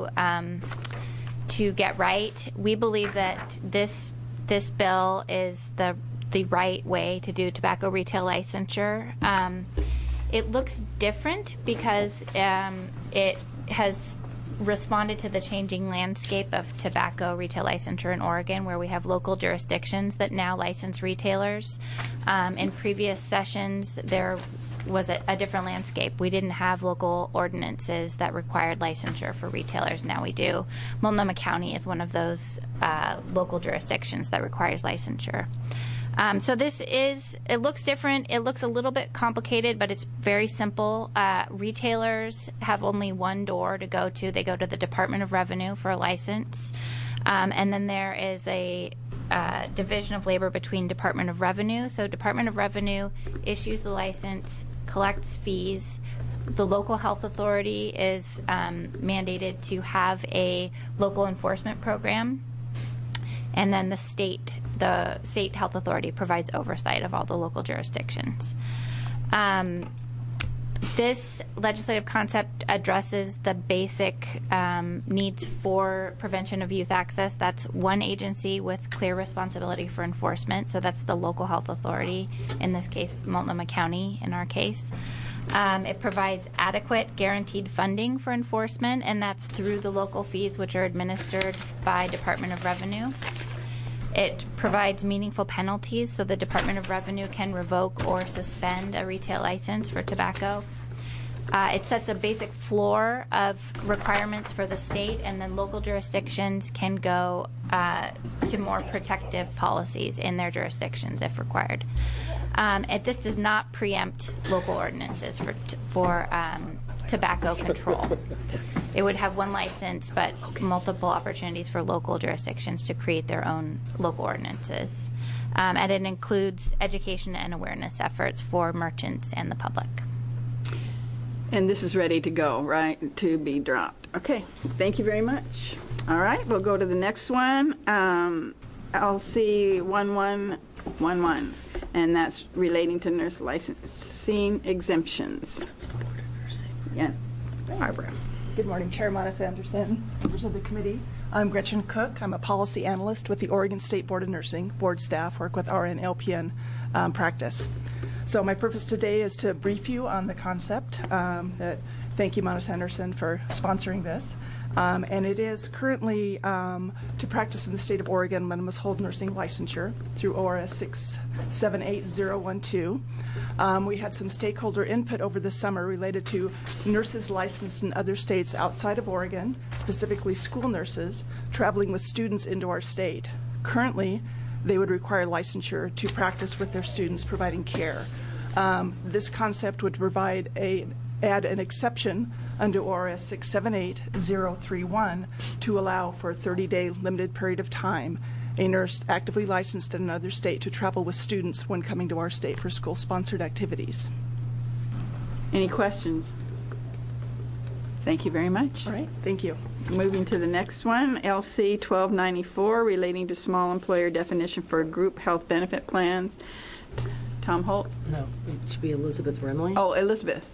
to get right. We believe that this bill is the right way to do tobacco retail licensure. It looks different because it has responded to the changing landscape of tobacco retail licensure in Oregon, where we have local jurisdictions that now license retailers. In previous sessions, there was a different landscape. We didn't have local ordinances that required licensure for retailers. Now we do. Multnomah County is one of those local jurisdictions that requires licensure. So it looks different. It looks a little bit complicated, but it's very simple. Retailers have only one door to go to. They go to the Department of Revenue for a license. And then there is a division of labor between Department of Revenue. So Department of Revenue issues the license, collects fees. The local health authority is mandated to have a local enforcement program. And then the state health authority provides oversight of all the local jurisdictions. This legislative concept addresses the basic needs for prevention of youth access. That's one agency with clear responsibility for enforcement. So that's the local health authority, in this case, Multnomah County in our case. It provides adequate guaranteed funding for enforcement, and that's through the local fees, which are administered by Department of Revenue. It provides meaningful penalties, so the Department of Revenue can revoke or suspend a retail license for tobacco. It sets a basic floor of requirements for the state, and then local jurisdictions can go to more protective policies in their jurisdictions if required. This does not preempt local ordinances for tobacco control. It would have one license, but multiple opportunities for local jurisdictions to create their own local ordinances. And it includes education and awareness efforts for merchants and the public.
And this is ready to go, right, to be dropped. Okay, thank you very much. All right, we'll go to the next one, LC 1111, and that's relating to nurse licensing exemptions. Yeah, Barbara.
Good morning, Chair Monis Anderson, members of the committee. I'm Gretchen Cook. I'm a policy analyst with the Oregon State Board of Nursing. Board staff work with RN, LPN practice. So my purpose today is to brief you on the concept. Thank you, Monis Anderson, for sponsoring this. And it is currently to practice in the state of Oregon, one must hold nursing licensure through ORS 678012. We had some stakeholder input over the summer related to nurses licensed in other states outside of Oregon, specifically school nurses, traveling with students into our state. Currently, they would require licensure to practice with their students providing care. This concept would add an exception under ORS 678031 to allow for a 30-day limited period of time a nurse actively licensed in another state to travel with students when coming to our state for school-sponsored activities.
Any questions? Thank you very much.
All right, thank you.
Moving to the next one, LC 1294, relating to small employer definition for group health benefit plans. Tom Holt?
No, it should be Elizabeth Remley.
Oh, Elizabeth.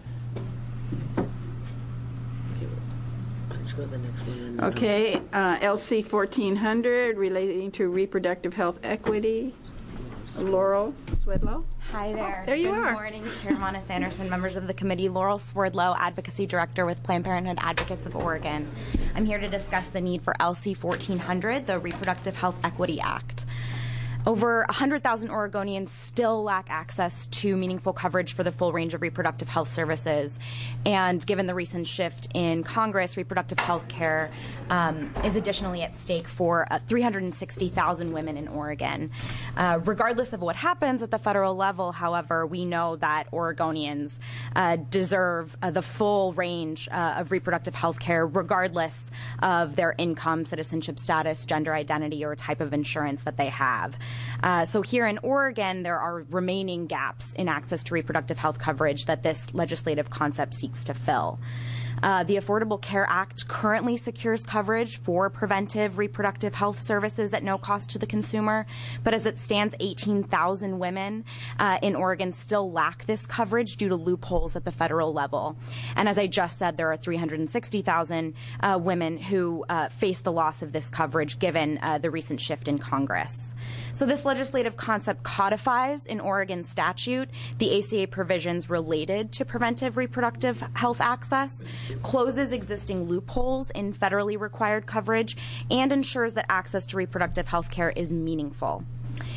Go to the next one.
Okay, LC 1400, relating to reproductive health equity. Laurel Swedlow.
Hi there.
There you
Good
are.
Good morning, Chair Monis Anderson, members of the committee. Laurel Swerdlow, Advocacy Director with Planned Parenthood Advocates of Oregon. I'm here to discuss the need for LC 1400, the Reproductive Health Equity Act. Over 100,000 Oregonians still lack access to meaningful coverage for the full range of reproductive health services. And given the recent shift in Congress, reproductive health care is additionally at stake for 360,000 women in Oregon. Regardless of what happens at the federal level, however, we know that Oregonians deserve the full range of reproductive health care, regardless of their income, citizenship status, gender identity, or type of insurance that they have. So here in Oregon, there are remaining gaps in access to reproductive health coverage that this legislative concept seeks to fill. The Affordable Care Act currently secures coverage for preventive reproductive health services at no cost to the consumer, but as it stands, 18,000 women in Oregon still lack this coverage due to loopholes at the federal level. And as I just said, there are 360,000 women who face the loss of this coverage given the recent shift in Congress. So this legislative concept codifies in Oregon statute the ACA provisions related to preventive reproductive health access, closes existing loopholes in federally required coverage, and ensures that access to reproductive health care is meaningful.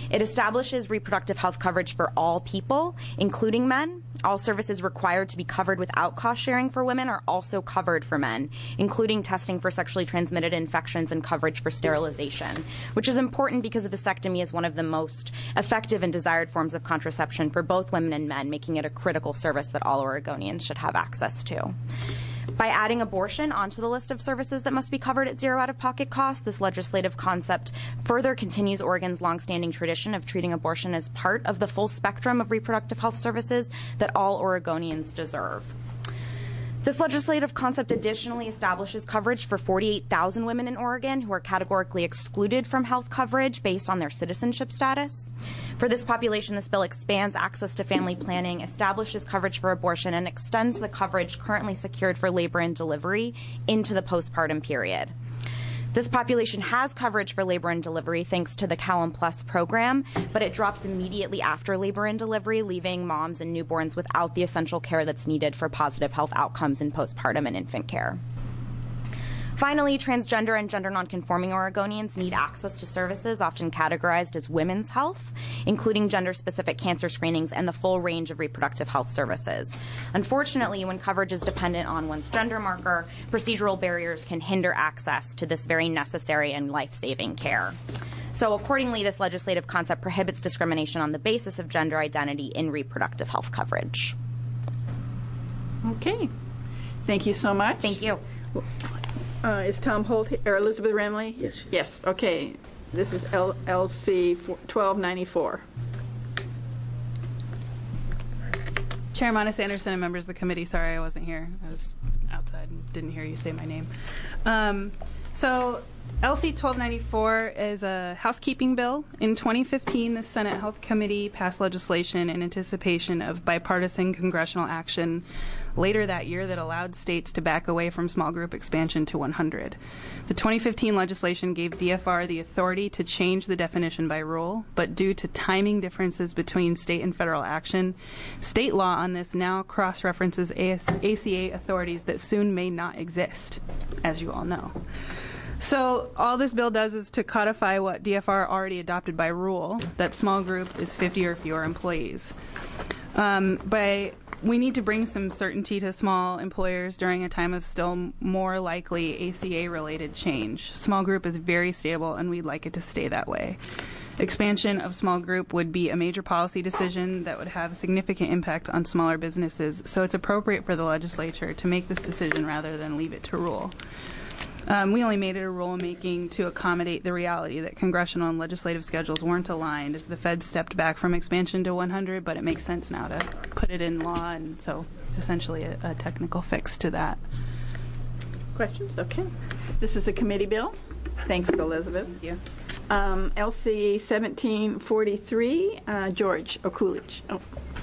It establishes reproductive health coverage for all people, including men. All services required to be covered without cost sharing for women are also covered for men, including testing for sexually transmitted infections and coverage for sterilization, which is important because a vasectomy is one of the most effective and desired forms of contraception for both women and men, making it a critical service that all Oregonians should have access to. By adding abortion onto the list of services that must be covered at zero out-of-pocket costs, this legislative concept further continues Oregon's longstanding tradition of treating abortion as part of the full spectrum of reproductive health services that all Oregonians deserve. This legislative concept additionally establishes coverage for 48,000 women in Oregon who are categorically excluded from health coverage based on their citizenship status. For this population, this bill expands access to family planning, establishes coverage for abortion, and extends the coverage currently secured for labor and delivery into the postpartum period. This population has coverage for labor and delivery thanks to the Cowan Plus program, but it drops immediately after labor and delivery, leaving moms and newborns without the essential care that's needed for positive health outcomes in postpartum and infant care. Finally, transgender and gender nonconforming Oregonians need access to services often categorized as women's health, including gender-specific cancer screenings and the full range of reproductive health services. Unfortunately, when coverage is dependent on one's gender marker, procedural barriers can hinder access to this very necessary and life-saving care. So accordingly, this legislative concept prohibits discrimination on the basis of gender identity in reproductive health coverage.
Okay. Thank you so much.
Thank you.
Is Tom Holt or Elizabeth Remley?
Yes.
Yes. Okay. This is LC 1294.
Chair Monis Anderson and members of the committee, sorry I wasn't here. I was outside and didn't hear you say my name. So LC 1294 is a housekeeping bill. In 2015, the Senate Health Committee passed legislation in anticipation of bipartisan congressional action later that year that allowed states to back away from small group expansion to 100. The 2015 legislation gave DFR the authority to change the definition by rule, but due to timing differences between state and federal action, state law on this now cross-references ACA authorities that soon may not exist, as you all know. So all this bill does is to codify what DFR already adopted by rule, that small group is 50 or fewer employees. We need to bring some certainty to small employers during a time of still more likely ACA-related change. Small group is very stable, and we'd like it to stay that way. Expansion of small group would be a major policy decision that would have a significant impact on smaller businesses, so it's appropriate for the legislature to make this decision rather than leave it to rule. We only made it a rulemaking to accommodate the reality that congressional and legislative schedules weren't aligned as the Fed stepped back from expansion to 100, but it makes sense now to put it in law, and so essentially a technical fix to that.
Questions? Okay. This is a committee bill. Thanks, Elizabeth.
Thank you.
LC 1743, George Okulich. Oh.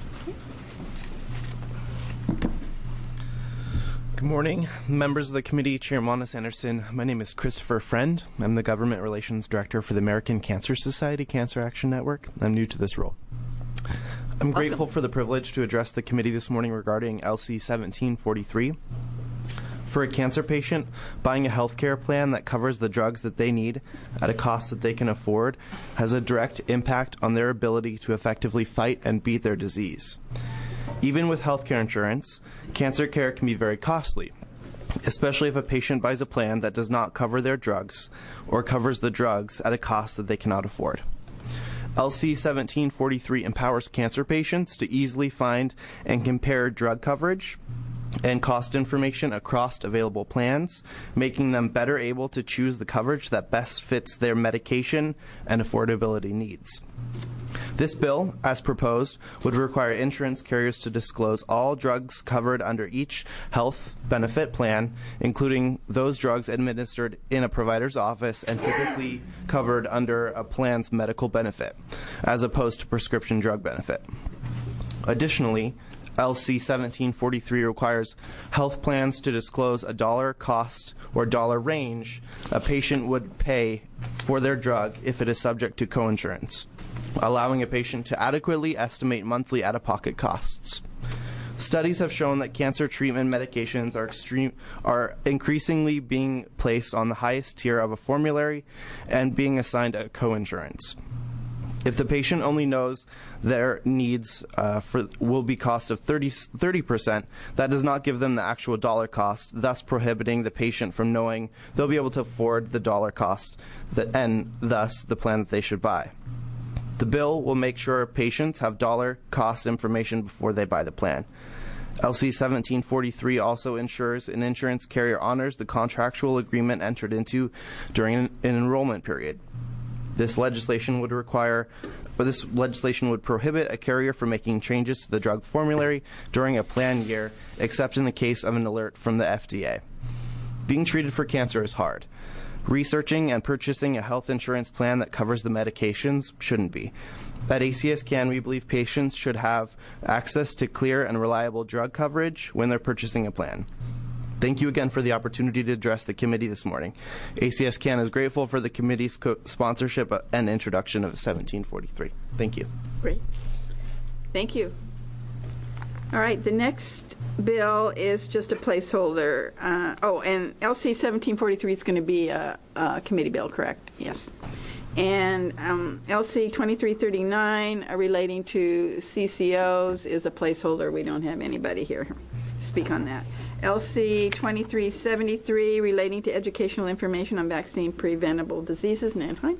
Good morning, members of the committee, Chair Monis Anderson. My name is Christopher Friend. I'm the Government Relations Director for the American Cancer Society Cancer Action Network. I'm new to this role. I'm grateful for the privilege to address the committee this morning regarding LC 1743. For a cancer patient, buying a health care plan that covers the drugs that they need at a cost that they can afford has a direct impact on their ability to effectively fight and beat their disease. Even with health care insurance, cancer care can be very costly, especially if a patient buys a plan that does not cover their drugs or covers the drugs at a cost that they cannot afford. LC 1743 empowers cancer patients to easily find and compare drug coverage and cost information across available plans, making them better able to choose the coverage that best fits their medication and affordability needs. This bill, as proposed, would require insurance carriers to disclose all drugs covered under each health benefit plan, including those drugs administered in a provider's office and typically covered under a plan's medical benefit, as opposed to prescription drug benefit. Additionally, LC 1743 requires health plans to disclose a dollar cost or dollar range a patient would pay for their drug if it is subject to coinsurance, allowing a patient to adequately estimate monthly out-of-pocket costs. Studies have shown that cancer treatment medications are increasingly being placed on the highest tier of a formulary and being assigned a coinsurance. If the patient only knows their needs will be cost of 30%, that does not give them the actual dollar cost, thus prohibiting the patient from knowing they'll be able to afford the dollar cost and thus the plan that they should buy. The bill will make sure patients have dollar cost information before they buy the plan. LC 1743 also ensures an insurance carrier honors the contractual agreement entered into during an enrollment period. This legislation would prohibit a carrier from making changes to the drug formulary during a plan year, except in the case of an alert from the FDA. Being treated for cancer is hard. Researching and purchasing a health insurance plan that covers the medications shouldn't be. At ACSCAN, we believe patients should have access to clear and reliable drug coverage when they're purchasing a plan. Thank you again for the opportunity to address the committee this morning. ACSCAN is grateful for the committee's sponsorship and introduction of 1743. Thank you.
Great. Thank you. All right, the next bill is just a placeholder. And LC 1743 is going to be a committee bill, correct? Yes. And LC 2339 relating to CCOs is a placeholder. We don't have anybody here to speak on that. LC 2373 relating to educational information on vaccine preventable diseases. Nanheim.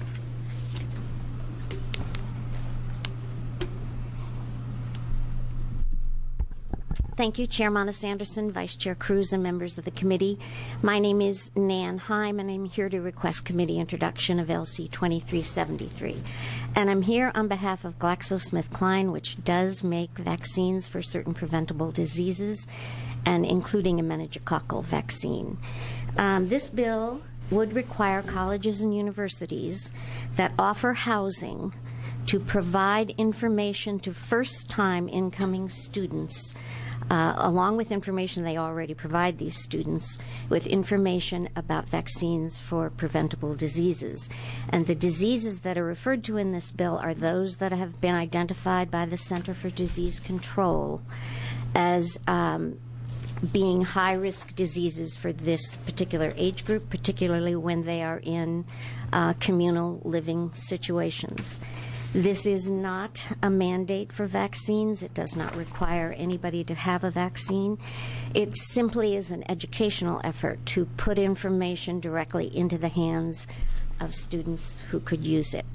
Thank you, Chair Monis Anderson, Vice Chair Cruz, and members of the committee. My name is Nan Heim, and I'm here to request committee introduction of LC 2373. And I'm here on behalf of GlaxoSmithKline, which does make vaccines for certain preventable diseases, and including a meningococcal vaccine. This bill would require colleges and universities that offer housing to provide information to first-time incoming students, along with information they already provide these students, with information about vaccines for preventable diseases. And the diseases that are referred to in this bill are those that have been identified by the Center for Disease Control as being high-risk diseases for this particular age group, particularly when they are in communal living situations. This is not a mandate for vaccines. It does not require anybody to have a vaccine. It simply is an educational effort to put information directly into the hands of students who could use it.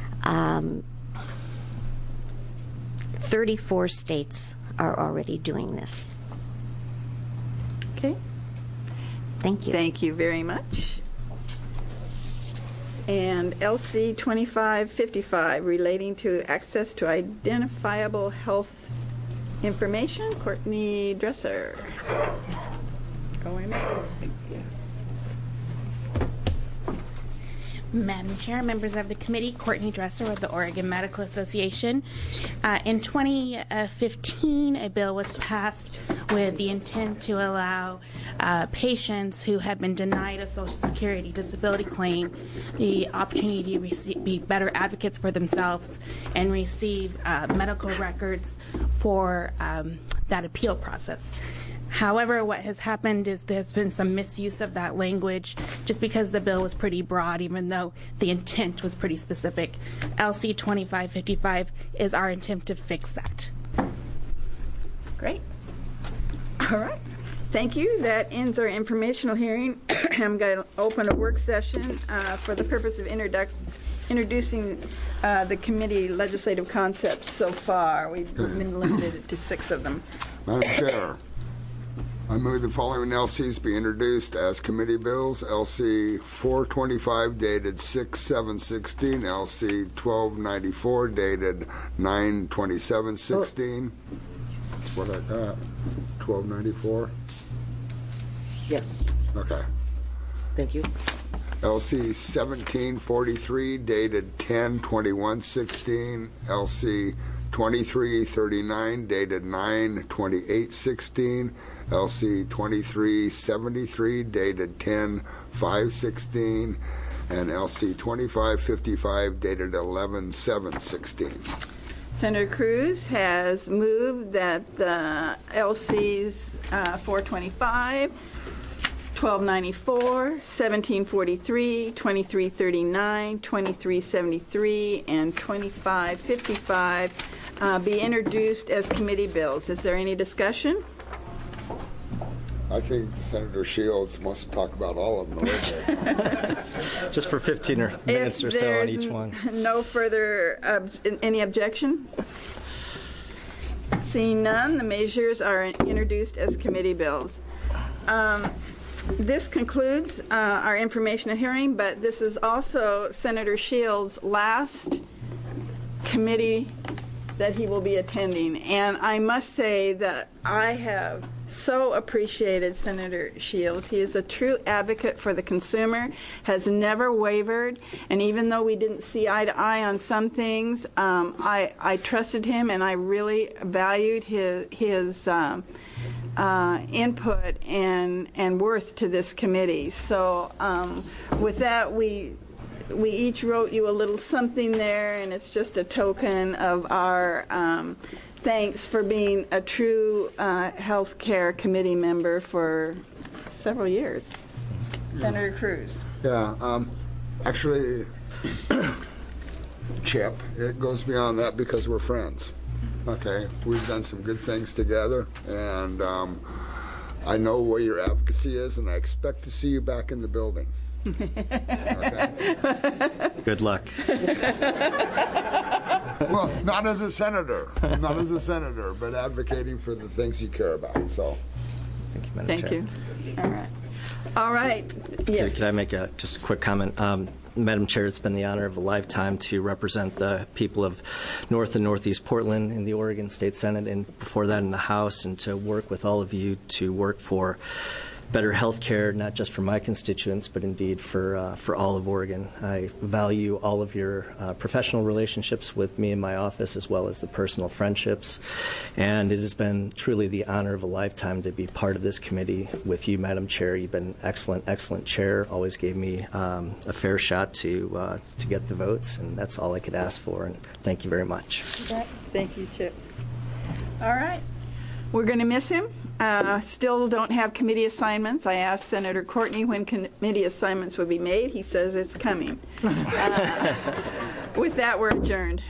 34 states are already doing this.
Okay.
Thank you.
Thank you very much. And LC 2555 relating to access to identifiable health information. Courtney Dresser. Go ahead.
Madam Chair, members of the committee, Courtney Dresser with the Oregon Medical Association. In 2015, a bill was passed with the intent to allow patients who have been denied a Social Security disability claim the opportunity to be better advocates for themselves and receive medical records for that appeal process. However, what has happened is there's been some misuse of that language just because the bill was pretty broad, even though the intent was pretty specific. LC 2555 is our attempt to fix that.
Great. All right. Thank you. That ends our informational hearing. I'm going to open a work session for the purpose of introducing the committee legislative concepts so far. We've been limited to 6 of them.
Madam Chair, I move the following LCs be introduced as committee bills. LC 425 dated 6/7/16, LC 1294 dated 9/27/16. That's what I got. 1294.
Yes.
Okay.
Thank you.
LC 1743 dated 10/21/16, LC 2339 dated 9/28/16, LC 2373 dated 10/5/16, and LC 2555 dated 11/7/16.
Senator Cruz has moved that the LCs 425, 1294, 1743, 2339, 2373, and 2555 be introduced as committee bills. Is there any discussion?
I think Senator Shields wants to talk about all of them a little bit.
Just for 15 minutes or so on each one.
No further, any objection? Seeing none, the measures are introduced as committee bills. This concludes our informational hearing, but this is also Senator Shields' last committee that he will be attending. And I must say that I have so appreciated Senator Shields. He is a true advocate for the consumer, has never wavered, and even though we didn't see eye to eye on some things, I trusted him, and I really valued his input and worth to this committee. So with that, we each wrote you a little something there, and it's just a token of our thanks for being a true health care committee member for several years. Senator Cruz.
Yeah, actually, Chip, it goes beyond that because we're friends. Okay, we've done some good things together, and I know what your advocacy is, and I expect to see you back in the building. Okay.
Good luck.
Well, not as a senator, but advocating for the things you care about. So,
thank you, Madam
Thank
Chair.
you. All right. Yes.
Could I make just a quick comment? Madam Chair, it's been the honor of a lifetime to represent the people of North and Northeast Portland in the Oregon State Senate, and before that in the House, and to work with all of you to work for better health care, not just for my constituents, but indeed for all of Oregon. I value all of your professional relationships with me and my office, as well as the personal friendships. And it has been truly the honor of a lifetime to be part of this committee with you, Madam Chair. You've been excellent chair. Always gave me a fair shot to get the votes, and that's all I could ask for. And thank you very much.
Thank you, Chip. All right. We're going to miss him. Still don't have committee assignments. I asked Senator Courtney when committee assignments would be made. He says it's coming. With that, we're adjourned.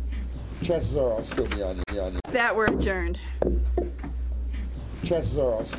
Chances are I'll still be on you.
With that, we're adjourned.
Chances are I'll still